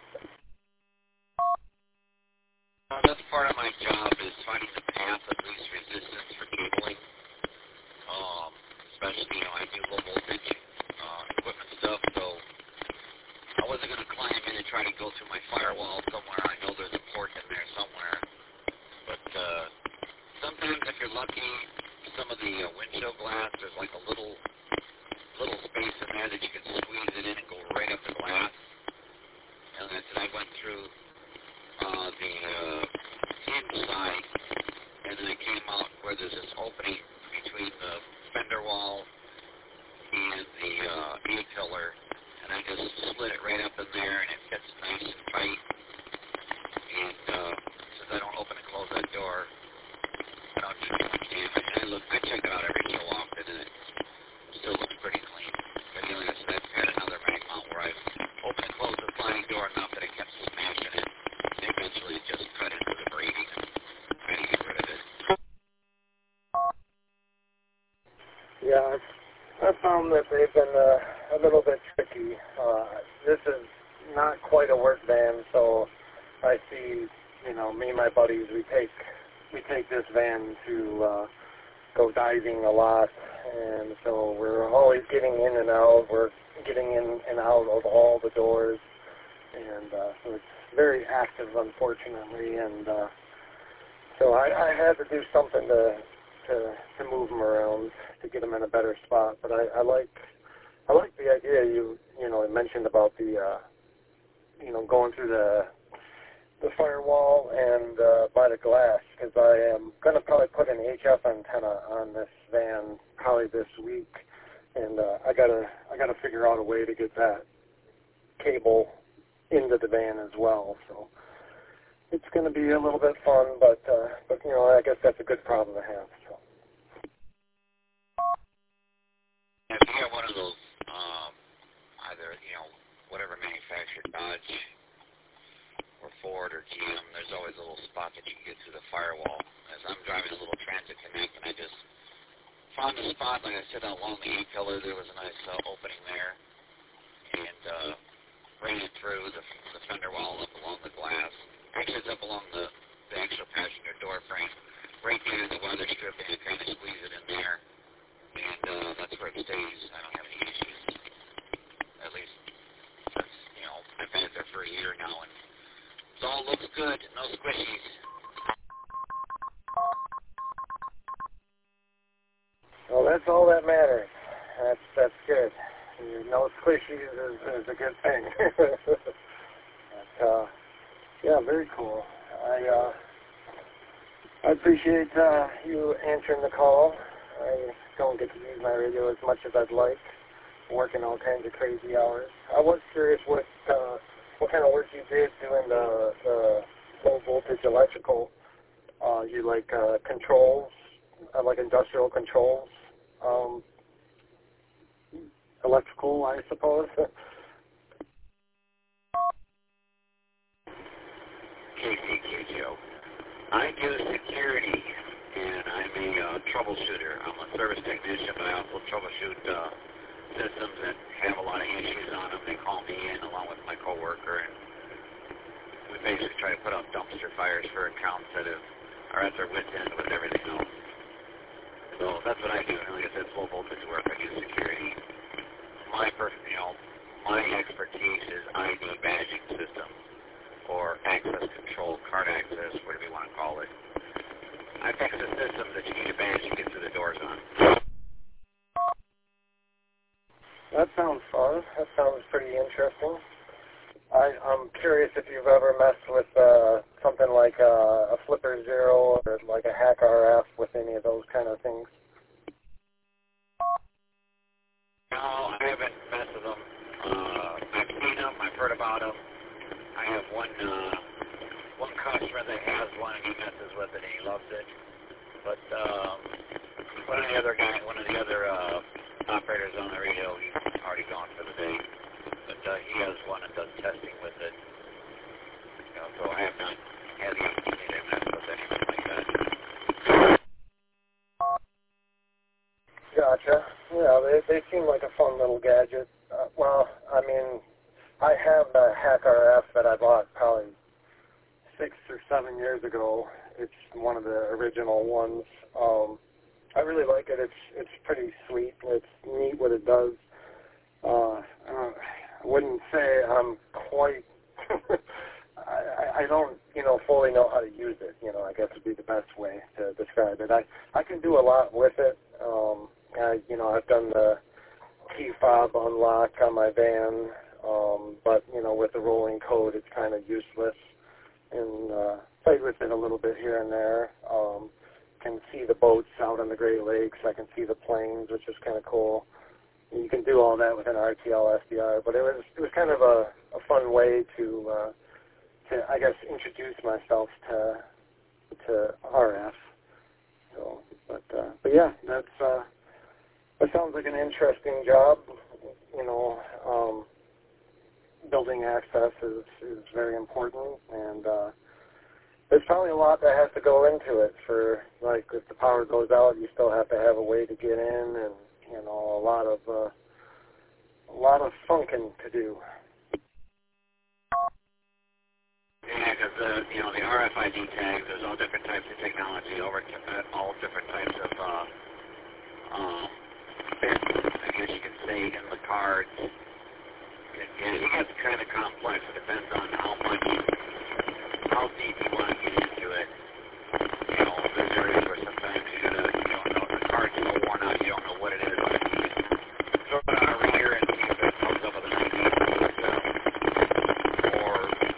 Uh, that's part of my job, is finding the path of least resistance for cabling. Um, especially, you know, I do low voltage uh, equipment stuff, so I wasn't going to climb in and try to go through my firewall somewhere. I know there's a port in there somewhere. But uh, sometimes if you're lucky, some of the uh, windshield glass, there's like a little little space in there that you can squeeze it in and go right up the glass. And then I went through Uh, the uh, inside, and then I came out where there's this opening between the fender wall and the uh, A-pillar, and I just slid it right up in there, and it fits nice and tight. And uh, since I don't open and close that door, I don't do too much damage. And I look, I check it out every so often, and it still looks pretty clean. But you know, like I said, I've had another mag mount where I've opened and closed the sliding door enough that it kept smashing it. Eventually just cut into the braiding and try to get rid of it. Yeah, I've, I've found that they've been uh, a little bit tricky. Uh, this is not quite a work van, so I see, you know, me and my buddies, we take we take this van to uh, go diving a lot, and so we're always getting in and out. We're getting in and out of all the doors, and uh, so it's very active, unfortunately, and uh, so I, I had to do something to, to to move them around to get them in a better spot. But I, I like I like the idea you you know mentioned about the uh, you know going through the the firewall and uh, by the glass, because I am going to probably put an H F antenna on this van probably this week, and uh, I gotta I gotta figure out a way to get that cable into the van as well. So it's going to be a little bit fun, but uh, but you know I guess that's a good problem to have. So. If you have one of those, um, either you know whatever manufacturer, Dodge or Ford or G M, there's always a little spot that you can get through the firewall. As I'm driving a little Transit Connect, and I just found a spot, like I said, along the A-pillar, there was a nice uh, opening there, and uh, ran it through the, the fender wall up along the glass. Actually, it's up along the, the actual passenger door frame, right near the weather strip, and you kind of squeeze it in there, and uh, that's where it stays. I don't have any issues. At least, since, you know, I've had it there for a year now, and it all looks good. No squishies. Well, that's all that matters. That's that's good. No squishies is, is a good thing. but, uh, yeah, very cool. I uh, I appreciate uh, you answering the call. I don't get to use my radio as much as I'd like. I'm working all kinds of crazy hours. I was curious what uh, what kind of work you did doing the, the low voltage electrical. Uh, you like uh, controls, uh, like industrial controls. Um, electrical, I suppose. K C Q Joe. I do security, and I'm a uh, troubleshooter. I'm a service technician, but I also troubleshoot uh, systems that have a identifiers for accounts that have, are at their wit's end with everything else. So that's what I do. And like I said, it's low voltage work. I do security. My person, you know, my expertise is I D badging systems or access control, card access, whatever you want to call it. I fix the systems that you need a badge to get through the doors on. That sounds fun. That sounds pretty interesting. I, I'm curious if you've ever messed with uh, something like a, a Flipper Zero or like a Hack R F with any of those kind of things. No, I haven't messed with them. Uh, I've seen them. I've heard about them. I have one uh, one customer that has one and he messes with it and he loves it. But um, one of the other guys, one of the other uh, operators on the radio, he's already gone for the day. But uh, he has one and does testing with it. You know, so I have not had the opportunity to mess with anything like that. Gotcha. Yeah, they they seem like a fun little gadget. Uh, well, I mean, I have the Hack R F that I bought probably six or seven years ago. It's one of the original ones. Um, I really like it. It's it's pretty sweet. It's neat what it does. Uh, I wouldn't say I'm quite. I, I don't, you know, fully know how to use it. You know, I guess would be the best way to describe it. I I can do a lot with it. Um, I, you know, I've done the key fob unlock on my van, um, but you know, with the rolling code, it's kind of useless. And uh, played with it a little bit here and there. Um, can see the boats out on the Great Lakes. I can see the planes, which is kind of cool. You can do all that with an R T L S D R, but it was it was kind of a, a fun way to uh, to I guess introduce myself to to R F. So, but uh, but yeah, that's uh, that sounds like an interesting job. You know, um, building access is is very important, and uh, there's probably a lot that has to go into it. For like, if the power goes out, you still have to have a way to get in, and you know, a lot of uh, a lot of funking to do. Yeah, because uh, you know, the R F I D tags, there's all different types of technology over to, uh, all different types of uh, um, bits, I guess you could say, in the cards. It, it, it gets kind of complex. It depends on how much, how deep you want to get into it. You know, there's areas where sometimes you gotta, you don't know, the card's so worn out, you don't know what it is. But you can throw it on a reader and see if it comes up with a ninety percent. Or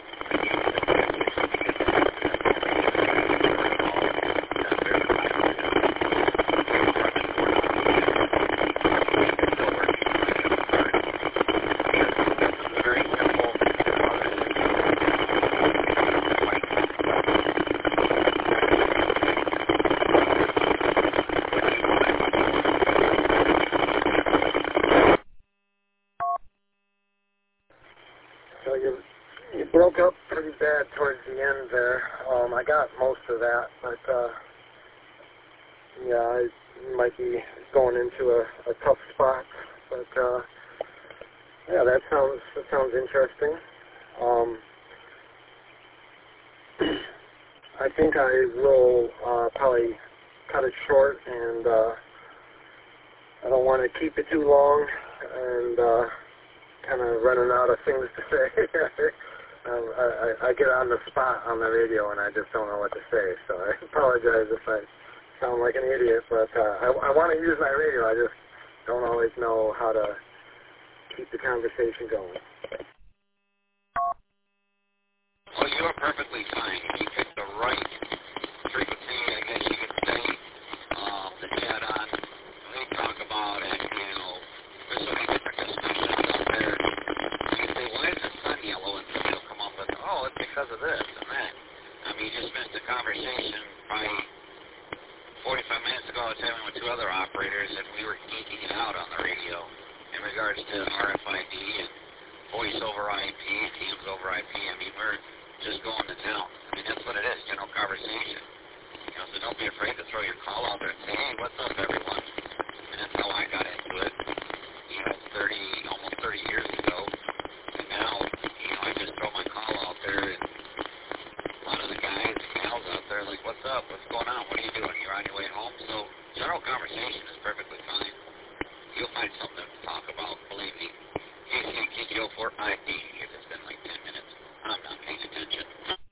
broke up pretty bad towards the end there. Um, I got most of that, but uh, yeah, I might be going into a, a tough spot. But uh, yeah, that sounds that sounds interesting. Um, I think I will uh, probably cut it short, and uh, I don't want to keep it too long, and uh, kind of running out of things to say. Um, I, I get on the spot on the radio and I just don't know what to say, so I apologize if I sound like an idiot, but uh, I, I want to use my radio, I just don't always know how to keep the conversation going. Well, you're perfectly fine. You picked the right frequency, I guess you could say, um, to chat on. We talk about it, you know, there's so many different discussions out there. You say, why is the sun yellow? And somebody will come up with, oh, it's because of this and that. I mean, you just missed a conversation probably forty-five minutes ago. I was having with two other operators, and we were geeking it out on the radio in regards to R F I D and voice over I P, teams over I P. I mean, we're just going to town. I mean, that's what it is, general conversation. You know, so don't be afraid to throw your call out there and say, hey, what's up, everyone? And that's how I got into it, you know, thirty, almost thirty years ago. And now, you know, I just throw my call out there, and a lot of the guys might be if it's been like ten minutes. I'm not paying attention.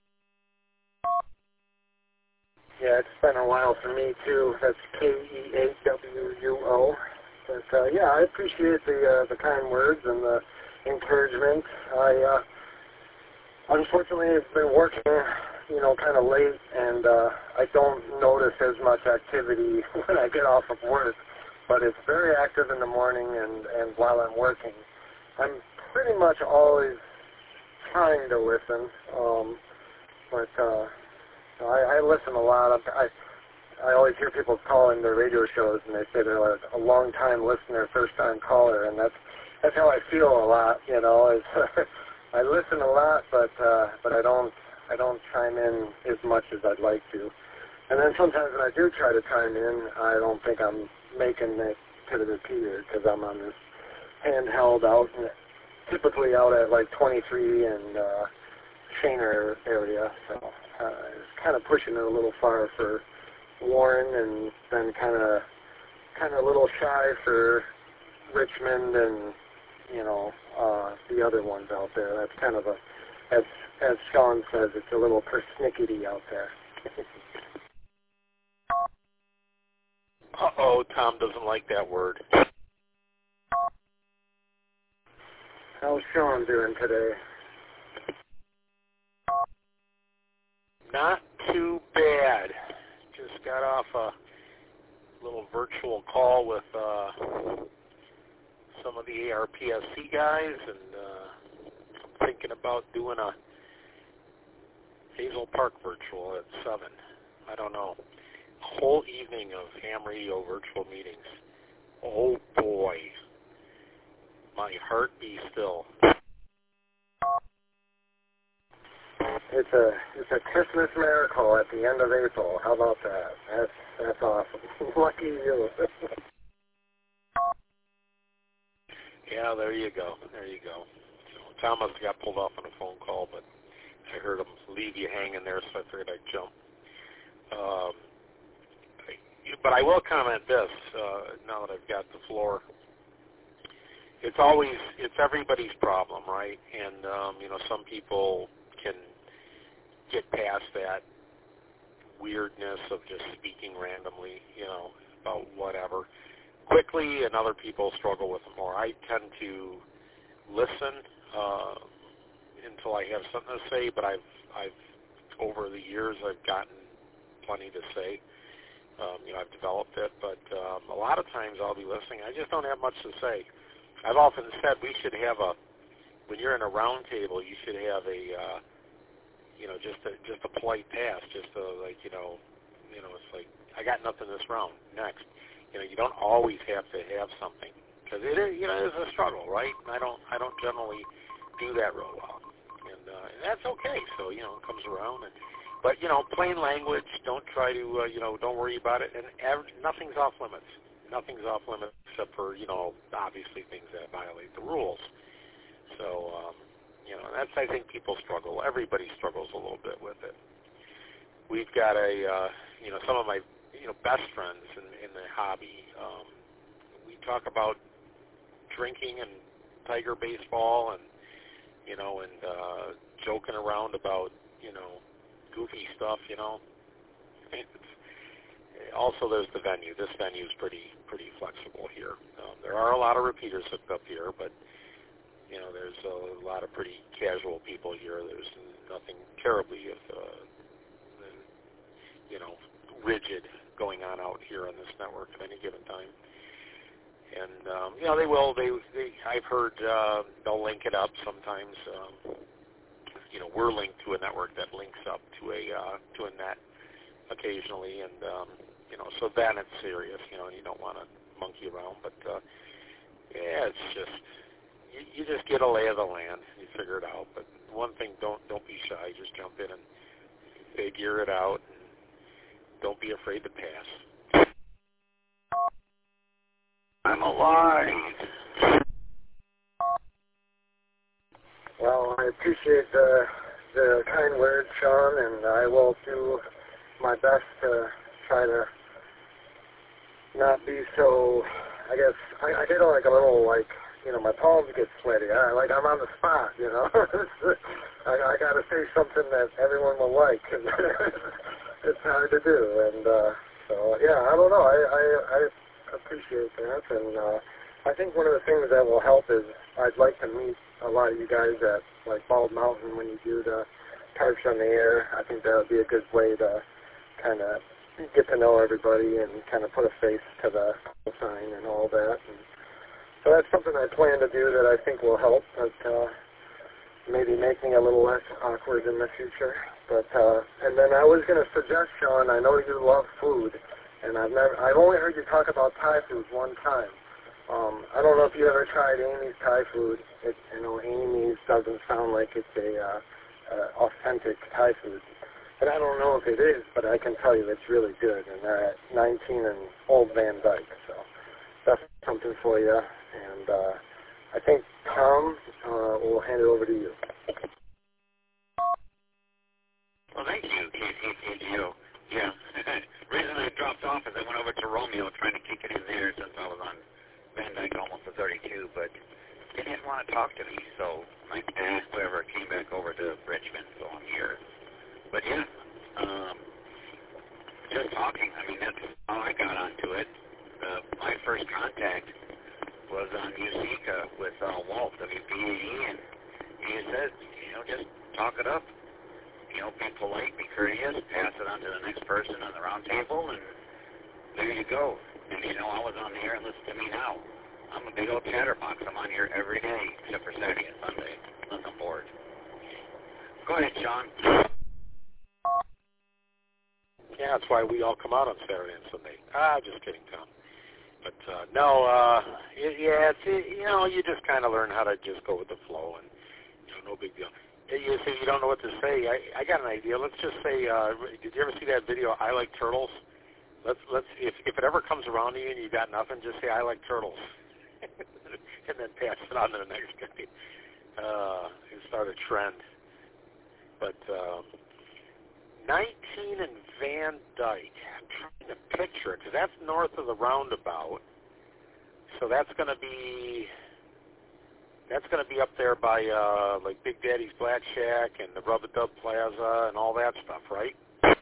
Yeah, it's been a while for me too. That's K E A W U O. But uh, yeah, I appreciate the uh, the kind words and the encouragement. I uh, unfortunately have been working, you know, kind of late, and uh, I don't notice as much activity when I get off of work. But it's very active in the morning and, and while I'm working. I'm pretty much always trying to listen, um, but uh, I, I listen a lot. I I always hear people calling their radio shows, and they say they're like a long-time listener, first-time caller, and that's that's how I feel a lot. You know, is I listen a lot, but uh, but I don't I don't chime in as much as I'd like to. And then sometimes when I do try to chime in, I don't think I'm making it to the repeater because I'm on this handheld out, and typically out at like twenty-three and uh, Shaner area. So uh, it's kind of pushing it a little far for Warren, and then kind of kind of a little shy for Richmond and, you know, uh, the other ones out there. That's kind of a, as as Sean says, it's a little persnickety out there. Uh-oh, Tom doesn't like that word. How's Sean doing today? Not too bad. Just got off a little virtual call with uh, some of the A R P S C guys, and uh, I'm thinking about doing a Hazel Park virtual at seven. I don't know. Whole evening of ham radio virtual meetings. Oh boy. My heart be still. It's a it's a Christmas miracle at the end of April. How about that? That's that's awesome. Lucky you. Yeah, there you go. There you go. So Thomas got pulled off on a phone call, but I heard him leave you hanging there, so I figured I'd jump. Um, I, but I will comment this, uh, now that I've got the floor. It's always, it's everybody's problem, right? And, um, you know, some people can get past that weirdness of just speaking randomly, you know, about whatever quickly, and other people struggle with it more. I tend to listen uh, until I have something to say, but I've, I've over the years, I've gotten plenty to say. Um, you know, I've developed it, but um, a lot of times I'll be listening. I just don't have much to say. I've often said we should have a, when you're in a round table, you should have a, uh, you know, just a, just a polite pass, just a, like, you know, you know, it's like, I got nothing this round, next. You know, you don't always have to have something, because it is, you know, it is a struggle, right? And I don't, I don't generally do that real well, and, uh, and that's okay. So, you know, it comes around, and, but, you know, plain language, don't try to, uh, you know, don't worry about it, and ev- nothing's off limits. Nothing's off limits except for, you know, obviously things that violate the rules. So, um, you know, that's, I think people struggle. Everybody struggles a little bit with it. We've got a, uh, you know, some of my, you know, best friends in, in the hobby. Um, we talk about drinking and Tiger baseball, and, you know, and uh, joking around about, you know, goofy stuff, you know. It's, also, there's the venue. This venue is pretty pretty flexible here. Um, there are a lot of repeaters hooked up here, but, you know, there's a lot of pretty casual people here. There's nothing terribly, uh, you know, rigid going on out here on this network at any given time. And, um, you know, they will. They, they I've heard uh, they'll link it up sometimes. Um, you know, we're linked to a network that links up to a uh, to a net occasionally, and um, you know, so then it's serious, you know, and you don't want to monkey around. But uh, yeah, it's just you, you just get a lay of the land, and you figure it out. But one thing, don't don't be shy. Just jump in and figure it out, and don't be afraid to pass. I'm alive. Well, I appreciate the the kind words, Sean, and I will do my best to try to not be so, I guess, I, I did like a little, like, you know, my palms get sweaty. I, like I'm on the spot, you know. I, I got to say something that everyone will like, and it's hard to do. And uh, so, yeah, I don't know. I, I, I appreciate that, and uh, I think one of the things that will help is I'd like to meet a lot of you guys at like Bald Mountain when you do the Parks on the Air. I think that would be a good way to kind of get to know everybody and kind of put a face to the sign and all that. And so that's something I plan to do that I think will help, but uh, maybe make me a little less awkward in the future. But uh, and then I was going to suggest, Sean, I know you love food, and I've never, I've only heard you talk about Thai food one time. Um, I don't know if you ever tried Amy's Thai food. It, you know, Amy's doesn't sound like it's a uh, uh, authentic Thai food. But I don't know if it is, but I can tell you it's really good, and they're at nineteen and Old Van Dyke, so that's something for you. And uh, I think, Tom, uh, we'll hand it over to you. Well, thank you, K T T O. Yeah, the reason I dropped off is I went over to Romeo trying to kick it in there since I was on Van Dyke almost to thirty-two, but they didn't want to talk to me, so I asked whoever came back over to Richmond, so I'm here. But yeah, um, just talking, I mean, that's how I got onto it. Uh, my first contact was on Musica with uh, Walt, W P A E, and he said, you know, just talk it up. You know, be polite, be courteous, pass it on to the next person on the round table, and there you go. And, you know, I was on the air and listen to me now. I'm a big old chatterbox. I'm on here every day, except for Saturday and Sunday, unless I'm bored. Go ahead, Sean. Yeah, that's why we all come out on Saturday and Sunday. Ah, just kidding, Tom. But uh, no, uh, it, yeah, it's, it, you know, you just kind of learn how to just go with the flow, and you know, no big deal. You say you don't know what to say. I, I got an idea. Let's just say, uh, did you ever see that video? I like turtles. Let's let's if if it ever comes around to you and you got nothing, just say I like turtles, and then pass it on to the next guy. Uh, and start a trend. But. Um, nineteen and Van Dyke. I'm trying to picture it because that's north of the roundabout. So that's going to be that's going to be up there by uh, like Big Daddy's Black Shack and the Rub-A-Dub Plaza and all that stuff, right?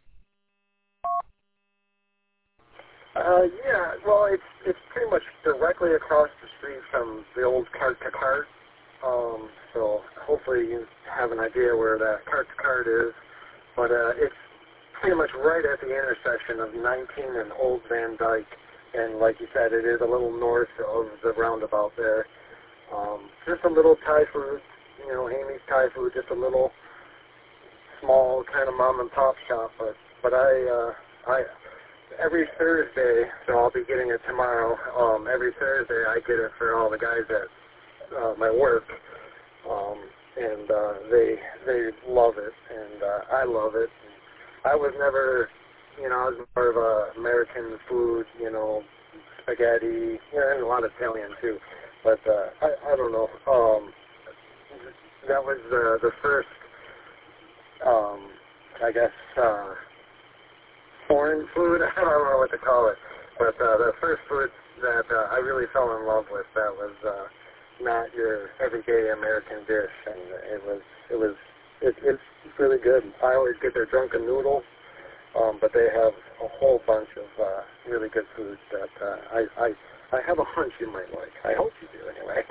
Uh, yeah. Well, it's it's pretty much directly across the street from the old Cart to Cart. Um, so hopefully you have an idea where that Cart to Cart is. But uh, it's pretty much right at the intersection of nineteen and Old Van Dyke. And like you said, it is a little north of the roundabout there. Um, just a little Thai food, you know, Amy's Thai food, just a little small kind of mom and pop shop. But, but I, uh, I, every Thursday, so I'll be getting it tomorrow, um, every Thursday I get it for all the guys at uh, my work. Um, and uh, they they love it, and uh, I love it. I was never, you know, I was more of a American food, you know, spaghetti, you know, and a lot of Italian too. But uh, I I don't know. Um, that was uh, the first, um, I guess, uh, foreign food. I don't know what to call it, but uh, the first food that uh, I really fell in love with. That was. Uh, not your everyday American dish, and it was it was it, it's really good. I always get their drunken noodle, um, but they have a whole bunch of uh, really good foods that uh, I, I I have a hunch you might like. I hope you do anyway.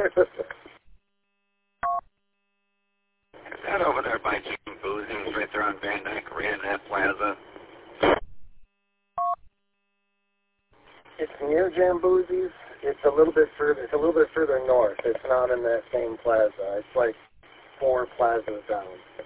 Is that over there by Jim Boozy's right there on Van Dyke, right in that plaza? It's near Jamboozies. It's a little bit further. It's a little bit further north. It's not in that same plaza. It's like four plazas down.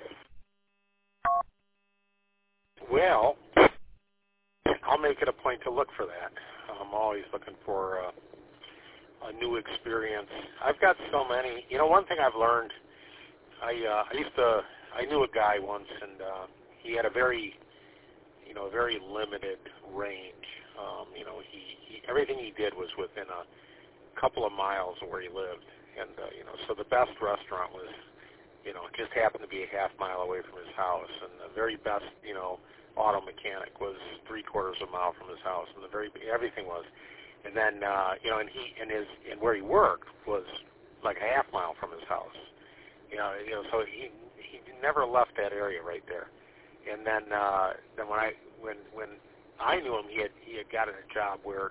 Well, I'll make it a point to look for that. I'm always looking for uh, a new experience. I've got so many. You know, one thing I've learned. I uh, I used to. I knew a guy once, and uh, he had a very, you know, very limited range. Um, you know, he, he everything he did was within a couple of miles of where he lived, and uh, you know, so the best restaurant was, you know, just happened to be a half mile away from his house, and the very best, you know, auto mechanic was three quarters of a mile from his house, and the very everything was, and then uh, you know, and he and his and where he worked was like a half mile from his house. You know, you know, so he he never left that area right there. And then uh, then when I when when I knew him, he had he had gotten a job where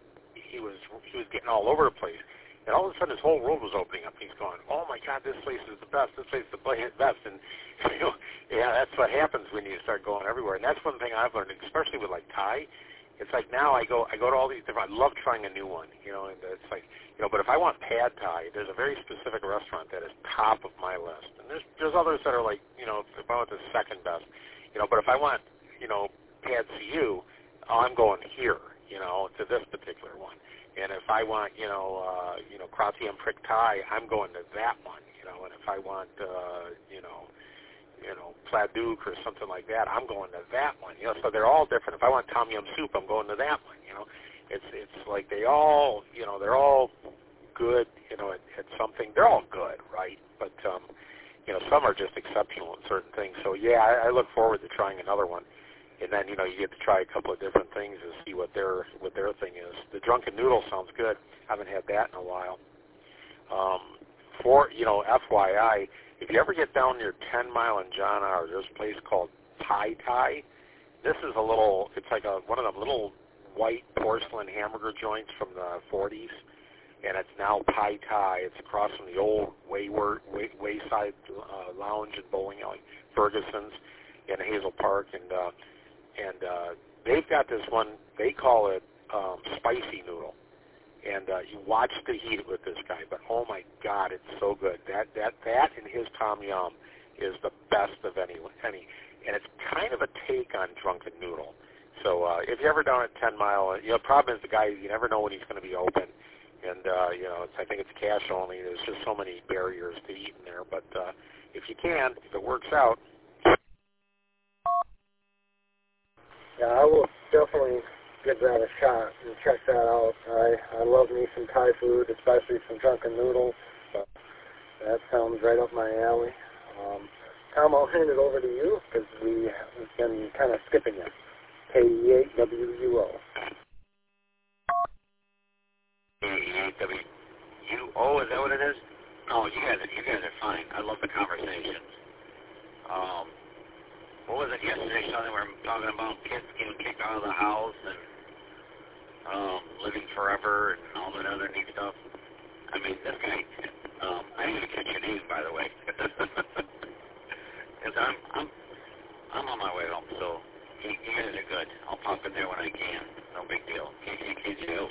he was he was getting all over the place. And all of a sudden, his whole world was opening up. He's going, "Oh my God, this place is the best. This place is the best." And you know, yeah, that's what happens when you start going everywhere. And that's one thing I've learned, especially with like Thai. It's like now I go I go to all these different. I love trying a new one, you know. And it's like, you know, but if I want pad Thai, there's a very specific restaurant that is top of my list. And there's there's others that are like, you know, if I want the second best, you know. But if I want, you know, pad C U, oh, I'm going here, you know, to this particular one. And if I want, you know, uh, you know, Krathy and Prick Thai, I'm going to that one, you know. And if I want, uh, you know, you know, Plat Duke or something like that, I'm going to that one, you know. So they're all different. If I want Tom Yum Soup, I'm going to that one, you know. It's it's like they all, you know, they're all good, you know, at, at something. They're all good, right? But um, you know, some are just exceptional in certain things. So yeah, I, I look forward to trying another one. And then, you know, you get to try a couple of different things and see what their what their thing is. The Drunken Noodle sounds good. I haven't had that in a while. Um, for, you know, F Y I, if you ever get down near ten mile in John R., there's a place called Thai Thai. This is a little, it's like a one of them little white porcelain hamburger joints from the forties, and it's now Thai Thai. It's across from the old Wayward, Way, Wayside uh, Lounge and Bowling Alley, Ferguson's in Hazel Park, and uh, and uh, they've got this one, they call it um, spicy noodle. And uh, you watch the heat with this guy, but oh my God, it's so good. That that that and his Tom Yum is the best of any any, and it's kind of a take on Drunken Noodle. So uh, if you're ever down at ten mile, you know, the problem is the guy, you never know when he's going to be open, and uh, you know, it's, I think it's cash only. There's just so many barriers to eating there, but uh, if you can, if it works out. Yeah, I will definitely give that a shot and check that out. I, I love me some Thai food, especially some Drunken Noodles. So that sounds right up my alley. Um, Tom, I'll hand it over to you because we, we've been kind of skipping it. K E eight W U O. K E eight W U O, is that what it is? No, you guys are, you guys are fine. I love the conversations. Um, what was it yesterday, something we were talking about kids getting kicked out of the house and um, living forever and all that other neat stuff. I mean, this guy, um, I didn't even catch your name, by the way. Because I'm, I'm, I'm on my way home, so you, you guys are good. I'll pop in there when I can. No big deal. K K K J O.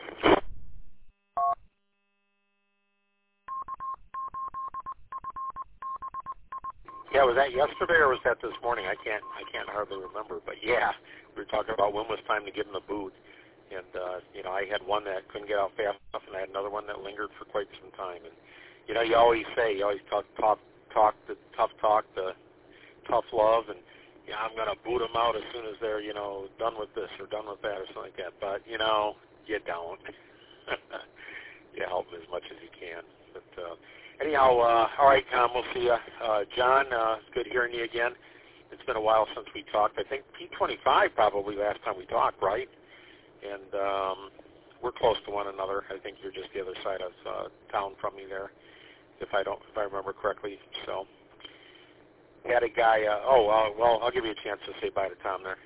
Yeah, was that yesterday or was that this morning? I can't I can't hardly remember. But yeah, we were talking about when was time to get in the booth. And, uh, you know, I had one that couldn't get out fast enough, and I had another one that lingered for quite some time. And, you know, you always say, you always talk, talk, talk the tough talk, the tough love, and, yeah, I'm going to boot them out as soon as they're, you know, done with this or done with that or something like that. But, you know, you don't. You help them as much as you can. But, uh, anyhow, uh, all right, Tom, we'll see you. Uh, John, uh, it's good hearing you again. It's been a while since we talked. I think P twenty-five probably last time we talked, right? And um, we're close to one another. I think you're just the other side of uh, town from me there, if I don't, if I remember correctly. So, had a guy. Uh, oh, uh, well, I'll give you a chance to say bye to Tom there.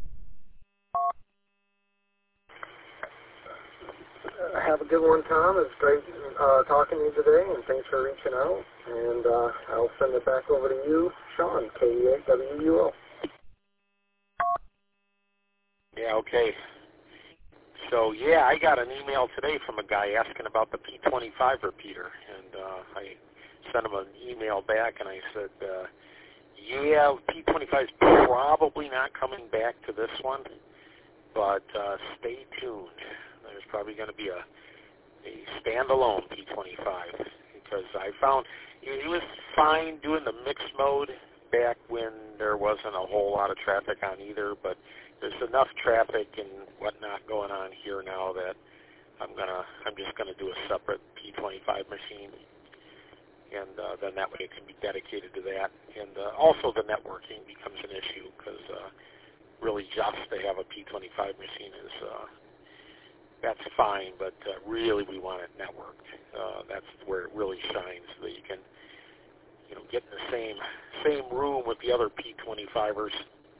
Uh, have a good one, Tom. It's great uh, talking to you today, and thanks for reaching out. And uh, I'll send it back over to you, Sean, K E eight W U O. Yeah, okay. So, yeah, I got an email today from a guy asking about the P twenty-five repeater, and uh, I sent him an email back, and I said, uh, yeah, P twenty-five is probably not coming back to this one, but uh, stay tuned. There's probably going to be a, a standalone P twenty-five, because I found it was fine doing the mixed mode back when there wasn't a whole lot of traffic on either, but there's enough traffic and whatnot going on here now that I'm gonna I'm just gonna do a separate P twenty-five machine, and uh, then that way it can be dedicated to that. And uh, also the networking becomes an issue, because uh, really just to have a P twenty-five machine is uh, that's fine, but uh, really we want it networked. Uh, that's where it really shines, so that you can, you know, get in the same same room with the other P twenty-fivers.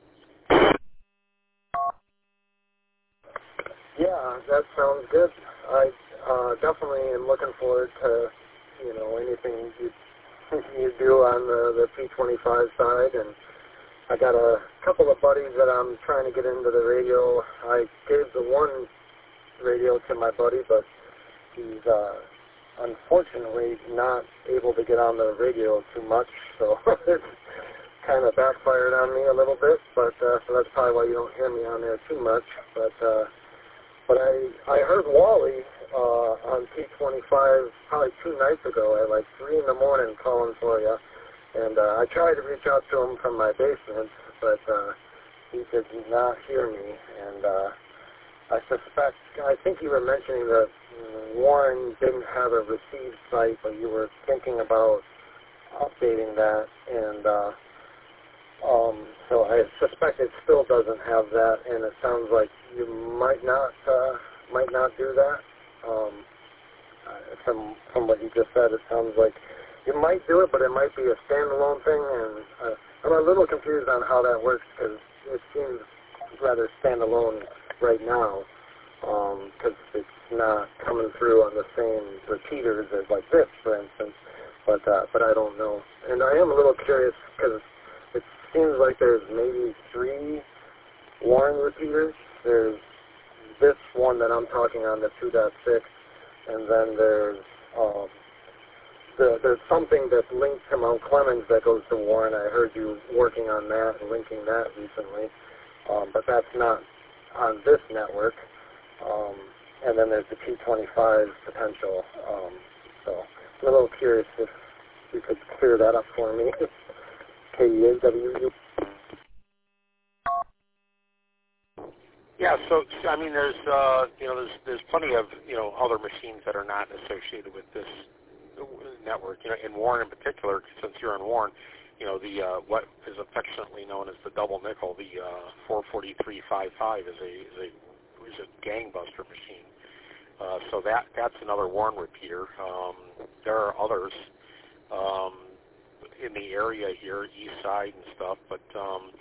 Yeah, that sounds good. I uh, definitely am looking forward to, you know, anything you you do on the, the P twenty-five side, and I got a couple of buddies that I'm trying to get into the radio. I gave the one radio to my buddy, but he's uh, unfortunately not able to get on the radio too much, so it's kind of backfired on me a little bit, but uh, so that's probably why you don't hear me on there too much. But uh, but I I heard Wally uh, on P twenty-five probably two nights ago at like three in the morning calling for you, and uh, I tried to reach out to him from my basement, but uh, he did not hear me, and uh, I suspect, I think you were mentioning that Warren didn't have a receive site, but you were thinking about updating that, and uh, um, so I suspect it still doesn't have that, and it sounds like you might not uh, might not do that. Um, uh, from from what you just said, it sounds like you might do it, but it might be a standalone thing, and uh, I'm a little confused on how that works because it seems rather standalone right now, because um, it's not coming through on the same repeaters as like this, for instance. But uh, but I don't know, and I am a little curious because it seems like there's maybe three Warren repeaters. There's this one that I'm talking on, the two point six, and then there's um, the, there's something that's linked to Mount Clemens that goes to Warren. I heard you working on that and linking that recently, um, but that's not on this network. Um, and then there's the P twenty-five potential. Um, so I'm a little curious if you could clear that up for me. K E A W U. Yeah, so I mean, there's uh, you know, there's there's plenty of you know other machines that are not associated with this network. You know, in Warren in particular, since you're in Warren, you know, the uh, what is affectionately known as the double nickel, the uh, four forty-three fifty-five is a is a is a gangbuster machine. Uh, so that that's another Warren repeater. Um, there are others um, in the area here, east side and stuff, but. Um,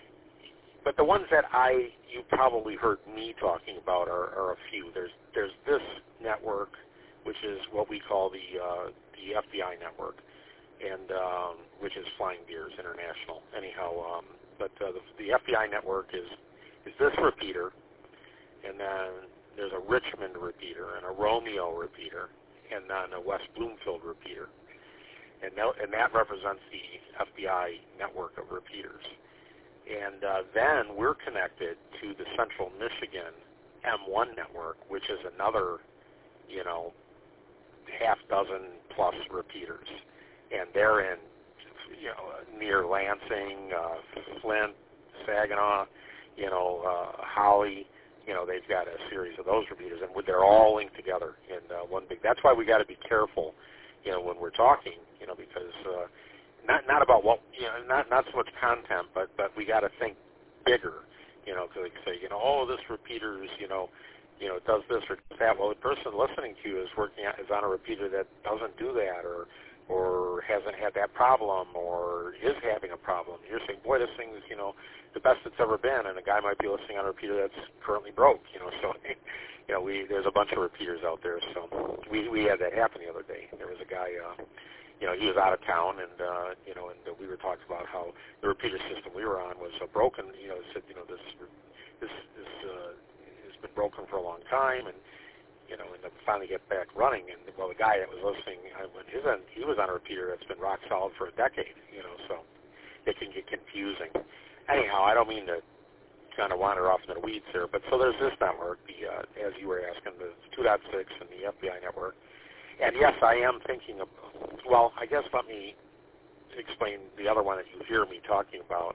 But the ones that I, you probably heard me talking about are, are a few. There's there's this network, which is what we call the uh, the F B I network, and um, which is Flying Beers International. Anyhow, um, but uh, the, the F B I network is is this repeater, and then there's a Richmond repeater and a Romeo repeater, and then a West Bloomfield repeater, and that, and that represents the F B I network of repeaters. And uh, then we're connected to the Central Michigan M one network, which is another, you know, half dozen plus repeaters. And they're in, you know, near Lansing, uh, Flint, Saginaw, you know, uh, Holly. You know, they've got a series of those repeaters, and they're all linked together in uh, one big. That's why we got to be careful, you know, when we're talking, you know, because. Uh, Not not about what you know, not not so much content, but but we got to think bigger, you know, because they say, you know, oh, this repeater is, you know, you know, does this or does that. Well, the person listening to you is working on, is on a repeater that doesn't do that, or or hasn't had that problem, or is having a problem. You're saying, boy, this thing is, you know, the best it's ever been, and a guy might be listening on a repeater that's currently broke, you know. So, you know, we there's a bunch of repeaters out there. So we we had that happen the other day. There was a guy. Uh, You know, he was out of town, and uh, you know, and uh, we were talking about how the repeater system we were on was uh, broken. You know, said, you know, this this this uh, has been broken for a long time, and you know, and then finally get back running. And well, the guy that was listening, when his end, he was on a repeater that's been rock solid for a decade. You know, so it can get confusing. Anyhow, I don't mean to kind of wander off into the weeds here, but so there's this network, the uh, as you were asking, the two point six and the F B I network. And yes, I am thinking of, well, I guess let me explain the other one that you hear me talking about,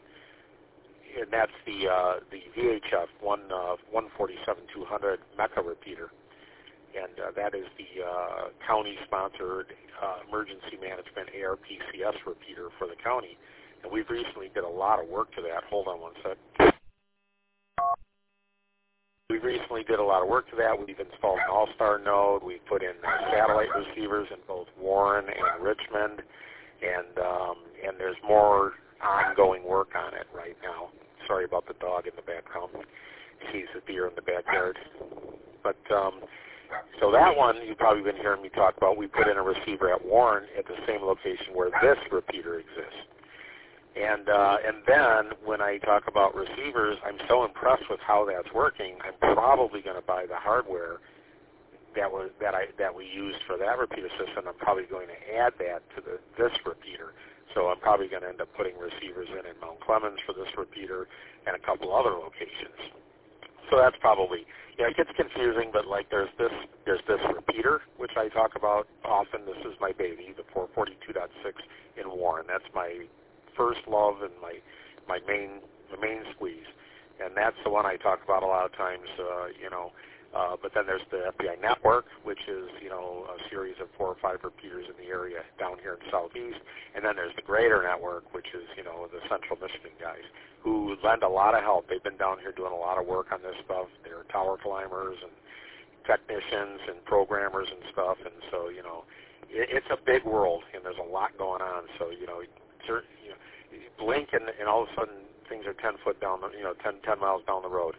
and that's the uh, the V H F one forty-seven two hundred Mecca repeater. And uh, that is the uh, county-sponsored uh, emergency management A R P C S repeater for the county. And we've recently did a lot of work to that. Hold on one sec. We recently did a lot of work to that. We've installed an All-Star node. We put in uh, satellite receivers in both Warren and Richmond, and um, and there's more ongoing work on it right now. Sorry about the dog in the background. He's a deer in the backyard. But um, so that one you've probably been hearing me talk about. We put in a receiver at Warren at the same location where this repeater exists. And uh, and then when I talk about receivers, I'm so impressed with how that's working. I'm probably going to buy the hardware that was that I that we used for that repeater system. I'm probably going to add that to the this repeater. So I'm probably going to end up putting receivers in in Mount Clemens for this repeater and a couple other locations. So that's probably, yeah, it gets confusing, but like there's this there's this repeater, which I talk about often. This is my baby, the four forty-two point six in Warren. That's my first love and my my main the main squeeze, and that's the one I talk about a lot of times. Uh, you know, uh, but then there's the F B I network, which is you know a series of four or five repeaters in the area down here in Southeast, and then there's the Greater Network, which is you know the Central Michigan guys who lend a lot of help. They've been down here doing a lot of work on this stuff. They're tower climbers and technicians and programmers and stuff, and so you know it, it's a big world and there's a lot going on. So you know. You know, you blink and, and all of a sudden things are ten foot down, the, you know, ten, ten miles down the road.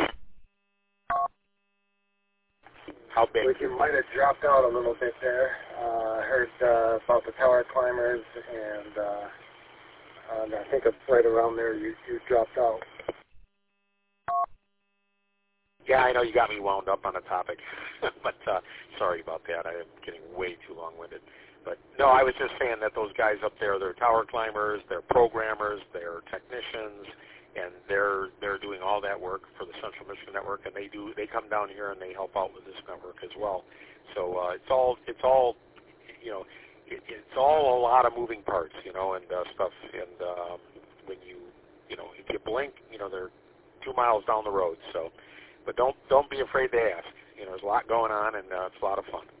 How big? Like you might have dropped out a little bit there. Uh, I heard uh, about the tower climbers, and uh, um, I think it's right around there you, you dropped out. Yeah, I know you got me wound up on a topic, but uh, sorry about that. I am getting way too long-winded. But no, I was just saying that those guys up there, they're tower climbers, they're programmers, they're technicians, and they're they're doing all that work for the Central Michigan Network, and they do they come down here and they help out with this network as well. So uh, it's all it's all you know it, it's all a lot of moving parts, you know, and uh, stuff. And um, when you you know if you blink, you know they're two miles down the road. So, but don't don't be afraid to ask. You know, there's a lot going on, and uh, it's a lot of fun.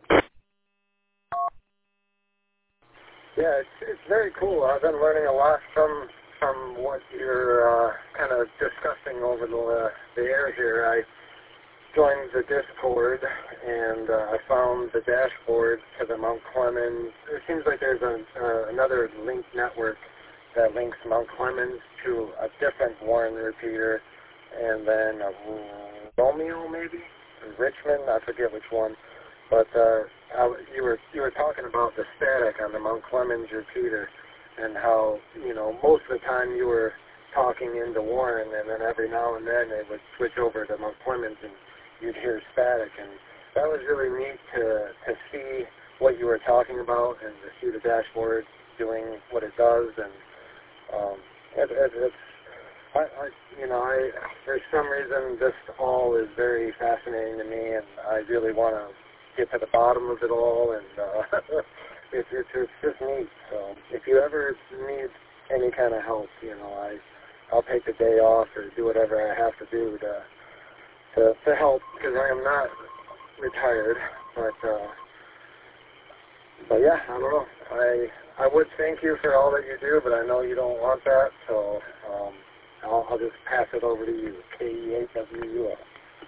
Yeah, it's, it's very cool. I've been learning a lot from from what you're uh, kind of discussing over the uh, the air here. I joined the Discord and uh, I found the dashboard to the Mount Clemens. It seems like there's a, uh, another link network that links Mount Clemens to a different Warren repeater, and then a Romeo maybe, Richmond. I forget which one. But uh, I, you were you were talking about the static on the Mount Clemens repeater, and how you know most of the time you were talking into Warren, and then every now and then it would switch over to Mount Clemens, and you'd hear static, and that was really neat to to see what you were talking about and to see the dashboard doing what it does, and um, it, it, it's I, I you know I for some reason this all is very fascinating to me, and I really want to get to the bottom of it all, and uh, it's, it's it's just neat. So if you ever need any kind of help, you know, I I'll take the day off or do whatever I have to do to to, to help, because I am not retired. But uh, but yeah, I don't know. I I would thank you for all that you do, but I know you don't want that, so um, I'll, I'll just pass it over to you. K E eight W U L.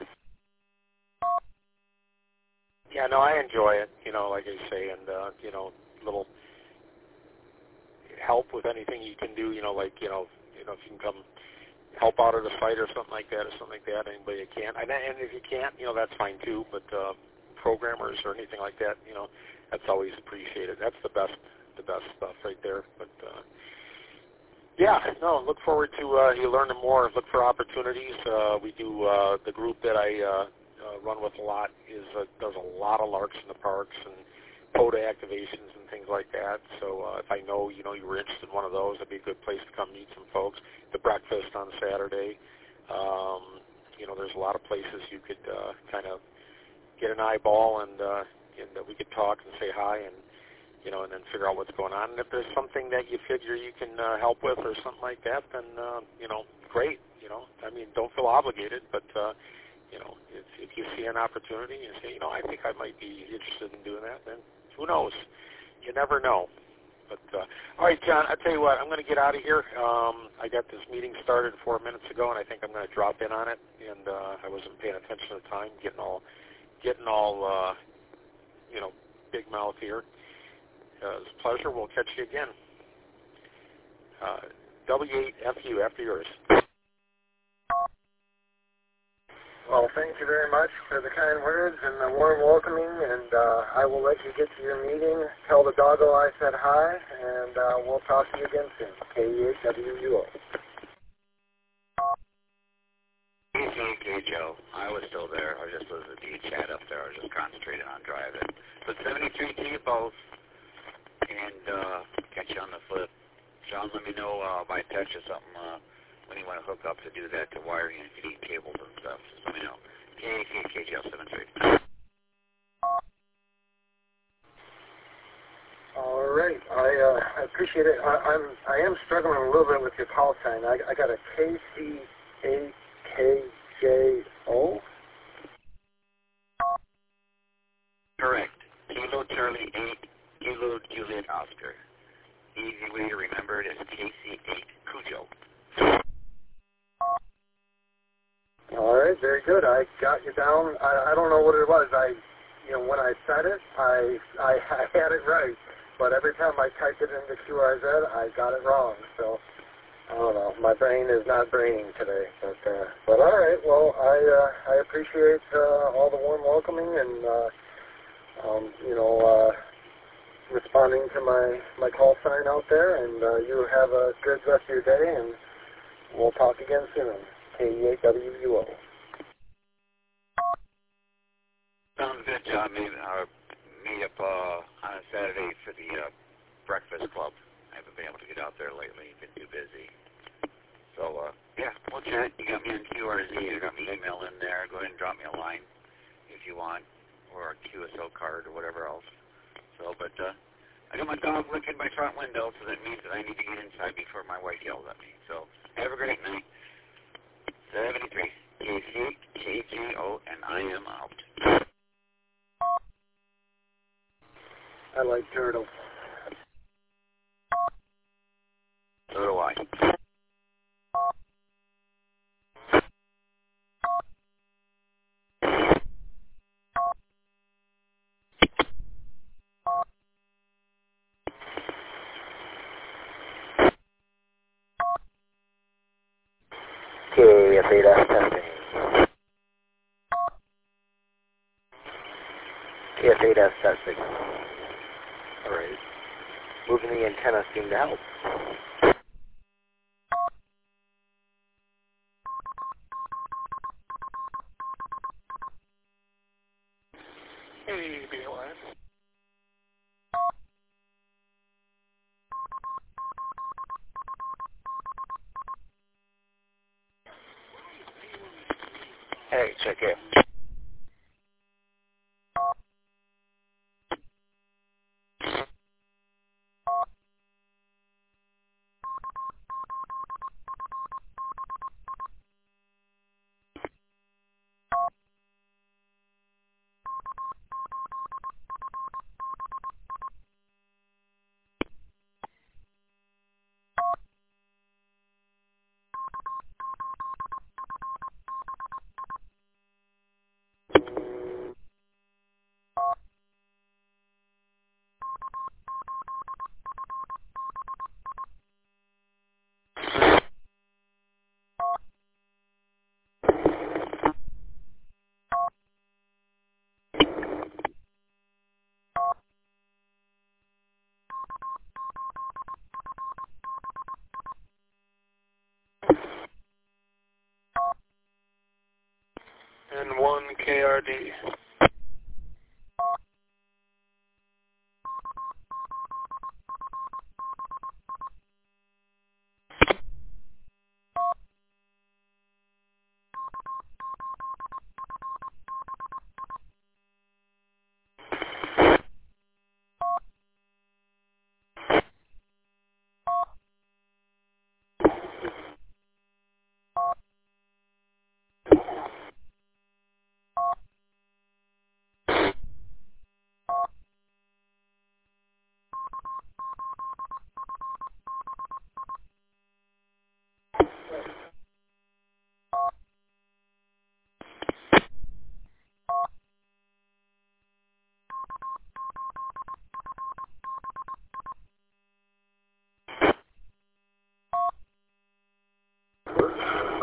Yeah, no, I enjoy it, you know, like I say, and, uh, you know, little help with anything you can do, you know, like, you know, you know, if you can come help out at a site or something like that or something like that, anybody you can. And, and if you can't, you know, that's fine too, but uh, programmers or anything like that, you know, that's always appreciated. That's the best, the best stuff right there. But, uh, yeah, no, look forward to uh, you learning more. Look for opportunities. Uh, we do uh, the group that I uh, Uh, run with a lot is uh, does a lot of larks in the parks and POTA activations and things like that. So uh, if I know you know you were interested in one of those, it'd be a good place to come meet some folks. The breakfast on Saturday, um, you know, there's a lot of places you could uh, kind of get an eyeball and uh, and uh, we could talk and say hi and you know and then figure out what's going on. And if there's something that you figure you can uh, help with or something like that, then uh, you know, great. You know, I mean, don't feel obligated, but uh, You know, if, if you see an opportunity and say, you know, I think I might be interested in doing that, then who knows? You never know. But uh, all right, John. I tell you what, I'm going to get out of here. Um, I got this meeting started four minutes ago, and I think I'm going to drop in on it. And uh, I wasn't paying attention to the time, getting all, getting all, uh, you know, big mouth here. Uh, it's a pleasure. We'll catch you again. Uh, W eight F U after yours. Well, thank you very much for the kind words and the warm welcoming, and uh, I will let you get to your meeting. Tell the doggo I said hi, and uh, we'll talk to you again soon. K E H W U O. Hey, Joe. I was still there. I was just listening to you chat up there. I was just concentrating on driving. But seventy-three to you both, and uh, catch you on the flip. John, let me know uh, by text or something uh, when you want to hook up to do that, to wiring and feeding cables and stuff. Just let me know. K K J L seventy-three. All right. I, uh, I appreciate it. I, I'm I am struggling a little bit with your call sign. I, I got a K C A K J O. Correct. Kilo Charlie eight, Kilo Juliet Oscar. Easy way to remember it is K C eight Cujo. All right, very good. I got you down. I, I don't know what it was. I, you know, when I said it, I, I I had it right, but every time I typed it into Q R Z, I got it wrong. So I don't know. My brain is not braining today. But uh, but all right. Well, I uh, I appreciate uh, all the warm welcoming and uh, um, you know. Uh, responding to my, my call sign out there, and uh, you have a good rest of your day, and we'll talk again soon. K E A W U O. Sounds good, John. Maybe uh, meet up uh, on a Saturday for the uh, breakfast club. I haven't been able to get out there lately. Been too busy. So, uh, yeah, we'll chat. You got me on Q R Z. You got me email in there. Go ahead and drop me a line if you want, or a Q S O card or whatever else. So, but uh, I got my dog licking my front window, so that means that I need to get inside before my wife yells at me. So, have a great night. seventy-three, K C K J O, and I am out. I like turtles. So do I. K S eight S testing. K S eight S testing. Alright. Moving the antenna seemed to help. Hey, B L S. Hey, check it. And one K R D.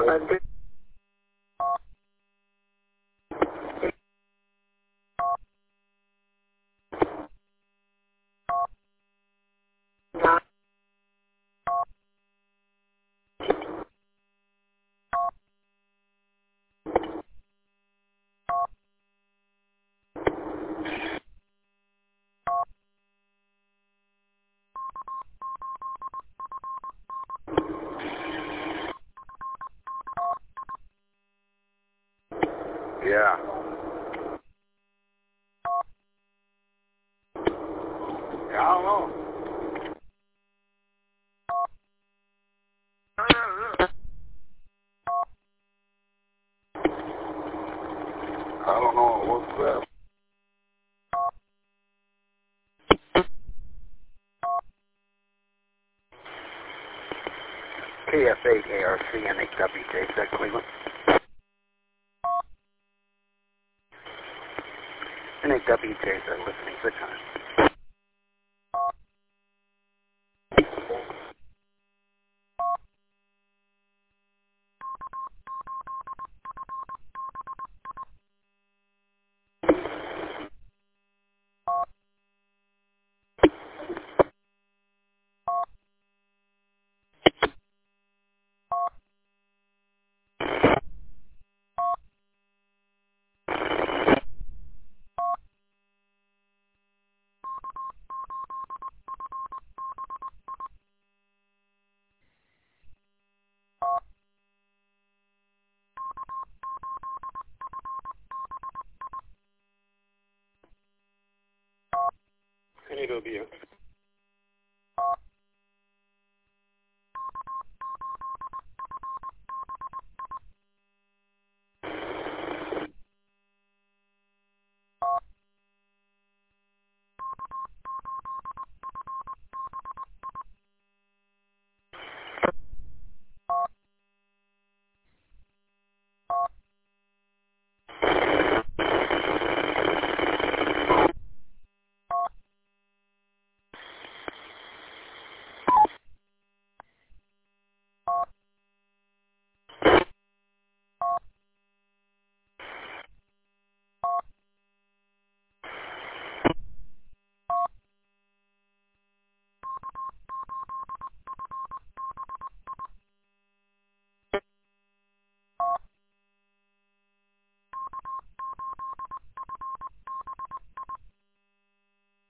But Yeah. I don't know. I don't know what's that. K F eight A R C N H W J, is that Cleveland? N H W Js are listening good time. I need to be